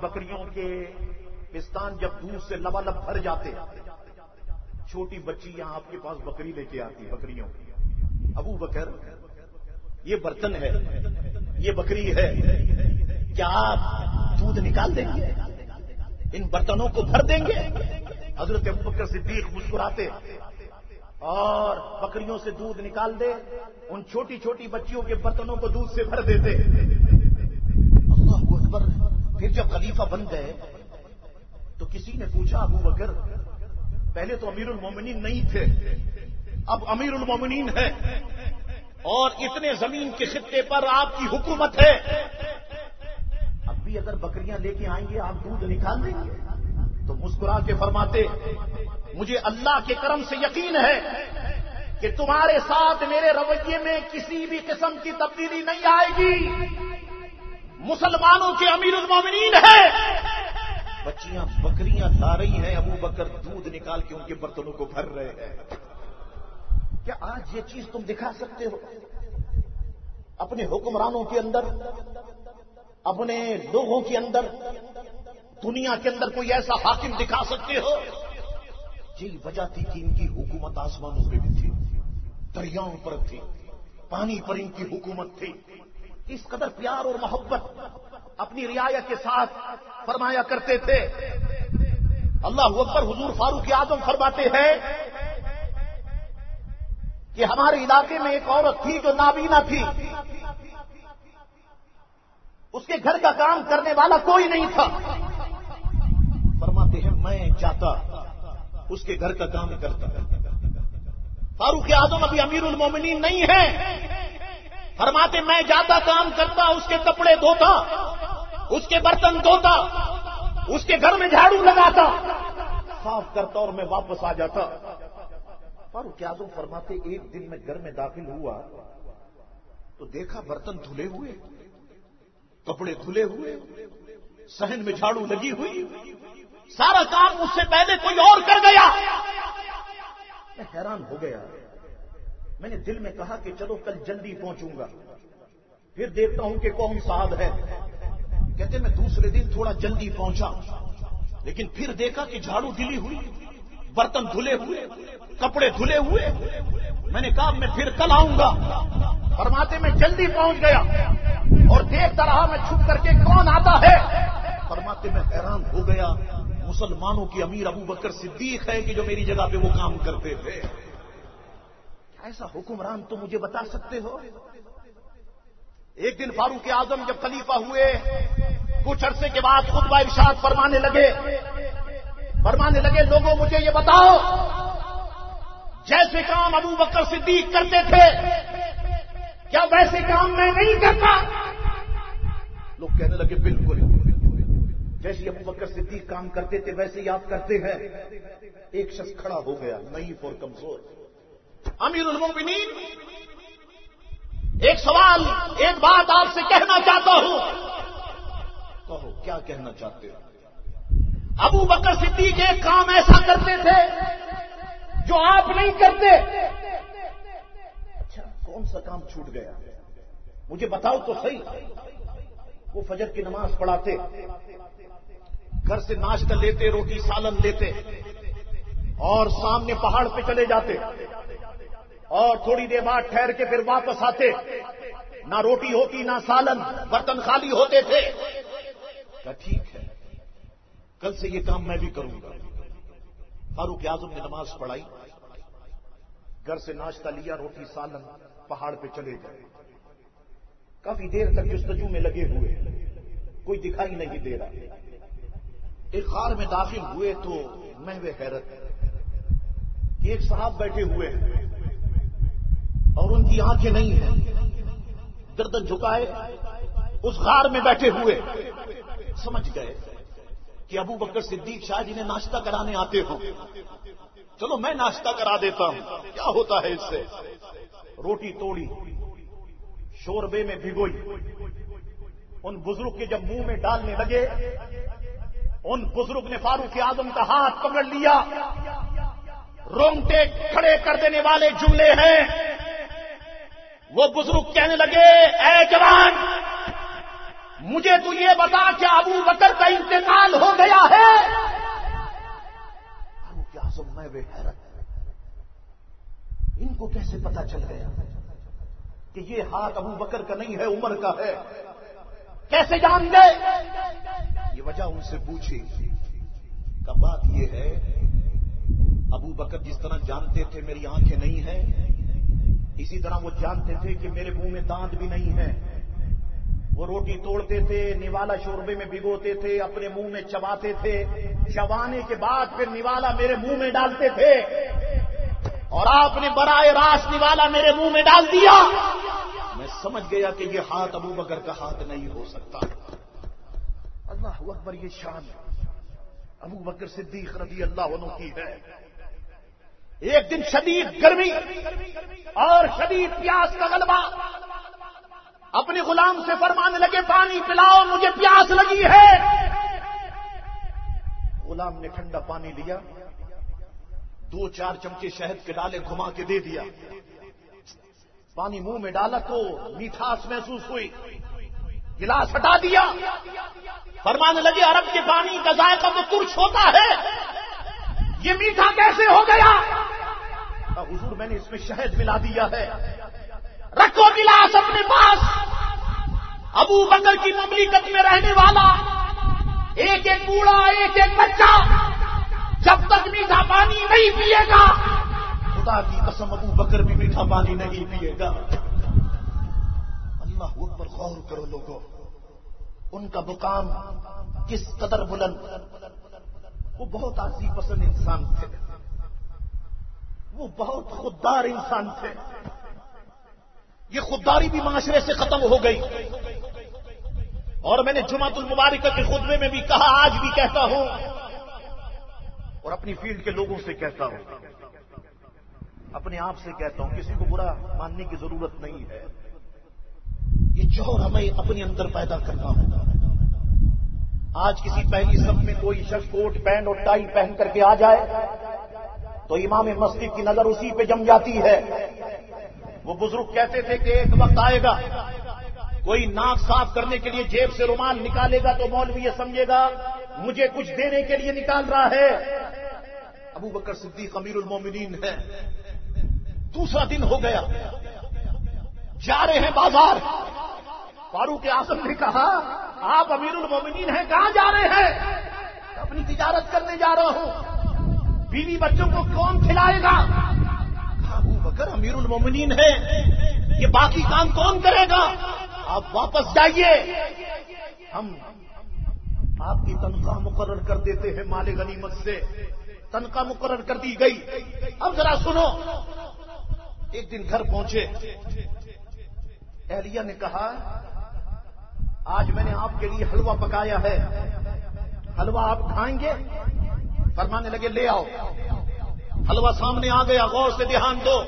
پستان جب دودھ سے لبالب بھر جاتے, چھوٹی بچی یہاں آپ کے پاس بکری لے کے آتی بکریوں کی. ابو بکر یہ برتن ہے, یہ بکری ہے, کیا آپ دودھ نکال دیں گے, ان برتنوں کو بھر دیں گے؟ حضرت ابو بکر صدیق مسکراتے اور بکریوں سے دودھ نکال دے, ان چھوٹی چھوٹی بچیوں کے برتنوں کو دودھ سے بھر دیتے. اللہ اکبر. پھر جب خلیفہ بن گئے تو کسی نے پوچھا ابو بکر, پہلے تو امیر المومنین نہیں تھے, اب امیر المومنین ہے اور اتنے زمین کے خطے پر آپ کی حکومت ہے, اب بھی اگر بکریاں لے کے آئیں گے آپ دودھ نکال دیں گے؟ تو مسکرا کے فرماتے مجھے اللہ کے کرم سے یقین ہے کہ تمہارے ساتھ میرے رویے میں کسی بھی قسم کی تبدیلی نہیں آئے گی. مسلمانوں کے امیر المومنین ہیں, بچیاں بکریاں لا رہی ہیں, ابو بکر دودھ نکال کے ان کے برتنوں کو بھر رہے ہیں. کیا آج یہ چیز تم دکھا سکتے ہو اپنے حکمرانوں کے اندر, اپنے لوگوں کے اندر, دنیا کے اندر کوئی ایسا حاکم دکھا سکتے ہو؟ یہی وجہ تھی کہ ان کی حکومت آسمانوں پہ بھی تھی, دریاؤں پر تھی, پانی پر ان کی حکومت تھی. اس قدر پیار اور محبت اپنی رعایا کے ساتھ فرمایا کرتے تھے. اللہ اکبر. حضور فاروق اعظم فرماتے ہیں کہ ہمارے علاقے میں ایک عورت تھی جو نابینا تھی, اس کے گھر کا کام کرنے والا کوئی نہیں تھا. فرماتے ہیں میں جاتا اس کے گھر کا کام کرتا. فاروق اعظم ابھی امیر المومنین نہیں ہے. فرماتے میں جاتا کام کرتا, اس کے کپڑے دھوتا, اس کے برتن دھوتا, اس کے گھر میں جھاڑو لگاتا, صاف کرتا اور میں واپس آ جاتا. فاروق اعظم فرماتے ایک دن میں گھر میں داخل ہوا تو دیکھا برتن دھلے ہوئے, کپڑے دھلے ہوئے, صحن میں جھاڑو لگی ہوئی, سارا کام مجھ سے پہلے کوئی اور کر گیا. میں حیران ہو گیا. میں نے دل میں کہا کہ چلو کل جلدی پہنچوں گا, پھر دیکھتا ہوں کہ کون صاحب ہے. کہتے میں دوسرے دن تھوڑا جلدی پہنچا, لیکن پھر دیکھا کہ جھاڑو دلی ہوئی, برتن دھلے ہوئے, کپڑے دھلے ہوئے. میں نے کہا میں پھر کل آؤں گا. فرماتے میں جلدی پہنچ گیا اور دیکھتا رہا میں چھپ کر کے کون آتا ہے. فرماتے میں حیران ہو گیا, مسلمانوں کی امیر ابو بکر صدیق ہے کہ جو میری جگہ پہ وہ کام کرتے تھے. ایسا حکمران تو مجھے بتا سکتے ہو؟ ایک دن فاروق اعظم جب خلیفہ ہوئے, کچھ عرصے کے بعد خطبہ ارشاد فرمانے لگے لوگوں مجھے یہ بتاؤ, جیسے کام ابو بکر صدیق کرتے تھے کیا ویسے کام میں نہیں کرتا؟ لوگ کہنے لگے بالکل, جیسے ابو بکر صدیق کام کرتے تھے ویسے ہی آپ کرتے ہیں. ایک شخص کھڑا ہو گیا, نحیف اور کمزور, امیر المومنین ایک سوال, ایک بات آپ سے کہنا چاہتا ہوں. کہو کیا کہنا چاہتے ہو؟ ابو بکر صدیق ایک کام ایسا کرتے تھے جو آپ نہیں کرتے. اچھا کون سا کام چھوٹ گیا مجھے بتاؤ تو صحیح. وہ فجر کی نماز پڑھاتے, گھر سے ناشتہ لیتے, روٹی سالن لیتے اور سامنے پہاڑ پہ چلے جاتے, اور تھوڑی دیر بعد ٹھہر کے پھر واپس آتے. نہ روٹی ہوتی نہ سالن, برتن خالی ہوتے تھے. کہا ٹھیک ہے کل سے یہ کام میں بھی کروں گا. فاروق اعظم نے نماز پڑھائی, گھر سے ناشتہ لیا, روٹی سالن, پہاڑ پہ چلے گئے. کافی دیر تک جستجو میں لگے ہوئے, کوئی دکھائی نہیں دے رہا. ایک غار میں داخل ہوئے تو محو حیرت کہ ایک صاحب بیٹھے ہوئے ہیں اور ان کی آنکھیں نہیں ہیں, گردن جھکائے اس غار میں بیٹھے ہوئے. سمجھ گئے کہ ابو بکر صدیق شاہ جنہیں ناشتہ کرانے آتے ہوں, چلو میں ناشتہ کرا دیتا ہوں, کیا ہوتا ہے اس سے. روٹی توڑی, شوربے میں بھگوئی, ان بزرگ کے جب منہ میں ڈالنے لگے, ان بزرگ نے فاروق اعظم کا ہاتھ پکڑ لیا. رونگٹے کھڑے کر دینے والے جملے ہیں. وہ بزرگ کہنے لگے اے جوان, مجھے تو یہ بتا کہ ابو بکر کا انتقال ہو گیا ہے. فاروق اعظم میں بے حیرت, ان کو کیسے پتا چل گیا کہ یہ ہاتھ ابو بکر کا نہیں ہے عمر کا ہے؟ کیسے جان گئے؟ یہ وجہ ان سے پوچھی. کا بات یہ ہے ابو بکر جس طرح جانتے تھے میری آنکھیں نہیں ہیں, اسی طرح وہ جانتے تھے کہ میرے منہ میں دانت بھی نہیں ہے. وہ روٹی توڑتے تھے, نوالا شوربے میں بھگوتے تھے, اپنے منہ میں چباتے تھے, چبانے کے بعد پھر نوالا میرے منہ میں ڈالتے تھے, اور آپ نے برائے راست نوالا میرے منہ میں ڈال دیا. میں سمجھ گیا کہ یہ ہاتھ ابو بکر کا ہاتھ نہیں ہو سکتا. اللہ اکبر, یہ شان ابو بکر صدیق رضی اللہ عنہ کی ہے. ایک دن شدید گرمی اور شدید پیاس کا غلبہ, اپنے غلام سے فرمانے لگے پانی پلاؤ مجھے پیاس لگی ہے. غلام نے ٹھنڈا پانی لیا, 2-4 چمچے شہد کے ڈالے, گھما کے دے دیا. پانی منہ میں ڈالا تو میٹھاس محسوس ہوئی, گلاس ہٹا دیا. فرمانے لگے عرب کے پانی کا ذائقہ تو ترش ہوتا ہے, یہ میٹھا کیسے ہو گیا؟ حضور میں نے اس میں شہد ملا دیا ہے. رکھو گلاس اپنے پاس. ابو بکر کی مملکت میں رہنے والا ایک ایک بوڑھا, ایک ایک بچہ جب تک میٹھا پانی نہیں پیے گا, خدا کی قسم ابو بکر بھی میٹھا پانی نہیں پیے گا. اللہ اکبر, غور کرو لوگوں, ان کا مقام کس قدر بلند. وہ بہت آسی پسند انسان تھے, وہ بہت خوددار انسان تھے. یہ خودداری بھی معاشرے سے ختم ہو گئی. اور میں نے جمعۃ المبارکہ کے خطبے میں بھی کہا, آج بھی کہتا ہوں اور اپنی فیلڈ کے لوگوں سے کہتا ہوں, اپنے آپ سے کہتا ہوں, کسی کو برا ماننے کی ضرورت نہیں ہے. یہ جوہر ہمیں اپنے اندر پیدا کرنا ہوگا. آج کسی پہلی صف میں کوئی شخص کوٹ پینٹ اور ٹائی پہن کر کے آ جائے تو امام مسجد کی نظر اسی پہ جم جاتی ہے. وہ بزرگ کہتے تھے کہ ایک وقت آئے گا کوئی ناک صاف کرنے کے لیے جیب سے رومال نکالے گا تو مولوی یہ سمجھے گا مجھے کچھ دینے کے لیے نکال رہا ہے. ابو بکر صدیق امیر المومنین ہے. دوسرا دن ہو گیا, جا رہے ہیں بازار. فاروق اعظم نے کہا, آپ امیر المومنین ہیں, کہاں جا رہے ہیں؟ اپنی تجارت کرنے جا رہا ہوں. بیوی بچوں کو کون کھلائے گا؟ ابو بکر امیر المومنین ہے, یہ باقی کام کون کرے گا؟ آپ واپس جائیے, ہم آپ کی تنخواہ مقرر کر دیتے ہیں مال غنیمت سے. تنخواہ مقرر کر دی گئی. اب ذرا سنو, ایک دن گھر پہنچے, اہلیہ نے کہا آج میں نے آپ کے لیے حلوہ پکایا ہے, حلوہ آپ کھائیں گے؟ فرمانے لگے لے آؤ. حلوہ سامنے آ گیا, غور سے دھیان دو.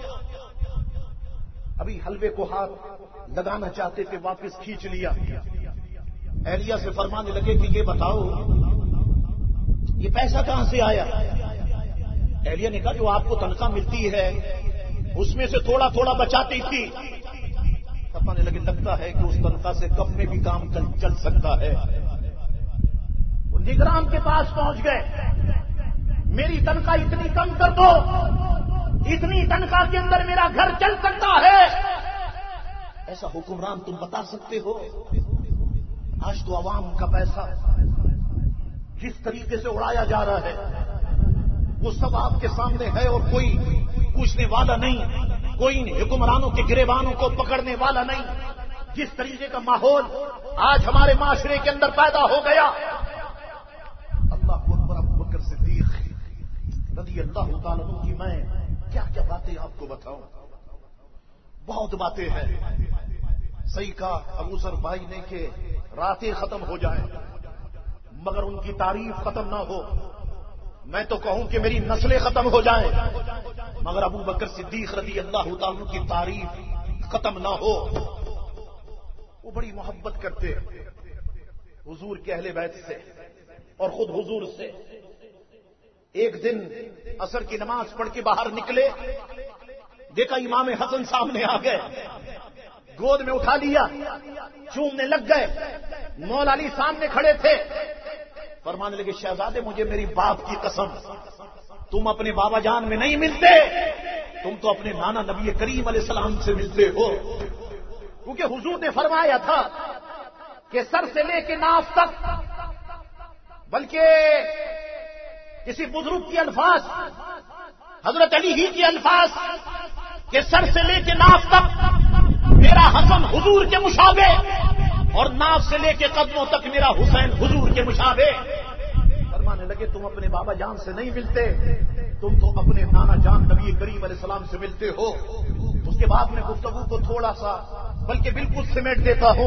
ابھی حلوے کو ہاتھ لگانا چاہتے تھے, واپس کھینچ لیا. اہلیہ سے فرمانے لگے کہ یہ بتاؤ یہ پیسہ کہاں سے آیا؟ اہلیہ نے کہا جو آپ کو تنخواہ ملتی ہے اس میں سے تھوڑا تھوڑا بچاتی تھی. فرمانے لگے لگتا ہے کہ اس تنخواہ سے کم میں بھی کام چل سکتا ہے. وہ نگران کے پاس پہنچ گئے, میری تنخواہ اتنی کم کر دو, اتنی تنخواہ کے اندر میرا گھر چل سکتا ہے. ایسا حکمران تم بتا سکتے ہو؟ آج تو عوام کا پیسہ جس طریقے سے اڑایا جا رہا ہے وہ سب آپ کے سامنے ہے اور کوئی پوچھنے والا نہیں, کوئی حکمرانوں کے گریبانوں کو پکڑنے والا نہیں. جس طریقے کا ماحول آج ہمارے معاشرے کے اندر پیدا ہو گیا. اللہ اکبر. ابو بکر صدیق رضی اللہ تعالیٰ عنہ کی میں کیا کیا باتیں آپ کو بتاؤں, بہت باتیں ہیں. صحیح کہا ابو سر بھائی نے کہ راتیں ختم ہو جائیں مگر ان کی تعریف ختم نہ ہو. میں تو کہوں کہ میری نسلیں ختم ہو جائیں مگر ابو بکر صدیق رضی اللہ تعالیٰ کی تعریف ختم نہ ہو. وہ بڑی محبت کرتے حضور کے اہل بیت سے اور خود حضور سے. ایک دن عصر کی نماز پڑھ کے باہر نکلے, دیکھا امام حسن سامنے آ گئے, گود میں اٹھا لیا, چومنے لگ گئے. مولا علی سامنے کھڑے تھے. فرمانے لگے شہزادے مجھے میری باپ کی قسم تم اپنے بابا جان میں نہیں ملتے, تم تو اپنے نانا نبی کریم علیہ السلام سے ملتے ہو. کیونکہ حضور نے فرمایا تھا کہ سر سے لے کے ناف تک, بلکہ کسی بزرگ کے الفاظ حضرت علی ہی کے الفاظ کہ سر سے لے کے ناف تک میرا حسن حضور کے مشابہ اور ناف سے لے کے قدموں تک میرا حسین حضور کے مشابہ. فرمانے لگے تم اپنے بابا جان سے نہیں ملتے, تم تو اپنے نانا جان نبی کریم علیہ السلام سے ملتے ہو. اس کے بعد میں گفتگو کو تھوڑا سا بلکہ بالکل سمیٹ دیتا ہوں.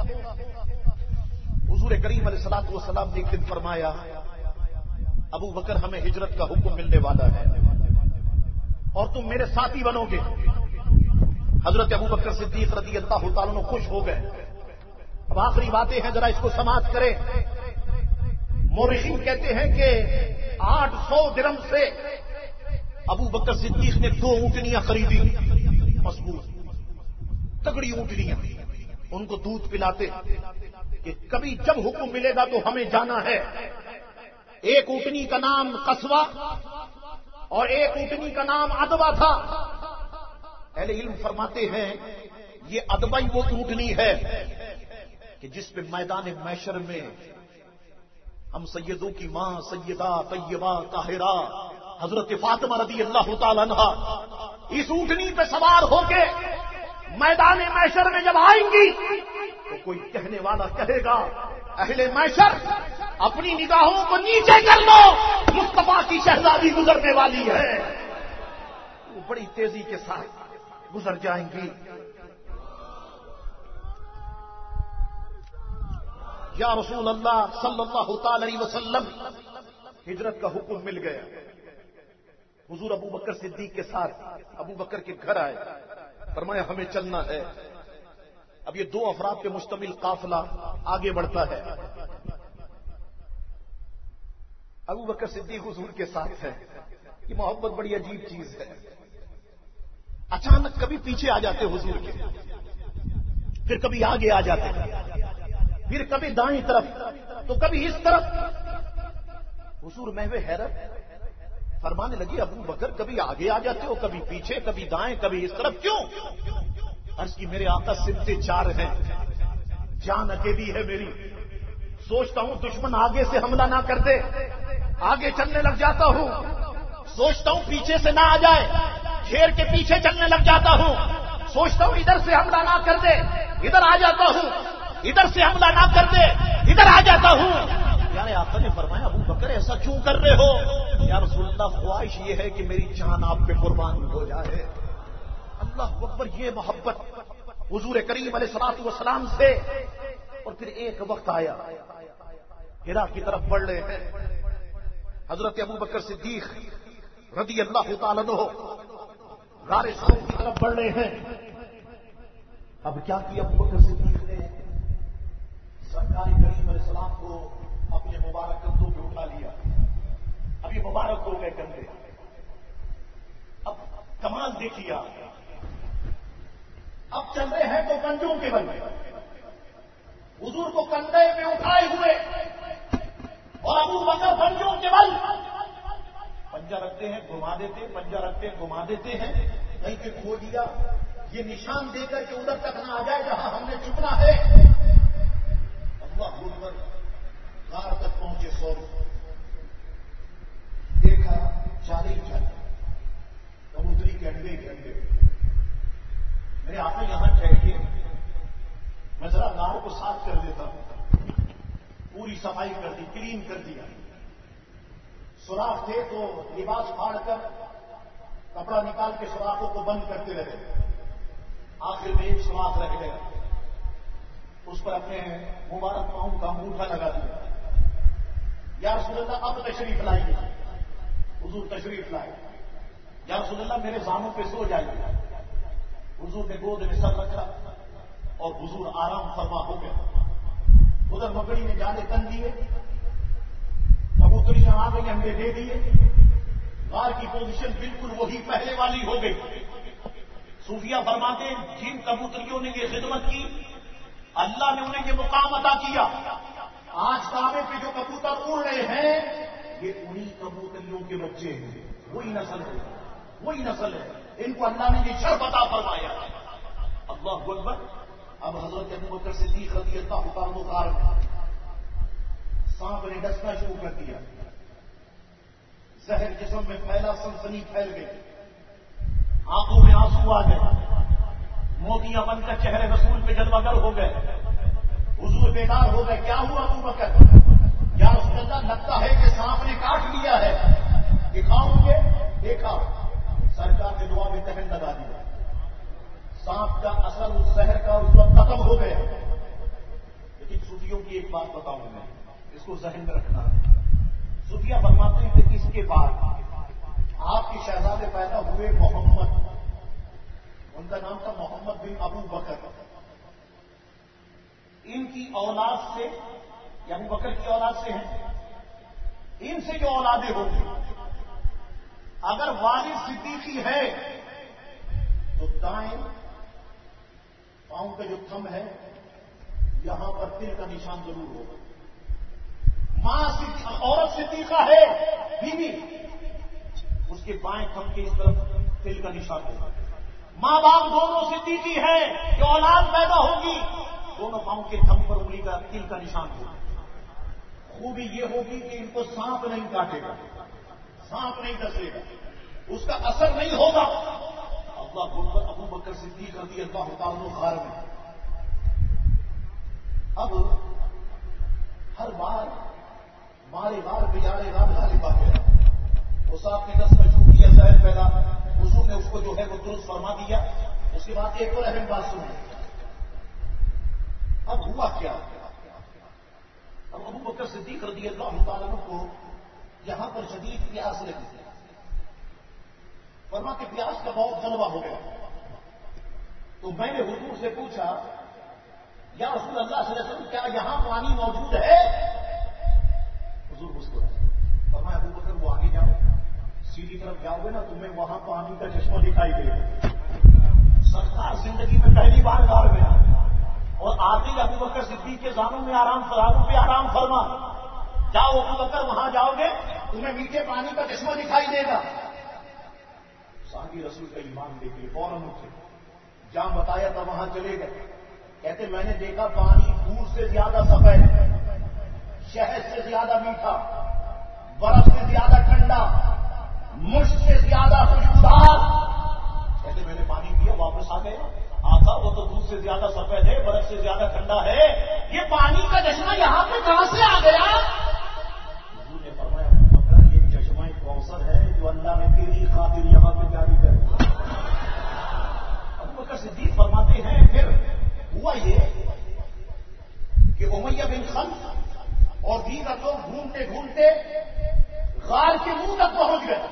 حضور کریم علیہ السلام نے ایک دن فرمایا ابو بکر ہمیں ہجرت کا حکم ملنے والا ہے اور تم میرے ساتھی بنو گے. حضرت ابو بکر صدیق رضی اللہ تعالیٰ عنہ خوش ہو گئے. اب آخری باتیں ہیں, ذرا اس کو سماعت کریں. مورخین کہتے ہیں کہ 800 درہم سے ابو بکر صدیق نے 2 اونٹنیاں خریدی, مضبوط تگڑی اونٹنیاں. ان کو دودھ پلاتے کہ کبھی جب حکم ملے گا تو ہمیں جانا ہے. ایک اونٹنی کا نام قصوہ اور ایک اونٹنی کا نام ادبا تھا. اہل علم فرماتے ہیں یہ ادبائی وہ اونٹنی ہے کہ جس پہ میدان محشر میں ہم سیدوں کی ماں سیدہ طیبہ طاہرہ حضرت فاطمہ رضی اللہ تعالی عنہا اس اونٹنی پہ سوار ہو کے میدان محشر میں جب آئیں گی تو کوئی کہنے والا کہے گا اہل محشر اپنی نگاہوں کو نیچے کر لو، مصطفیٰ کی شہزادی گزرنے والی ہے. وہ بڑی تیزی کے ساتھ گزر جائیں گی. یا رسول اللہ صلی اللہ تعالی علیہ وسلم، ہجرت کا حکم مل گیا. حضور ابو بکر صدیق کے ساتھ ابو بکر کے گھر آئے، فرمایا ہمیں چلنا ہے. اب یہ 2 افراد پہ مشتمل قافلہ آگے بڑھتا ہے. ابو بکر صدیق حضور کے ساتھ ہے. یہ محبت بڑی عجیب چیز ہے. اچانک کبھی پیچھے آ جاتے حضور کے، پھر کبھی آگے آ جاتے، پھر کبھی دائیں طرف تو کبھی اس طرف. حضور محو حیرت فرمانے لگی ابو بکر کبھی آگے آ جاتے ہو، کبھی پیچھے، کبھی دائیں، کبھی اس طرف، کیوں؟ عرض کی میرے آقا سمتے 4 ہیں، جان اکیلی ہے میری. سوچتا ہوں دشمن آگے سے حملہ نہ کر دے، آگے چلنے لگ جاتا ہوں. سوچتا ہوں پیچھے سے نہ آ جائے، گھیر کے پیچھے چلنے لگ جاتا ہوں. سوچتا ہوں ادھر سے حملہ نہ کر دے، ادھر آ جاتا ہوں. ادھر سے حملہ نہ کر دے، ادھر آ جاتا ہوں. یعنی آقا نے فرمایا ابو بکر ایسا کیوں کر رہے ہو؟ یا رسول اللہ خواہش یہ ہے کہ میری جان آپ پہ قربان ہو جائے. اللہ اکبر، یہ محبت حضور کریم علیہ الصلوۃ والسلام سے. اور پھر ایک وقت آیا، ہرا کی طرف بڑھ رہے ہیں. حضرت ابو بکر صدیق رضی اللہ تعالیٰ عنہ غار ثور کی طرف بڑھ رہے ہیں. اب کیا کیا ابو بکر صدیق نے؟ سرکار کریم علیہ السلام کو اپنے مبارک کندھوں پہ اٹھا لیا. اب یہ مبارک ہو گئے کندھے. اب کمال دیکھیے، اب چل رہے ہیں تو کنجوں کے بل حضور کو کندھے پہ اٹھائے ہوئے، اور ابو بکر پنجوں کے بل پنجا رکھتے ہیں گھما دیتے، پنجا رکھتے ہیں گھما دیتے ہیں. کہیں پہ کھو دیا، یہ نشان دے کر کہ ادھر تک نہ آ جائے جہاں ہم نے چکنا ہے. اللہ اکبر، غار تک پہنچے. سور دیکھا چالے کبوتری کے انڈے کے انڈے. میرے آقا یہاں ٹھہریے، میں ذرا غار کو صاف کر دیتا ہوں. پوری صفائی کر دی، کلین کر دیا. سوراخ تھے تو لباس پھاڑ کر کپڑا نکال کے سوراخوں کو بند کرتے رہے. آخر میں ایک سوراخ رہ گیا، اس پر اپنے مبارک پاؤں کا انگوٹھا لگا دیا. یا رسول اللہ اب تشریف لائیے. حضور تشریف لائے. یا رسول اللہ میرے زانوں پہ سو جائیے. حضور نے گود میں سر رکھا اور حضور آرام فرما ہو گئے. ادھر مکڑی نے جالے تن دیے، کبوتری آ گئی، انڈے دے دیے. غار کی پوزیشن بالکل وہی پہلے والی ہو گئی. صوفیہ فرماتے ہیں جن کبوتریوں نے یہ خدمت کی اللہ نے انہیں یہ مقام عطا کیا. آج کعبے پہ جو کبوتر اڑ رہے ہیں یہ انہی کبوتریوں کے بچے ہیں. وہی نسل ہے، وہی نسل ہے. ان کو اللہ نے یہ شرف عطا فرمایا. اللہ اکبر. اب حضرت ابو بکر صدیق رضی اللہ تعالیٰ عنہ غار میں سانپ نے ڈسنا شروع کر دیا. زہر جسم میں پھیلا، سنسنی پھیل گئی، آنکھوں میں آنسو آ گئے، موتیاں بن کر چہرے رسول پہ جلوگر ہو گئے. حضور بیدار ہو گئے. کیا ہوا ابو بکر؟ یا رسول اللہ لگتا ہے کہ سانپ نے کاٹ لیا ہے. دکھاؤں گے؟ دیکھا. سرکار نے دعا میں دہن لگا دیا. سانپ کا اثر اس زہر کا اس وقت ختم ہو گیا. لیکن صوفیوں کی ایک بات بتاؤں میں، اس کو ذہن میں رکھنا. صوفیہ فرماتے ہیں کہ اس کے بعد آپ کے شہزادے پیدا ہوئے محمد، ان کا نام تھا محمد بن ابو بکر. ان کی اولاد سے یا ابو بکر کی اولاد سے ہیں، ان سے جو اولادیں ہوں گی اگر والد صدیقی ہے تو دائیں پاؤں کا جو تھم ہے یہاں پر تل کا نشان ضرور ہوگا. ماں عورت صدیقہ ہے بیوی، اس کے بائیں تھم کے اس طرف تل کا نشان ہوگا. ماں باپ دونوں صدیقی ہیں، جو اولاد پیدا ہوگی دونوں پاؤں کے تھم پر انگلی کا تل کا نشان ہوگا. خوبی یہ ہوگی کہ ان کو سانپ نہیں کاٹے گا، سانپ نہیں ڈسے گا، اس کا اثر نہیں ہوگا. اللہ ابو بکر صدیق رضی اللہ تعالیٰ عنہ غار میں. اب ہر بار مارے غار پہ یارے غار غالب آ گیا. اس آپ نے 10 بجوں کیا زہر پیدا. حضور نے اس کو جو ہے وہ درست فرما دیا. اس کے بعد ایک اور اہم بات سنی. اب ہوا کیا؟ اب ابو بکر صدیق رضی اللہ تعالیٰ عنہ کو یہاں پر شدید پیاس لگی. فرما کہ پیاس کا بہت غلبہ ہو گیا. تو میں نے حضور سے پوچھا یا رسول اللہ صلی اللہ علیہ وسلم کیا یہاں پانی موجود ہے؟ حضور مسکرائے. فرمایا ابو بکر وہ آگے جاؤ, سیدھی طرف جاؤ گے نا تمہیں وہاں پانی کا چشمہ دکھائی دے گا. سرکار زندگی میں پہلی بار غار میں آئے اور آتے ہی ابو بکر صدیق کے زانوں میں آرام فراموں پہ آرام فرما. جاؤ ابو بکر وہاں جاؤ گے تمہیں میٹھے پانی کا چشمہ دکھائی دے گا. صحابی رسول کا ایمان دیکھ کے فوراً اٹھے, جہاں بتایا تھا وہاں چلے گئے. کہتے میں نے دیکھا پانی دودھ سے زیادہ سفید, شہد سے زیادہ میٹھا, برف سے زیادہ ٹھنڈا, مشک سے زیادہ خوشبودار. کہتے میں نے پانی پیا واپس آ گیا. آقا وہ تو دودھ سے زیادہ سفید ہے, برف سے زیادہ ٹھنڈا ہے, یہ پانی کا چشمہ یہاں پہ کہاں سے آ گیا؟ حضور نے فرمایا مگر یہ چشمہ کوثر ہے جو اللہ نے تیری خاطر یہاں پہ جاری کر دیا. ابو بکر صدیق فرماتے ہیں پھر ہوا یہ کہ امیہ بن خلف اور دیگر لوگ گھومتے گھومتے غار کے منہ تک پہنچ گئے.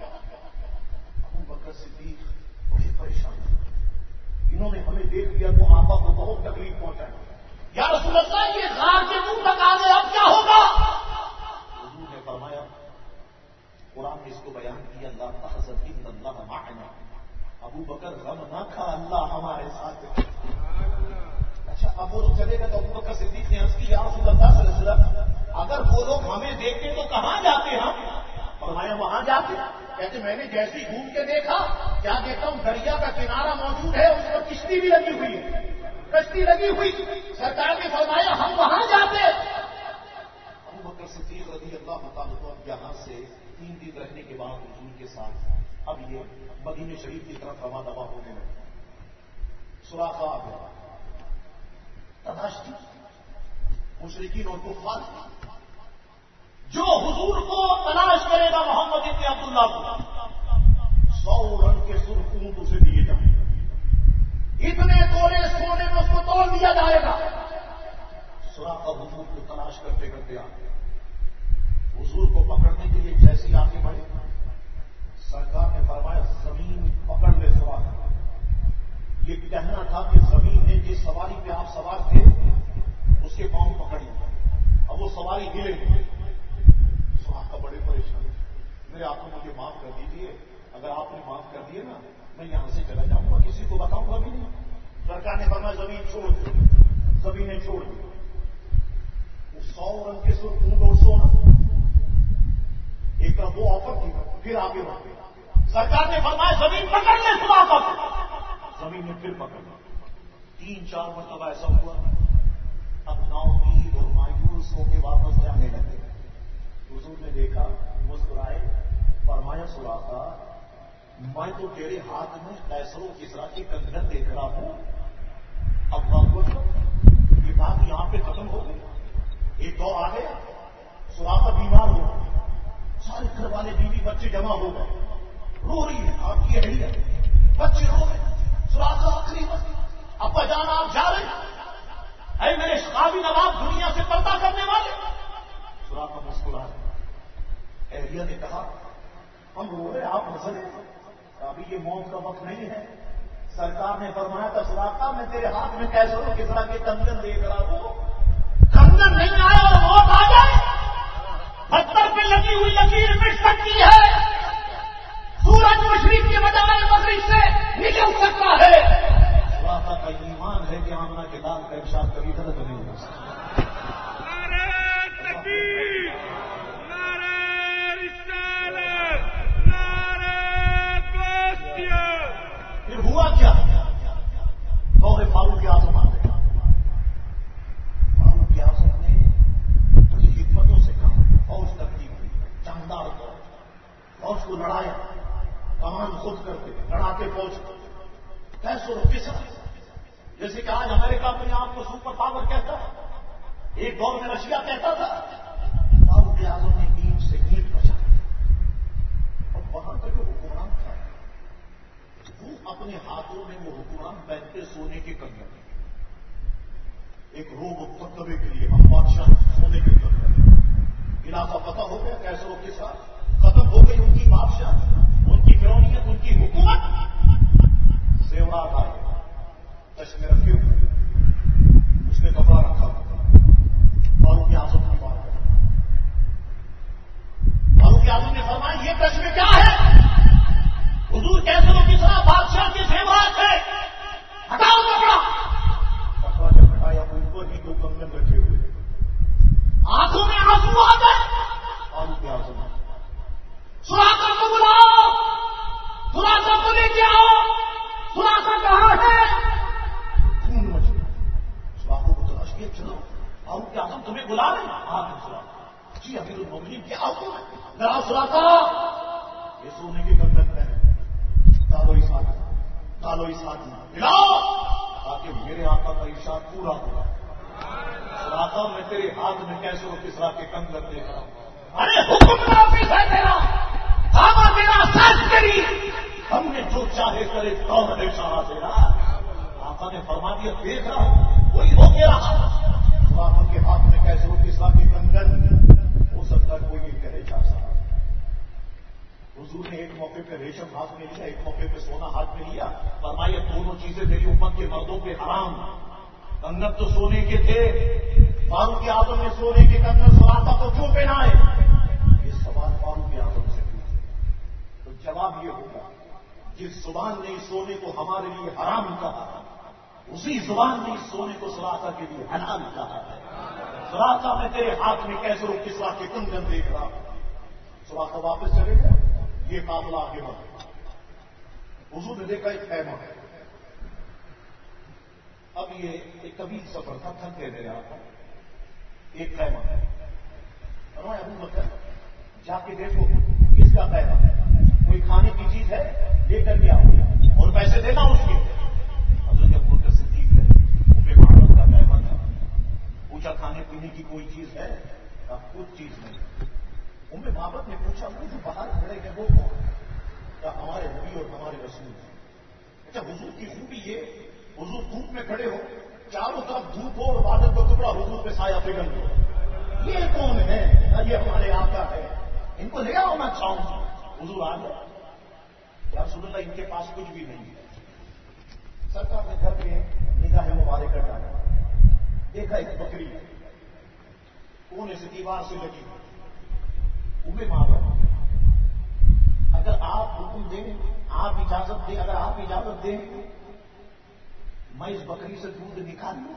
ابو بکر صدیق بڑے پریشان, انہوں نے ہمیں دیکھ لیا تو آقا کو بہت تکلیف پہنچائی. یا رسول اللہ یہ غار کے منہ تک آ گئے, اب کیا ہوگا؟ حضور نے فرمایا قرآن نے اس کو بیان کیا لا تحزن ان اللہ معنا. ابو بکر غم نہ کھا, اللہ ہمارے ساتھ ہے. اچھا اب وہ لوگ چلے گئے تو ابو بکر صدیق نے عرض کی یا رسول اللہ صلی اللہ علیہ وسلم اگر وہ لوگ ہمیں دیکھتے تو کہاں جاتے ہم؟ فرمایا وہاں جاتے. کہتے میں نے جیسی گھوم کے دیکھا کیا دیکھتا ہوں دریا کا کنارہ موجود ہے, اس پر کشتی بھی لگی ہوئی ہے, کشتی لگی ہوئی. سرکار نے فرمایا ہم وہاں جاتے. ابو بکر صدیق رضی اللہ تعالیٰ عنہ اب یہاں سے 3 دن رہنے کے بعد حضور کے ساتھ اب یہ مدینہ شریف کی طرف رواں دوا ہونے لگے. سراقہ آ گیا, تلاش کی مشرکین اور کفار جو حضور کو تلاش کرے گا محمد ابن عبداللہ کو 100 رن کے سرخ اونٹ اسے دیے جائیں, اتنے تولے سونے میں اس کو تول دیا جائے گا. سراقہ حضور کو تلاش کرتے کرتے آ گئے. حضور کو پکڑنے کے لیے جیسی آگے بڑھے سرکار نے فرمایا زمین پکڑ لے سراقہ. یہ کہنا تھا کہ زمین نے جس سواری پہ آپ سوار تھے اس کے پاؤں پکڑ لیا, اب وہ سواری ہلے. سراقہ بڑے پریشان, میرے آپ کو مجھے معاف کر دیجیے, اگر آپ نے معاف کر دیے نا میں یہاں سے چلا جاؤں گا, کسی کو بتاؤں گا بھی نہیں. سرکار نے فرمایا زمین چھوڑ دی. زمینیں چھوڑ دی. وہ 100 رن کے سر اونٹ اور سونا ایک طرف وہ آفر تھی, پھر آگے بڑھ گیا. سرکار نے فرمایا زمین پکڑ لے سراقہ کو. زمین نے پھر پکڑ لی. 3-4 مرتبہ ایسا ہوا. اب ناامید اور مایوس ہو کے واپس جانے لگے. حضور نے دیکھا, مسکرائے, فرمایا سراقہ میں تو تیرے ہاتھ میں قیصر و کسریٰ کی کنگن دیکھ رہا ہوں. اب یہ بات یہاں پہ ختم ہو گئی. ایک دور آ گیا, سراقہ بیمار ہو گئے, سارے گھر والے بیوی بچے جمع ہو گئے, رو رہی ہے آپ کی اہلیہ, بچے رو گئے. سراقہ آخری وقت ابا جان آپ جا رہے ہیں, اے میرے شقاوی نواب دنیا سے پردہ کرنے والے. سراقہ مسکرا رہے. اہلیہ نے کہا ہم رو رہے آپ ہنس رہے, ابھی یہ موت کا وقت نہیں ہے. سرکار نے فرمایا تھا سراقہ میں تیرے ہاتھ میں کیسے ہو کس طرح کے کنگن دیکھ رہا ہوں. کنگن نہیں آیا اور موت آ جائے. پتھر پہ لگی ہوئی لکیر مٹ سکتی ہے, سورج مشرق کے بجائے مغرب سے نکل سکتا ہے. سراقہ کا ایمان ہے کہ آمنہ کے لال کا ارشاد کبھی غلط نہیں ہو سکتا. پھر ہوا کیا؟ دور فاروق اعظم آ گئے. فاروق اعظم نے بڑی حکمتوں سے کہا, فوج ترتیب ہوئی, جاندار فوج کو لڑایا, کمان خود کرتے لڑاتے فوج کو. کیسے جیسے کہ آج امریکہ اپنے آپ کو سپر پاور کہتا ہے، ایک دور میں رشیا کہتا تھا، فاروق اعظم نے اینٹ سے اینٹ بچا اور وہاں کا جو حکمران تھا وہ اپنے ہاتھوں میں وہ حکمران پہنتے سونے کے کنگن، ایک روب مکتبے کے لیے ہم بادشاہ سونے کے کنگن، علاقہ پتہ ہو گیا کیسروں کے ساتھ ختم ہو گئی ان کی بادشاہ، ان کی فرعونیت، ان کی حکومت، زیورات آئے چشمے رکھے ہوئے، اس نے کپڑا رکھا، فاروق اعظم کی بات ہے، فاروق اعظم نے فرمایا یہ چشمے کیا ہے؟ حضور کیسے وہ کس طرح بادشاہ کے زیورات ہے، ہٹاؤ کپڑا، کپڑا جب ہٹایا اوپر ہی دو کنگن رکھے ہوئے، آنکھوں میں آنسو آ گئے، فاروق اعظم سراقہ کو بلاؤ، سراقہ کو لے کے آؤ، سراقہ کہاں ہے؟ خون مچ گیا، سراقہ کو تلاش کیا، چلو فاروق اعظم تمہیں بلا رہے ہیں، ہاتھ سراقہ، جی امیر المومنین کیا حکم ہے؟ ذرا سراقہ یہ سونے کے کنگن ہے، ڈالو اس ہاتھ میں ملاؤ تاکہ میرے آقا کا ارشاد پورا ہوا، سراقہ میں تیرے ہاتھ میں کیسے وہ کسرا کے کنگن دیکھ رہا ہوں، ارے حکم نافذ ہے تیرا، آقا تیرا ساتھ کری، ہم نے جو چاہے کرے کون ہے شاہ تیرا، آقا نے فرما دیا دیکھ رہا ہوں وہی ہو گیا، سراقہ کے ہاتھ میں کیسے وہ کسرا کے کنگن، ہو سکتا ہے کوئی یہ کہے جا سکتا، حضور نے ایک موقع پہ ریشم ہاتھ میں لیا، ایک موقع پہ سونا ہاتھ میں لیا، فرمایا دونوں چیزیں میری امت کے مردوں پہ حرام، کنگن تو سونے کے تھے، فاروق اعظم نے سونے کے کنگن سراقہ کو کیوں پہنائے؟ یہ سوال فاروق اعظم سے پوچھے تو جواب یہ ہوگا جس زبان نے اس سونے کو ہمارے لیے حرام کہا اسی زبان نے اس سونے کو سراقہ کے لیے حلال کہا ہے، سراقہ میں تیرے ہاتھ میں کیسے وہ کسرا کے کنگن دیکھ رہا، سراقہ واپس چلے گا، یہ قافلہ آگے بڑھا، حضور نے دیکھا ایک خیمہ ہے، اب یہ ایک طویل سفر تھا، تھک گئے میرے آقا، ایک خیمہ ہے، فرمایا ابو بکر جا کے دیکھو کس کا خیمہ ہے، کوئی کھانے کی چیز ہے لے کر کے آؤ اور پیسے دینا اس کے، حضرت ابو بکر صدیق ہے ام معبد کا خیمہ تھا، پوچھا کھانے پینے کی کوئی چیز ہے؟ کچھ چیز نہیں، ام معبد نے پوچھا وہ جو باہر کھڑے ہیں وہ کون؟ کیا ہمارے نبی اور ہمارے رسول ہیں؟ اچھا حضور کی خوبی یہ حضور دھوپ میں کھڑے ہو، چاروں طرف دھوپ ہو اور بادل کا ٹکڑا حضور پہ سایہ پگھل ہو، یہ کون ہے؟ یہ ہمارے آقا ہے، ان کو لے آؤ میں چاہوں گا، حضور آ گیا، یا رسول اللہ ان کے پاس کچھ بھی نہیں ہے، سرکار نے گھر کے نگاہ مبارک ڈالا، دیکھا ایک بکری کونے سے دیوار سے لگی ہوئی، ام معبد اگر آپ حکم دیں، آپ اجازت دیں، اگر آپ اجازت دیں میں اس بکری سے دودھ نکال لوں،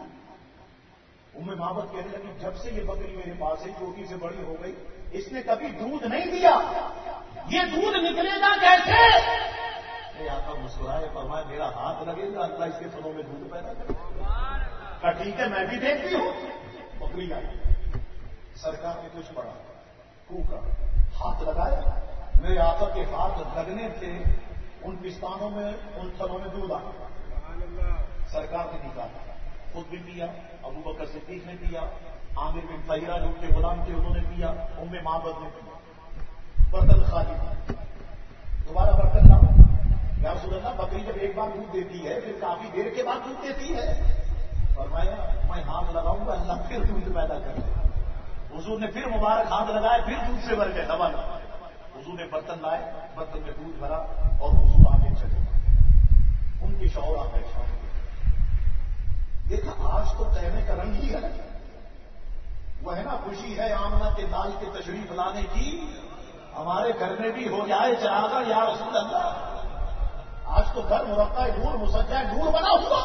ام معبد کہنے لگی جب سے یہ بکری میرے پاس ہے چھوٹی سے بڑی ہو گئی اس نے کبھی دودھ نہیں دیا، یہ دودھ نکلے گا کیسے؟ میرے آقا مسکرائے، فرمایا میرا ہاتھ لگے گا اللہ اس کے تھنوں میں دودھ پیدا کرے گا، کہا ٹھیک ہے میں بھی دیکھتی ہوں، بکری آئی، سرکار نے کچھ پڑھا، پھونکا، ہاتھ لگایا، میرے آقا کے ہاتھ لگنے سے ان پستانوں میں ان تھنوں میں دودھ آیا، سرکار نے نکالا، خود بھی پیا، ابو بکر صدیق نے پیا، عامر بن فہیرہ جو ان کے غلام تھے انہوں نے پیا، ام معبد نے پیا، برتن خالی تھا، دوبارہ برتن لاؤ، یا رسول اللہ بکری جب ایک بار دودھ دیتی ہے پھر کافی دیر کے بعد دودھ دیتی ہے، فرمایا میں ہاتھ لگاؤں گا اللہ پھر دودھ پیدا کرے، حضور نے پھر مبارک ہاتھ لگائے، پھر دودھ سے بھر گئے، دبا لگا، حضور نے برتن لائے، برتن میں دودھ بھرا اور حضور آگے چلے، ان کے شوہر آ گئے، دیکھا آج تو کہنے کا رنگ ہی ہے، وہ ہے نا خوشی ہے آمنہ کے لال کے تشریف لانے کی، ہمارے گھر میں بھی ہو جائے چراغا یا رسول اللہ، آج تو گھر مرقع نور مسجع نور بنا ہوا،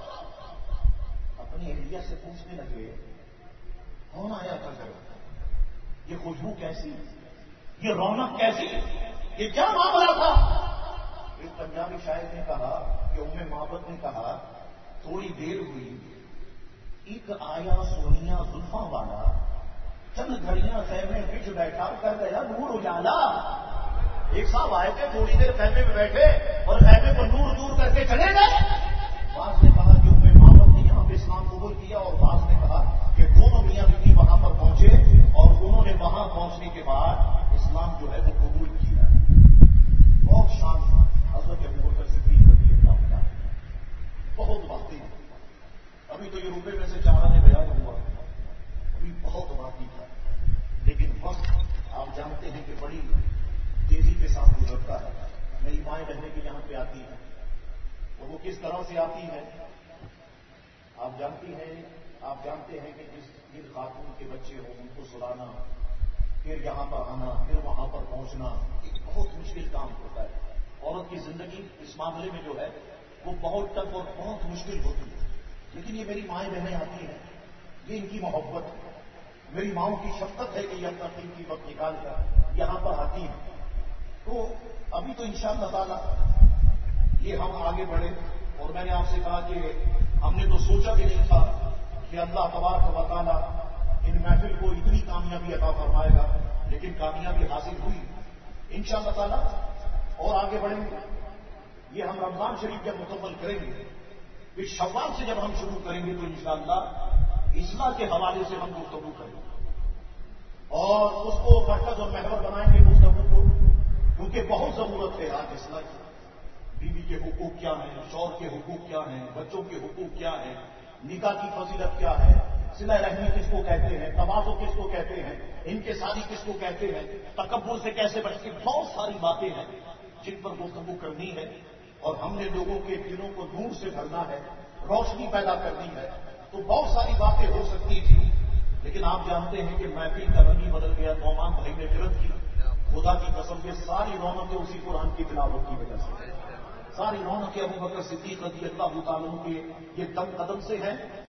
اپنی اہلیہ سے پوچھنے لگے کون آیا تھا گھر، یہ خوشبو کیسی، یہ رونق کیسی، یہ کیا معاملہ تھا؟ ایک پنجابی شاعر نے کہا کہ ام معبد نے کہا تھوڑی دیر ہوئی، ایک آیا سونیا زلفاں والا، چند گھڑیاں خیمے بچ بیٹھا کر گیا نور اجالا، ایک صاحب آئے تھے تھوڑی دیر خیمے میں بیٹھے اور خیمے کو نور دور کر کے چلے گئے، بعض نے کہا کہ ام معبد تو یہ روپے میں سے 4 آنے بیان ہوا، ابھی بہت باقی تھا، لیکن وقت آپ جانتے ہیں کہ بڑی تیزی کے ساتھ گزرتا ہے۔ میری مائیں بہنیں بھی یہاں پہ آتی ہیں، اور وہ کس طرح سے آتی ہے آپ جانتے ہیں کہ جن خاتون کے بچے ہوں ان کو سلانا، پھر یہاں پر آنا، پھر وہاں پر پہنچنا ایک بہت مشکل کام ہوتا ہے۔ عورت کی زندگی اس معاملے میں جو ہے وہ بہت ٹف اور بہت مشکل ہوتی ہے، لیکن یہ میری مائیں بہنیں آتی ہیں، یہ ان کی محبت ہے، میری ماؤں کی شفقت ہے کہ یہ اپنا قیمتی وقت نکال کر یہاں پر آتی ہیں۔ تو ابھی تو انشاءاللہ تعالی یہ ہم آگے بڑھے، اور میں نے آپ سے کہا کہ ہم نے تو سوچا بھی نہیں تھا کہ اللہ تبارک و تعالی ان محفل کو اتنی کامیابی عطا فرمائے گا، لیکن کامیابی حاصل ہوئی انشاءاللہ تعالی، اور آگے بڑھیں گے۔ یہ ہم رمضان شریف جب مکمل کریں گے، پھر شوال سے جب ہم شروع کریں گے تو انشاءاللہ اصلاح کے حوالے سے ہم گفتگو کریں گے، اور اس کو مرکز اور محور بنائیں گے گفتگو کو، کیونکہ بہت ضرورت ہے آج اصلاح کی۔ بیوی کے حقوق کیا ہیں، شوہر کے حقوق کیا ہیں، بچوں کے حقوق کیا ہیں، نکاح کی فضیلت کیا ہے، صلہ رحمی کس کو کہتے ہیں، تواضع کس کو کہتے ہیں، انکساری کس کو کہتے ہیں، تکبر سے کیسے بچتے، بہت ساری باتیں ہیں جن پر گفتگو کرنی ہے، اور ہم نے لوگوں کے دلوں کو نور سے بھرنا ہے، روشنی پیدا کرنی ہے۔ تو بہت ساری باتیں ہو سکتی تھی، لیکن آپ جانتے ہیں کہ محفل کا رنگ ہی بدل گیا۔ نعمان بھائی نے جرأت کی، خدا کی قسم یہ ساری رونقیں اسی قرآن کی تلاوت کی وجہ سے، ساری رونقیں ابو بکر صدیق رضی اللہ تعالیٰ عنہ کے یہ دم قدم سے ہیں۔